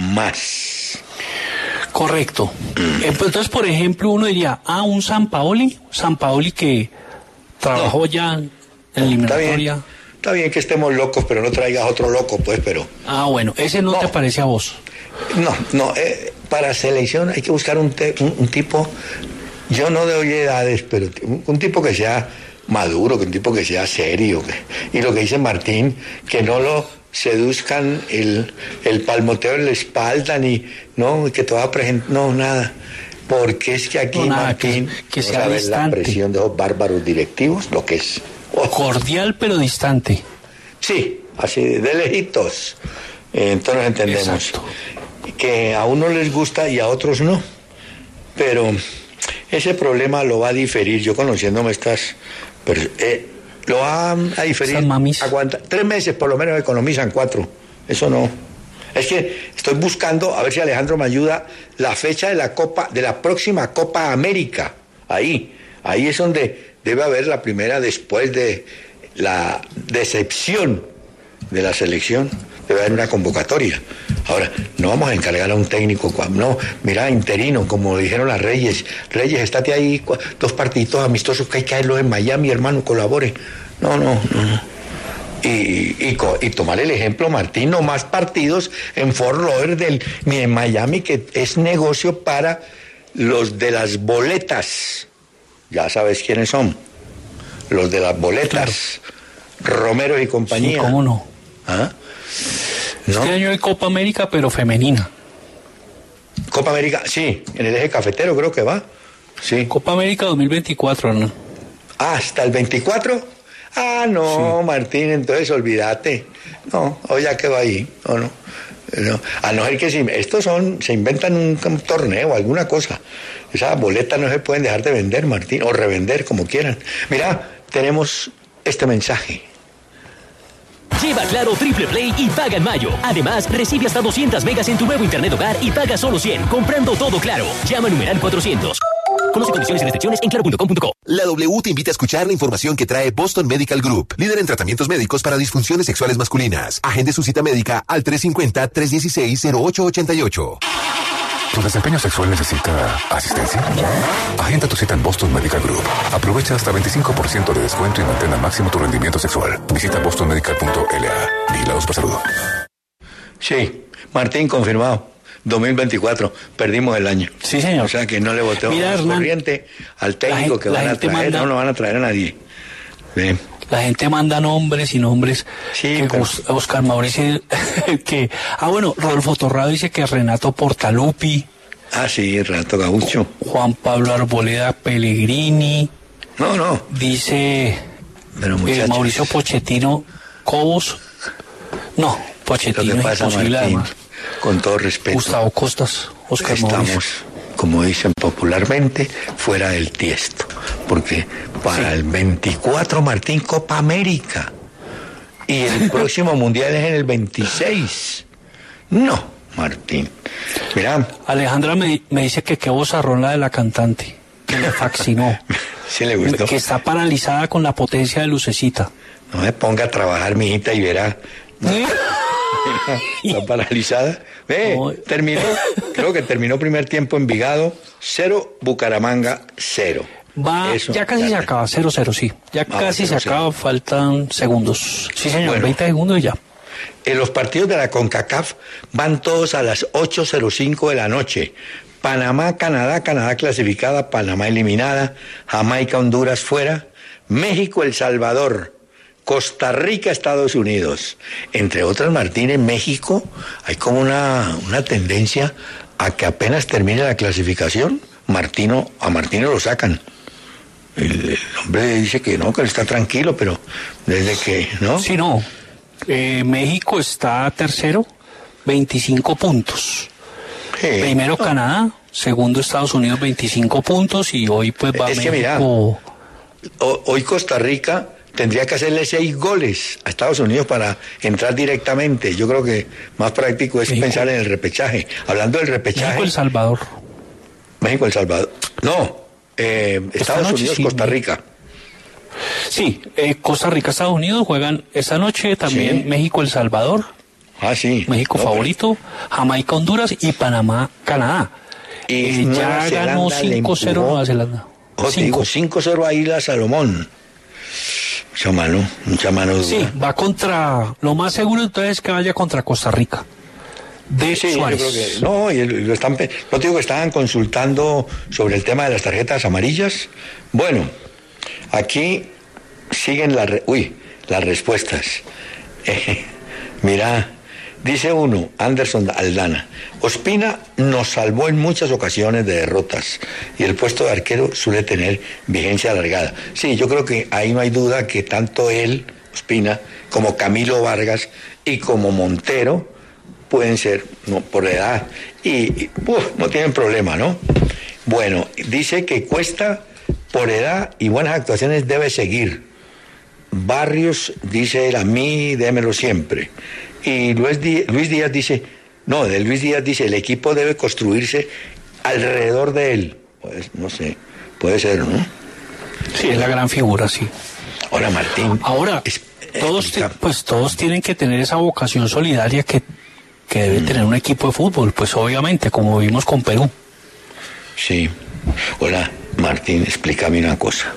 más. Correcto. Entonces, por ejemplo, uno diría, ah, un Sampaoli, Sampaoli que trabajó no. ya en eliminatoria. Está bien, está bien que estemos locos, pero no traigas otro loco, pues, pero... Ah, bueno, ese no, no. te parece a vos. No, no, eh, para selección hay que buscar un, te, un, un tipo, yo no doy edades, pero un, un tipo que sea maduro, que un tipo que sea serio, que, y lo que dice Martín, que no lo... seduzcan el, el palmoteo en la espalda, ni, no, que te va a presentar, no, nada, porque es que aquí, no, nada, Martín, que, que sea distante. La presión de los bárbaros directivos, lo que es. Oh. Cordial pero distante. Sí, así, de lejitos. Eh, entonces entendemos. Exacto. Que a unos les gusta y a otros no, pero ese problema lo va a diferir, yo conociéndome estas, pero, eh, lo van a diferir, aguanta, tres meses por lo menos economizan cuatro, eso no, es que estoy buscando, a ver si Alejandro me ayuda, la fecha de la Copa, de la próxima Copa América, ahí, ahí es donde debe haber la primera después de la decepción de la selección, debe haber una convocatoria. Ahora, no vamos a encargar a un técnico, no, mira, interino, como dijeron las Reyes, Reyes, estate ahí, dos partiditos amistosos que hay que caerlos en Miami, hermano, colabore. No, no, no, no. Y, y, y tomar el ejemplo, Martín, no más partidos en Fort Lauderdale ni en Miami, que es negocio para los de las boletas. Ya sabes quiénes son, los de las boletas, claro. Romero y compañía. Sí, ¿cómo no? ¿Ah? ¿No? Este año hay Copa América, pero femenina. Copa América, sí, en el eje cafetero creo que va. Sí. Copa América dos mil veinticuatro, ¿no? Ah, ¿hasta el veinticuatro? Ah, no, sí. Martín, entonces olvídate. No, o ya quedó ahí. No, no. no. A no ser que si estos son, se inventan un, un torneo, alguna cosa. Esas boletas no se pueden dejar de vender, Martín, o revender como quieran. Mira, tenemos este mensaje. Lleva Claro Triple Play y paga en mayo. Además, recibe hasta doscientos megas en tu nuevo internet hogar y paga solo cien, comprando todo Claro. Llama al numeral cuatrocientos. Conoce condiciones y restricciones en claro punto com punto co. La W te invita a escuchar la información que trae Boston Medical Group, líder en tratamientos médicos para disfunciones sexuales masculinas. Agende su cita médica al tres cinco cero, tres uno seis, cero ocho ocho ocho. ¿Tu desempeño sexual necesita asistencia? Agenda tu cita en Boston Medical Group. Aprovecha hasta veinticinco por ciento de descuento y mantén al máximo tu rendimiento sexual. Visita boston medical punto l a. Vigilados por salud. Sí, Martín, confirmado. dos mil veinticuatro, perdimos el año. Sí, señor. O sea que no le votemos Mira, Hernán, corriente al técnico gente, que van a traer, manda, no lo van a traer a nadie. Bien. La gente manda nombres y nombres. Sí, que pero... Oscar Mauricio, que... Ah, bueno, Rodolfo Torrado dice que Renato Portaluppi. Ah, sí, Renato Gaucho. Juan Pablo Arboleda Pellegrini. No, no. Dice pero eh, Mauricio Pochettino Cobos. No, Pochettino es imposible, además. Con todo respeto. Gustavo Costas, Oscar Estamos, Mauricio. como dicen popularmente, fuera del tiesto. Porque para sí. el veinticuatro, Martín, Copa América. Y el próximo Mundial es en el veintiséis. No, Martín. Mirá. Alejandra me, me dice que qué vozarrón la de la cantante. Que le fascinó. Sí le gustó. Que está paralizada con la potencia de Lucecita. No me ponga a trabajar, mi hijita, y verá. ¿Eh? Está paralizada. Ve, no. terminó, creo que terminó primer tiempo Envigado, cero, Bucaramanga, cero. Va, Eso, ya casi ya se está. acaba, cero cero, sí. Ya ah, casi cero, se cero. acaba, faltan segundos. Sí, señor, bueno, veinte segundos y ya. En los partidos de la CONCACAF van todos a las ocho cero cinco de la noche. Panamá, Canadá, Canadá clasificada, Panamá eliminada, Jamaica, Honduras fuera, México, El Salvador, Costa Rica, Estados Unidos. Entre otras, Martín, en México hay como una, una tendencia a que apenas termine la clasificación, Martino, a Martino lo sacan. El, el hombre dice que no, que él está tranquilo, pero desde que, ¿no? Sí, no. Eh, México está tercero, veinticinco puntos. Sí. Primero Canadá, segundo Estados Unidos, veinticinco puntos, y hoy pues va es México... Que mira, hoy Costa Rica tendría que hacerle seis goles a Estados Unidos para entrar directamente. Yo creo que más práctico es México. Pensar en el repechaje. Hablando del repechaje... México, El Salvador. México, El Salvador. No, eh, Estados noche, Unidos, sí, Costa Rica. Sí, eh, Costa Rica, Estados Unidos juegan esta noche, también sí. México, El Salvador. Ah, sí. México no, favorito, pero... Jamaica, Honduras y Panamá, Canadá. Y eh, ya ganó cinco cero Nueva Zelanda. Oh, digo, cinco cero a Isla Salomón. Mucha mano, mucha mano dura. Sí, va contra, lo más seguro entonces es que vaya contra Costa Rica. De sí, Suárez. Yo creo que, no, y lo están, no digo que estaban consultando sobre el tema de las tarjetas amarillas. Bueno, aquí siguen las, uy, las respuestas. Eh, mira, dice uno, Anderson Aldana, Ospina nos salvó en muchas ocasiones de derrotas y el puesto de arquero suele tener vigencia alargada. Sí, yo creo que ahí no hay duda que tanto él, Ospina, como Camilo Vargas y como Montero pueden ser, no, por edad, y, y uf, no tienen problema, ¿no? Bueno, dice que Cuesta, por edad y buenas actuaciones, debe seguir. Barrios, dice él, a mí, démelo siempre. Y Luis Díaz, Luis Díaz dice, no, de Luis Díaz dice, el equipo debe construirse alrededor de él. Pues, no sé, puede ser, ¿no? Sí, es la gran figura, sí. Ahora, Martín. Ahora, es, todos, te, pues todos tienen que tener esa vocación solidaria que, que debe mm. tener un equipo de fútbol, pues obviamente, como vimos con Perú. Sí. Hola, Martín, explícame una cosa.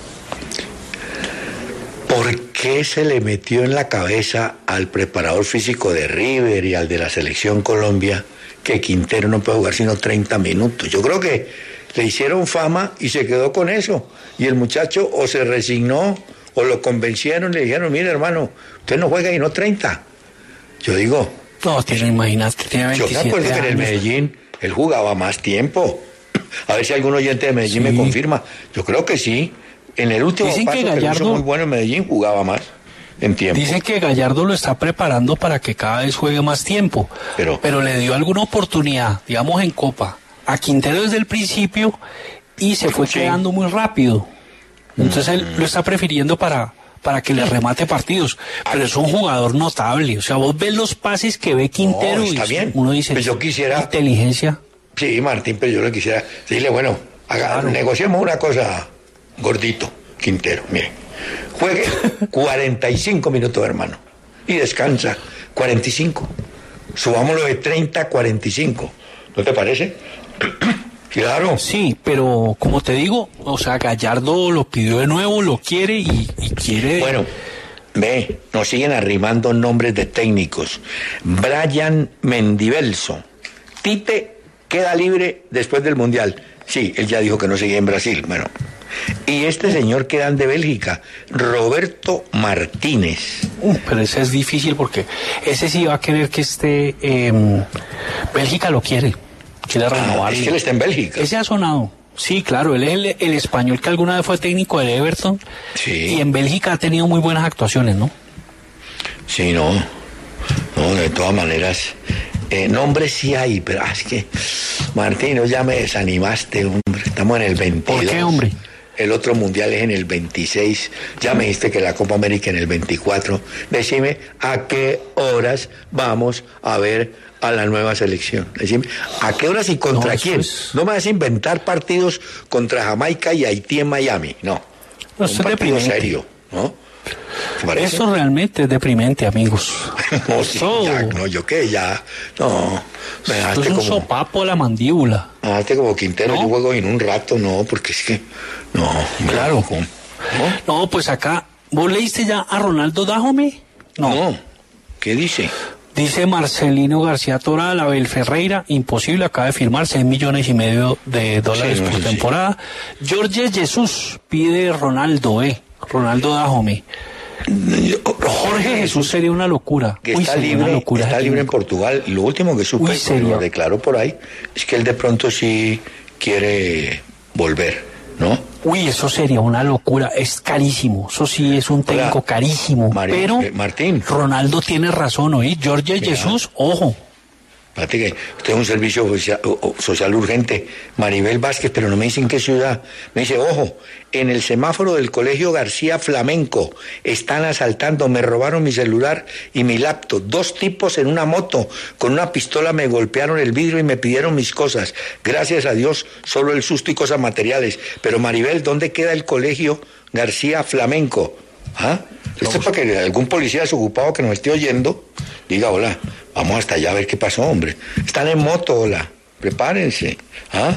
¿Por qué se le metió en la cabeza al preparador físico de River y al de la Selección Colombia que Quintero no puede jugar sino treinta minutos? Yo creo que le hicieron fama y se quedó con eso. Y el muchacho o se resignó o lo convencieron y le dijeron, mire hermano, usted no juega y no treinta. Yo digo... No, tiene, imagínate, tiene veintisiete Yo me acuerdo que en el Medellín él jugaba más tiempo. A ver si algún oyente de Medellín sí. me confirma. Yo creo que sí. En el último dicen paso que Gallardo, que hizo muy bueno en Medellín, jugaba más en tiempo. Dicen que Gallardo lo está preparando para que cada vez juegue más tiempo, pero, pero le dio alguna oportunidad, digamos en Copa, a Quintero desde el principio y se fue sí. quedando muy rápido. Entonces mm. él lo está prefiriendo para, para que le remate partidos, pero es un jugador notable. O sea, vos ves los pases que ve Quintero No, está y bien. uno dice, Pues yo quisiera... inteligencia. Sí, Martín, pero yo le quisiera decirle, bueno, haga, Claro. negociemos una cosa, gordito, Quintero, mire, juegue cuarenta y cinco minutos, hermano, y descansa cuarenta y cinco. Subámoslo de treinta a cuarenta y cinco. ¿No te parece? Claro. Sí, pero como te digo, o sea, Gallardo lo pidió de nuevo, lo quiere y, y quiere... Bueno, ve, nos siguen arrimando nombres de técnicos. Brian Mendivelso. Tite queda libre después del Mundial. Sí, él ya dijo que no seguía en Brasil. Bueno. Y este señor queda de Bélgica, Roberto Martínez. Uh, pero ese es difícil porque ese sí va a querer que esté... Eh, Bélgica lo quiere, quiere renovarlo. Ah, es que él está en Bélgica. Ese ha sonado. Sí, claro, él es el, el español que alguna vez fue técnico del Everton. Sí. Y en Bélgica ha tenido muy buenas actuaciones, ¿no? Sí, no. No, de todas maneras... Eh, nombres sí hay, pero ah, es que, Martín, no, ya me desanimaste, hombre. Estamos en el veintidós. ¿Por qué, hombre? El otro mundial es en el veintiséis. Ya me dijiste que la Copa América en el veinticuatro. Decime a qué horas vamos a ver a la nueva selección. Decime a qué horas y contra No, quién. es... No me vas a inventar partidos contra Jamaica y Haití en Miami. No. No, un esto es partido deprimente. serio, ¿no? ¿Te parece? Eso realmente es deprimente, amigos. No, sí, Eso- ya, no, yo qué, ya. No. Me Esto dejaste es un como. sopapo a la mandíbula. Hazte como Quintero, ¿No? yo juego en un rato, no, porque es que, no, Claro. ¿cómo? No, pues acá, ¿vos leíste ya a Ronaldo Dájome? No. no, ¿qué dice? Dice Marcelino García Toral, Abel Ferreira, imposible, acaba de firmar seis millones y medio de dólares Sí, no, por eso sí. temporada. Jorge Jesús pide Ronaldo, eh, Ronaldo Dájome. Jorge Jesús sería una locura. Que Uy, está sería libre, una locura está ese libre en técnico. Portugal, y lo último que supe, Uy, que sería. lo declaró por ahí, es que él de pronto sí quiere volver, ¿no? Uy, eso sería una locura, es carísimo, eso sí es un técnico Hola, carísimo, Mari- pero eh, Martín. Ronaldo tiene razón, ¿oí? Jorge Mira. Jesús, ojo. Fíjate que usted es un servicio social, social urgente, Maribel Vázquez, pero no me dicen qué ciudad. Me dice, ojo, en el semáforo del Colegio García Flamenco están asaltando, me robaron mi celular y mi laptop. Dos tipos en una moto con una pistola me golpearon el vidrio y me pidieron mis cosas. Gracias a Dios, solo el susto y cosas materiales. Pero Maribel, ¿dónde queda el Colegio García Flamenco? ¿Ah? Esto es para que algún policía desocupado que nos esté oyendo diga, hola, vamos hasta allá a ver qué pasó, hombre. Están en moto, hola, prepárense. ¿Ah?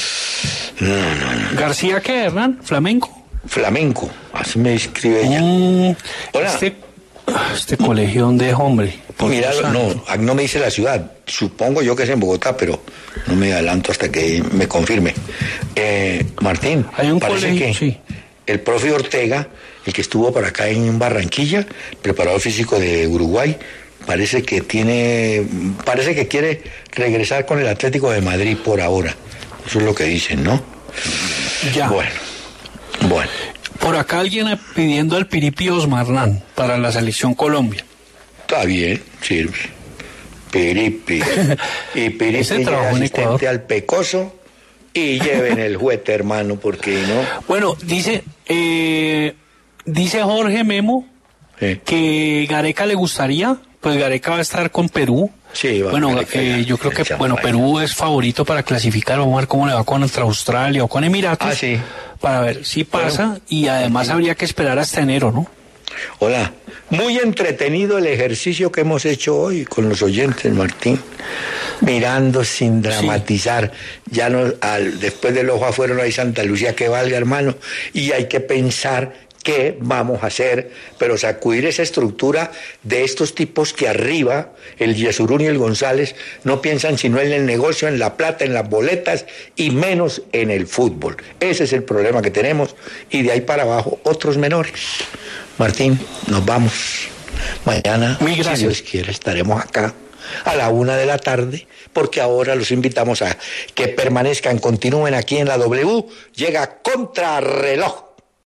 No, no, no. ¿García qué, Hernán? ¿Flamenco? Flamenco, así me escribe ella. Mm, Hola. Este, este colegio, ¿dónde es, hombre? Por Mira, Dios no, santo. no me dice la ciudad. Supongo yo que es en Bogotá, pero no me adelanto hasta que me confirme. Eh, Martín, Hay un parece colegio, que sí. el profe Ortega, el que estuvo para acá en Barranquilla, preparador físico de Uruguay, parece que tiene, parece que quiere regresar con el Atlético de Madrid por ahora. Eso es lo que dicen, ¿no? Ya. Bueno, bueno. Por acá alguien pidiendo al Piripi Osmarnán para la selección Colombia. Está bien, sirve. Piripi. Y Piripi Ese llega trabajó en asistente Ecuador. al Pecoso y lleven el juguete, hermano, porque no. Bueno, dice, eh, dice Jorge Memo Sí. que Gareca le gustaría, pues Gareca va a estar con Perú. Sí, va, Bueno, Gareca eh, ya, yo creo ya, que ya, bueno, vaya. Perú es favorito para clasificar. Vamos a ver cómo le va contra Australia o con Emiratos. Ah, sí. Para ver si pasa Bueno. y además habría que esperar hasta enero, ¿no? Hola, muy entretenido el ejercicio que hemos hecho hoy con los oyentes, Martín. Mirando sin dramatizar. Ya no, al, después del ojo afuera no hay Santa Lucía que valga, hermano. Y hay que pensar qué vamos a hacer, pero sacudir esa estructura de estos tipos que arriba, el Yesurún y el González, no piensan sino en el negocio, en la plata, en las boletas y menos en el fútbol. Ese es el problema que tenemos y de ahí para abajo otros menores. Martín, nos vamos. Mañana, Muy gracias. si Dios quiere, estaremos acá a la una de la tarde, porque ahora los invitamos a que permanezcan, continúen aquí en la W. Llega Contrarreloj.